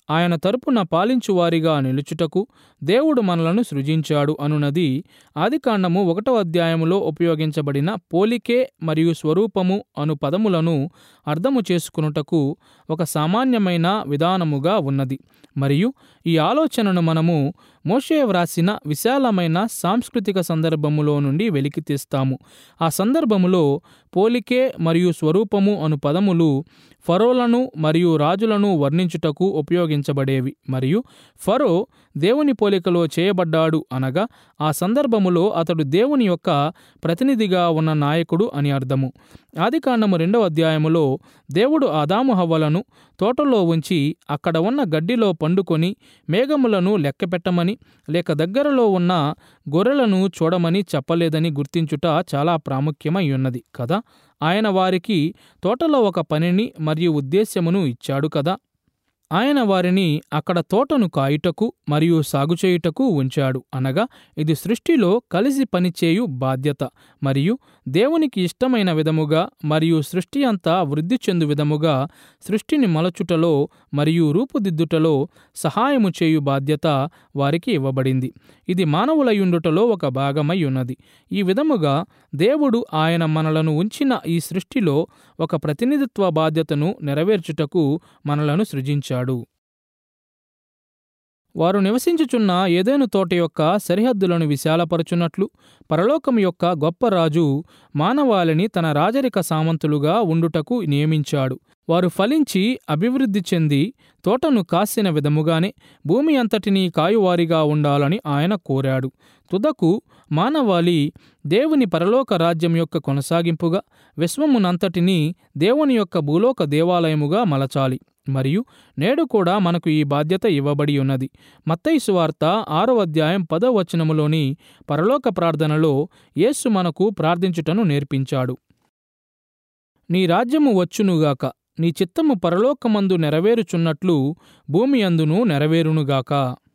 ఆయన తరపున పాలించువారిగా నిలుచుటకు దేవుడు మనలను సృజించాడు అనున్నది ఆదికాండము ఒకటవ అధ్యాయములో ఉపయోగించబడిన పోలికే మరియు స్వరూపము అను పదములను అర్థము చేసుకునుటకు ఒక సామాన్యమైన విధానముగా ఉన్నది. మరియు ఈ ఆలోచనను మనము మోషే వ్రాసిన విశాలమైన సాంస్కృతిక సందర్భములో నుండి వెలికి తీస్తాము. ఆ సందర్భములో పోలికే మరియు స్వరూపము అను పదములు ఫరోలను మరియు రాజులను వర్ణించుటకు ఉపయోగించబడేవి. మరియు ఫరో దేవుని పోలికలో చేయబడ్డాడు అనగా ఆ సందర్భములో అతడు దేవుని యొక్క ప్రతినిధిగా ఉన్న నాయకుడు అని అర్థము. ఆదికాండము రెండవ అధ్యాయములో దేవుడు ఆదాము హవ్వలను తోటలో ఉంచి అక్కడ ఉన్న గడ్డిలో పండుకొని మేఘములను లెక్కపెట్టమని లేక దగ్గరలో ఉన్న గొర్రెలను చూడమని చెప్పలేదని గుర్తించుట చాలా ప్రాముఖ్యమై ఉన్నది కదా. ఆయన వారికి తోటలో ఒక పనిని మరియు ఉద్దేశ్యమును ఇచ్చాడు కదా. ఆయన వారిని అక్కడ తోటను కాయుటకు మరియు సాగుచేయుటకు ఉంచాడు. అనగా ఇది సృష్టిలో కలిసి పనిచేయు బాధ్యత మరియు దేవునికి ఇష్టమైన విధముగా మరియు సృష్టి అంతా వృద్ధి చెందు విధముగా సృష్టిని మలచుటలో మరియు రూపుదిద్దుటలో సహాయము చేయు బాధ్యత వారికి ఇవ్వబడింది. ఇది మానవులయుండుటలో ఒక భాగమై ఉన్నది. ఈ విధముగా దేవుడు ఆయన మనలను ఉంచిన ఈ సృష్టిలో ఒక ప్రతినిధిత్వ బాధ్యతను నెరవేర్చుటకు మనలను సృజించాడు. వారు నివసించుచున్న ఏదెను తోట యొక్క సరిహద్దులను విశాలపరచునట్లు పరలోకం యొక్క గొప్ప రాజు మానవాళిని తన రాజరిక సామంతులుగా ఉండుటకు నియమించాడు. వారు ఫలించి అభివృద్ధి చెంది తోటను కాసిన విధముగానే భూమి అంతటినీ కాయువారిగా ఉండాలని ఆయన కోరాడు. తుదకు మానవాళి దేవుని పరలోక రాజ్యం యొక్క కొనసాగింపుగా విశ్వమునంతటినీ దేవుని యొక్క భూలోక దేవాలయముగా మలచాలి. మరియు నేడు కూడా మనకు ఈ బాధ్యత ఇవ్వబడి ఉన్నది. మత్తయి సువార్త ఆరో అధ్యాయం పదో వచనములోని పరలోక ప్రార్థనలో యేసు మనకు ప్రార్థించుటను నేర్పించాడు. నీ రాజ్యము వచ్చునుగాక, నీ చిత్తము పరలోకమందు నెరవేరుచున్నట్లు భూమి అందును నెరవేరునుగాక.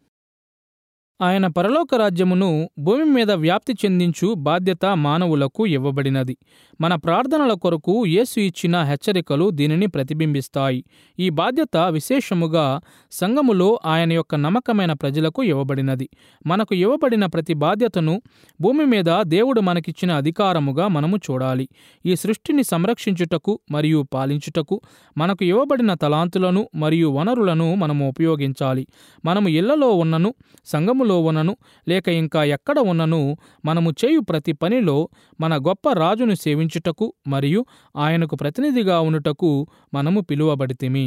ఆయన పరలోక రాజ్యమును భూమి మీద వ్యాప్తి చెందించు బాధ్యత మానవులకు ఇవ్వబడినది. మన ప్రార్థనల కొరకు యేసు ఇచ్చిన హెచ్చరికలు దీనిని ప్రతిబింబిస్తాయి. ఈ బాధ్యత విశేషముగా సంఘములో ఆయన యొక్క నమ్మకమైన ప్రజలకు ఇవ్వబడినది. మనకు ఇవ్వబడిన ప్రతి బాధ్యతను భూమి మీద దేవుడు మనకిచ్చిన అధికారముగా మనము చూడాలి. ఈ సృష్టిని సంరక్షించుటకు మరియు పాలించుటకు మనకు ఇవ్వబడిన తలాంతులను మరియు వనరులను మనము ఉపయోగించాలి. మనము ఇళ్లలో ఉన్నను, సంఘములో ఉన్నను, లేక ఇంకా ఎక్కడ ఉన్నను మనము చేయు ప్రతి పనిలో మన గొప్ప రాజును సేవించుటకు మరియు ఆయనకు ప్రతినిధిగా ఉండుటకు మనము పిలువబడితిమి.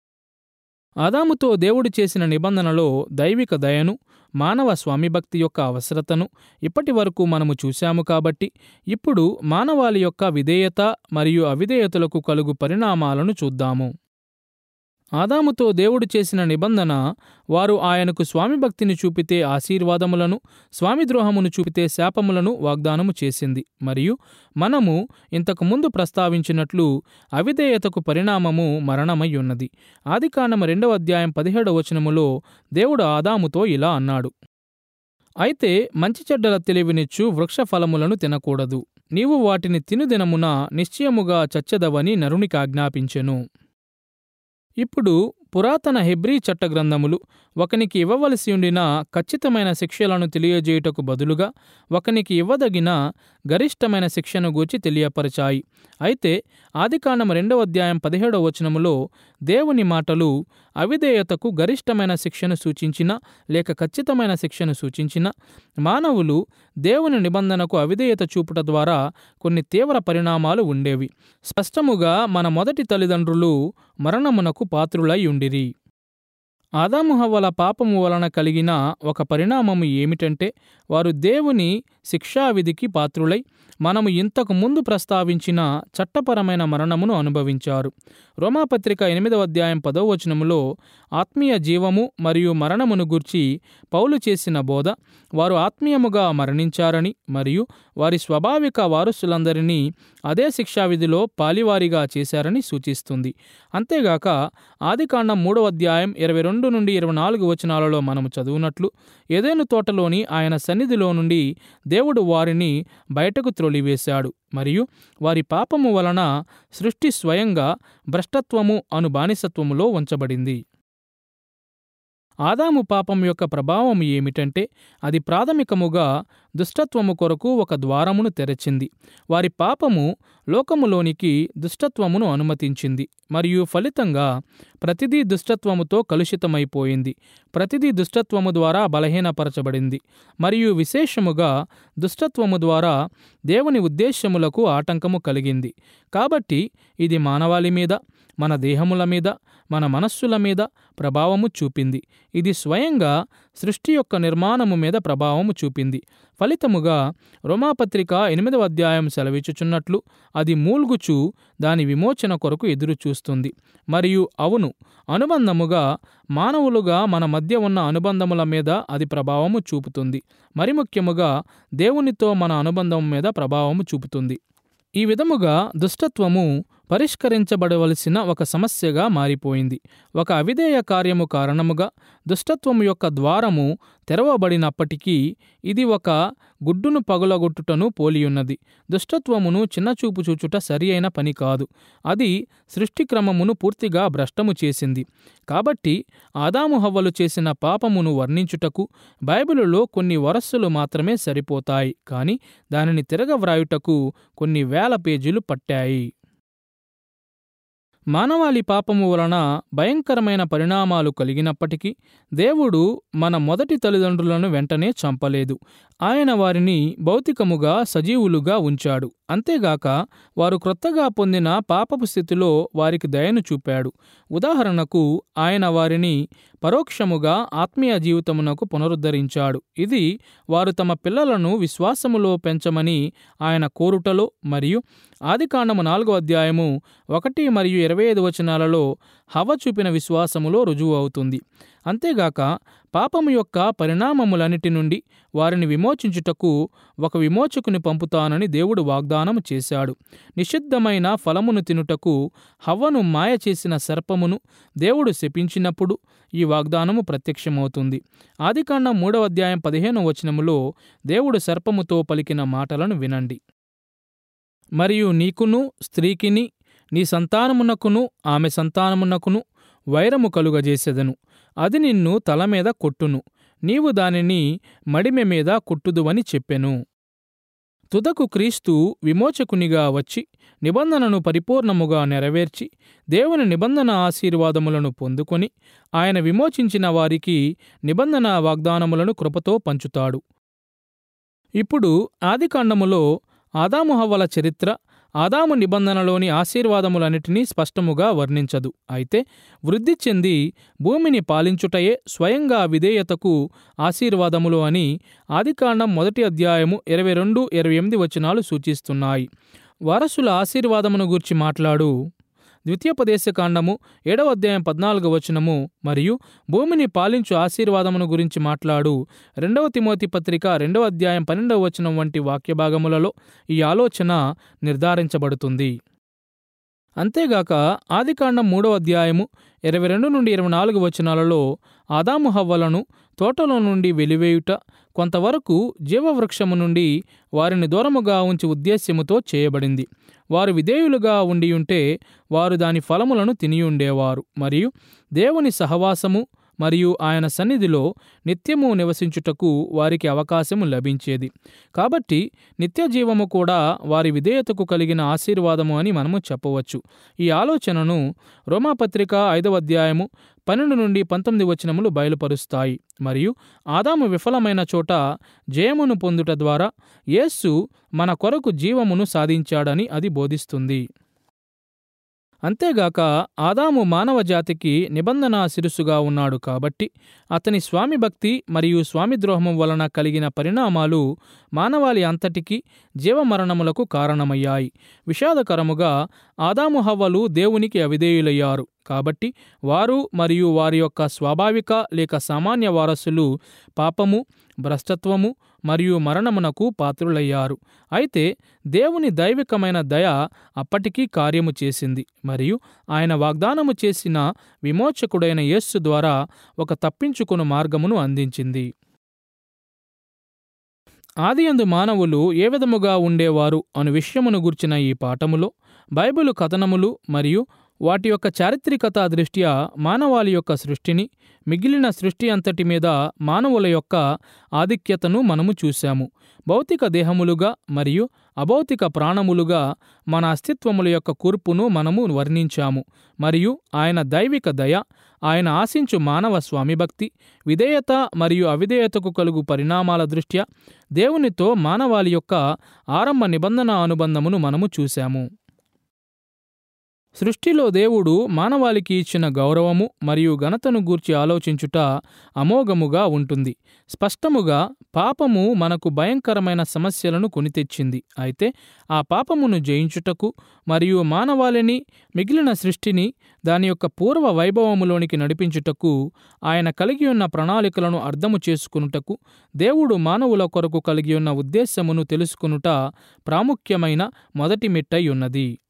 ఆదాముతో దేవుడు చేసిన నిబంధనలో దైవిక దయను, మానవ స్వామిభక్తి యొక్క అవసరతను ఇప్పటి వరకు మనము చూశాము. కాబట్టి ఇప్పుడు మానవాళి యొక్క విధేయత మరియు అవిధేయతలకు కలుగు పరిణామాలను చూద్దాము. ఆదాముతో దేవుడు చేసిన నిబంధన వారు ఆయనకు స్వామిభక్తిని చూపితే ఆశీర్వాదములను, స్వామిద్రోహమును చూపితే శాపములను వాగ్దానము చేసింది. మరియు మనము ఇంతకుముందు ప్రస్తావించినట్లు అవిధేయతకు పరిణామము మరణమై ఉన్నది. ఆదికాండము రెండవ అధ్యాయం పదిహేడవ వచనములో దేవుడు ఆదాముతో ఇలా అన్నాడు: అయితే మంచి చెడ్డల తెలివినిచ్చు వృక్ష ఫలములను తినకూడదు, నీవు వాటిని తినుదినమున నిశ్చయముగా చచ్చెదవని నరునికి ఆజ్ఞాపించెను. ఇప్పుడు పురాతన హెబ్రీ చట్టగ్రంథములు ఒకనికి ఇవ్వవలసి ఉండిన ఖచ్చితమైన శిక్షలను తెలియజేయుటకు బదులుగా ఒకనికి ఇవ్వదగిన గరిష్టమైన శిక్షను గూర్చి తెలియపరచాయి. అయితే ఆదికాండము రెండవ అధ్యాయం పదిహేడవ వచనములో దేవుని మాటలు అవిధేయతకు గరిష్టమైన శిక్షను సూచించిన లేక ఖచ్చితమైన శిక్షను సూచించిన మానవులు దేవుని నిబంధనకు అవిధేయత చూపుట ద్వారా కొన్ని తీవ్ర పరిణామాలు ఉండేవి. స్పష్టముగా మన మొదటి తల్లిదండ్రులు మరణమునకు పాత్రులై ఉండిరి. ఆదాము హవ్వల పాపము వలన కలిగిన ఒక పరిణామము ఏమిటంటే వారు దేవుని శిక్షావిధికి పాత్రులై మనము ఇంతకు ముందు ప్రస్తావించిన చట్టపరమైన మరణమును అనుభవించారు. రోమాపత్రిక ఎనిమిదవ అధ్యాయం పదవ వచనములో ఆత్మీయ జీవము మరియు మరణమును గూర్చి పౌలు చేసిన బోధ వారు ఆత్మీయముగా మరణించారని మరియు వారి స్వాభావిక వారసులందరినీ అదే శిక్షావిధిలో పాలివారిగా చేశారని సూచిస్తుంది. అంతేగాక ఆదికాండం మూడవ అధ్యాయం ఇరవై రెండు నుండి ఇరవై నాలుగు వచనాలలో మనము చదువునట్లు ఏదెను తోటలోని ఆయన సన్నిధిలో నుండి దేవుడు వారిని బయటకు త్రోలివేశాడు మరియు వారి పాపము వలన సృష్టి స్వయంగా భ్రష్టత్వము అను బానిసత్వములో ఉంచబడింది. ఆదాము పాపం యొక్క ప్రభావం ఏమిటంటే అది ప్రాథమికముగా దుష్టత్వము కొరకు ఒక ద్వారమును తెరచింది. వారి పాపము లోకములోనికి దుష్టత్వమును అనుమతించింది మరియు ఫలితంగా ప్రతిదీ దుష్టత్వముతో కలుషితమైపోయింది. ప్రతిదీ దుష్టత్వము ద్వారా బలహీనపరచబడింది మరియు విశేషముగా దుష్టత్వము ద్వారా దేవుని ఉద్దేశ్యములకు ఆటంకము కలిగింది. కాబట్టి ఇది మానవాళి మీద, మన దేహముల మీద, మన మనస్సుల మీద ప్రభావము చూపింది. ఇది స్వయంగా సృష్టి యొక్క నిర్మాణము మీద ప్రభావము చూపింది. ఫలితముగా రోమాపత్రిక ఎనిమిదవ అధ్యాయం సెలవిచ్చుచున్నట్లు అది మూల్గుచు దాని విమోచన కొరకు ఎదురుచూస్తుంది. మరియు అవును, అనుబంధముగా మానవులుగా మన మధ్య ఉన్న అనుబంధముల మీద అది ప్రభావము చూపుతుంది. మరి ముఖ్యముగా దేవునితో మన అనుబంధం మీద ప్రభావము చూపుతుంది. ఈ విధముగా దుష్టత్వము పరిష్కరించబడవలసిన ఒక సమస్యగా మారిపోయింది. ఒక అవిధేయ కార్యము కారణముగా దుష్టత్వము యొక్క ద్వారము తెరవబడినప్పటికీ ఇది ఒక గుడ్డును పగులగొట్టుటను పోలియున్నది. దుష్టత్వమును చిన్నచూపు చూచుట సరి అయిన పని కాదు. అది సృష్టి క్రమమును పూర్తిగా భ్రష్టము చేసింది. కాబట్టి ఆదాము హవ్వలు చేసిన పాపమును వర్ణించుటకు బైబిలులో కొన్ని వరస్సులు మాత్రమే సరిపోతాయి, కానీ దానిని తిరగవ్రాయుటకు కొన్ని వేల పేజీలు పట్టాయి. మానవాళి పాపము వలన భయంకరమైన పరిణామాలు కలిగినప్పటికీ దేవుడు మన మొదటి తల్లిదండ్రులను వెంటనే చంపలేదు. ఆయన వారిని భౌతికముగా సజీవులుగా ఉంచాడు. అంతేగాక వారు క్రొత్తగా పొందిన పాపపు స్థితిలో వారికి దయను చూపాడు. ఉదాహరణకు ఆయన వారిని పరోక్షముగా ఆత్మీయ జీవితమునకు పునరుద్ధరించాడు. ఇది వారు తమ పిల్లలను విశ్వాసములో పెంచమని ఆయన కోరుటలో మరియు ఆదికాండము నాలుగో అధ్యాయము ఒకటి మరియు ఇరవై ఐదు వచనాలలో హవ్వ చూపిన విశ్వాసములో రుజువు అవుతుంది. అంతేగాక పాపము యొక్క పరిణామములన్నిటి నుండి వారిని విమోచించుటకు ఒక విమోచకుని పంపుతానని దేవుడు వాగ్దానము చేశాడు. నిషిద్ధమైన ఫలమును తినుటకు హవ్వను మాయ చేసిన సర్పమును దేవుడు శపించినప్పుడు ఈ వాగ్దానము ప్రత్యక్షమవుతుంది. ఆదికాండం మూడవ అధ్యాయం పదిహేనవ వచనములో దేవుడు సర్పముతో పలికిన మాటలను వినండి. మరియు నీకును స్త్రీకిని నీ సంతానమునకును ఆమె సంతానమునకును వైరము కలుగజేసెదను. అది నిన్ను తల మీద కొట్టును, నీవు దానిని మడిమె మీద కొట్టుదువని చెప్పెను. తుదకు క్రీస్తు విమోచకునిగా వచ్చి నిబంధనను పరిపూర్ణముగా నెరవేర్చి దేవుని నిబంధన ఆశీర్వాదములను పొందుకొని ఆయన విమోచించిన వారికి నిబంధన వాగ్దానములను కృపతో పంచుతాడు. ఇప్పుడు ఆదికాండములో ఆదాము హవ్వల చరిత్ర ఆదాము నిబంధనలోని ఆశీర్వాదములన్నిటినీ స్పష్టముగా వర్ణించదు. అయితే వృద్ధి చెంది భూమిని పాలించుటయే స్వయంగా విధేయతకు ఆశీర్వాదములు అని ఆదికాండం మొదటి అధ్యాయము ఇరవై రెండు ఇరవై ఎనిమిది వచనాలు సూచిస్తున్నాయి. వారసుల ఆశీర్వాదమును గూర్చి మాట్లాడు ద్వితీయోపదేశకాండము ఏడవ అధ్యాయం పద్నాలుగవ వచనము మరియు భూమిని పాలించు ఆశీర్వాదమును గురించి మాట్లాడు రెండవ తిమోతి పత్రిక రెండవ అధ్యాయం పన్నెండవ వచనం వంటి వాక్యభాగములలో ఈ ఆలోచన నిర్ధారించబడుతుంది. అంతేగాక ఆదికాండం మూడవ అధ్యాయము ఇరవై రెండు నుండి ఇరవై నాలుగు వచనాలలో ఆదాము హవ్వలను తోటలో నుండి వెలివేయుట కొంతవరకు జీవవృక్షము నుండి వారిని దూరముగా ఉంచి ఉద్దేశ్యముతో చేయబడింది. వారు విధేయులుగా ఉండియుంటే వారు దాని ఫలములను తినియుండేవారు మరియు దేవుని సహవాసము మరియు ఆయన సన్నిధిలో నిత్యము నివసించుటకు వారికి అవకాశము లభించేది. కాబట్టి నిత్య జీవము కూడా వారి విధేయతకు కలిగిన ఆశీర్వాదము అని మనము చెప్పవచ్చు. ఈ ఆలోచనను రోమాపత్రిక ఐదవ అధ్యాయము పన్నెండు నుండి పంతొమ్మిది వచనములు బయలుపరుస్తాయి మరియు ఆదాము విఫలమైన చోట జయమును పొందుట ద్వారా యేసు మన కొరకు జీవమును సాధించాడని అది బోధిస్తుంది. అంతేగాక ఆదాము మానవ జాతికి నిబంధన శిరస్సుగా ఉన్నాడు కాబట్టి అతని స్వామి భక్తి మరియు స్వామిద్రోహము వలన కలిగిన పరిణామాలు మానవాళి అంతటికీ జీవమరణములకు కారణమయ్యాయి. విషాదకరముగా ఆదాము హవ్వలు దేవునికి అవిధేయులయ్యారు కాబట్టి వారు మరియు వారి యొక్క స్వాభావిక లేక సామాన్య వారసులు పాపము, భ్రష్టత్వము మరియు మరణమునకు పాత్రులయ్యారు. అయితే దేవుని దైవికమైన దయ అప్పటికీ కార్యము చేసింది మరియు ఆయన వాగ్దానము చేసిన విమోచకుడైన యేసు ద్వారా ఒక తప్పించుకొను మార్గమును అందించింది. ఆదియందు మానవులు ఏ విధముగా ఉండేవారు అను విషయమును గుర్చిన ఈ పాఠములో బైబిలు కథనములు మరియు వాటి యొక్క చారిత్రికత దృష్ట్యా మానవాళి యొక్క సృష్టిని, మిగిలిన సృష్టి అంతటి మీద మానవుల యొక్క ఆధిక్యతను మనము చూశాము. భౌతిక దేహములుగా మరియు అభౌతిక ప్రాణములుగా మన అస్తిత్వముల యొక్క కూర్పును మనము వర్ణించాము. మరియు ఆయన దైవిక దయ, ఆయన ఆశించు మానవ స్వామిభక్తి, విధేయత మరియు అవిధేయతకు కలుగు పరిణామాల దృష్ట్యా దేవునితో మానవాళి యొక్క ఆరంభ నిబంధన అనుబంధమును మనము చూశాము. సృష్టిలో దేవుడు మానవాళికి ఇచ్చిన గౌరవము మరియు ఘనతను గూర్చి ఆలోచించుట అమోఘముగా ఉంటుంది. స్పష్టముగా పాపము మనకు భయంకరమైన సమస్యలను కొనితెచ్చింది. అయితే ఆ పాపమును జయించుటకు మరియు మానవాళిని, మిగిలిన సృష్టిని దాని యొక్క పూర్వ వైభవములోనికి నడిపించుటకు, ఆయన కలిగి ఉన్న ప్రణాళికలను అర్థము చేసుకునుటకు, దేవుడు మానవుల కొరకు కలిగి ఉన్న ఉద్దేశమును తెలుసుకునుట ప్రాముఖ్యమైన మొదటి మెట్టై ఉన్నది.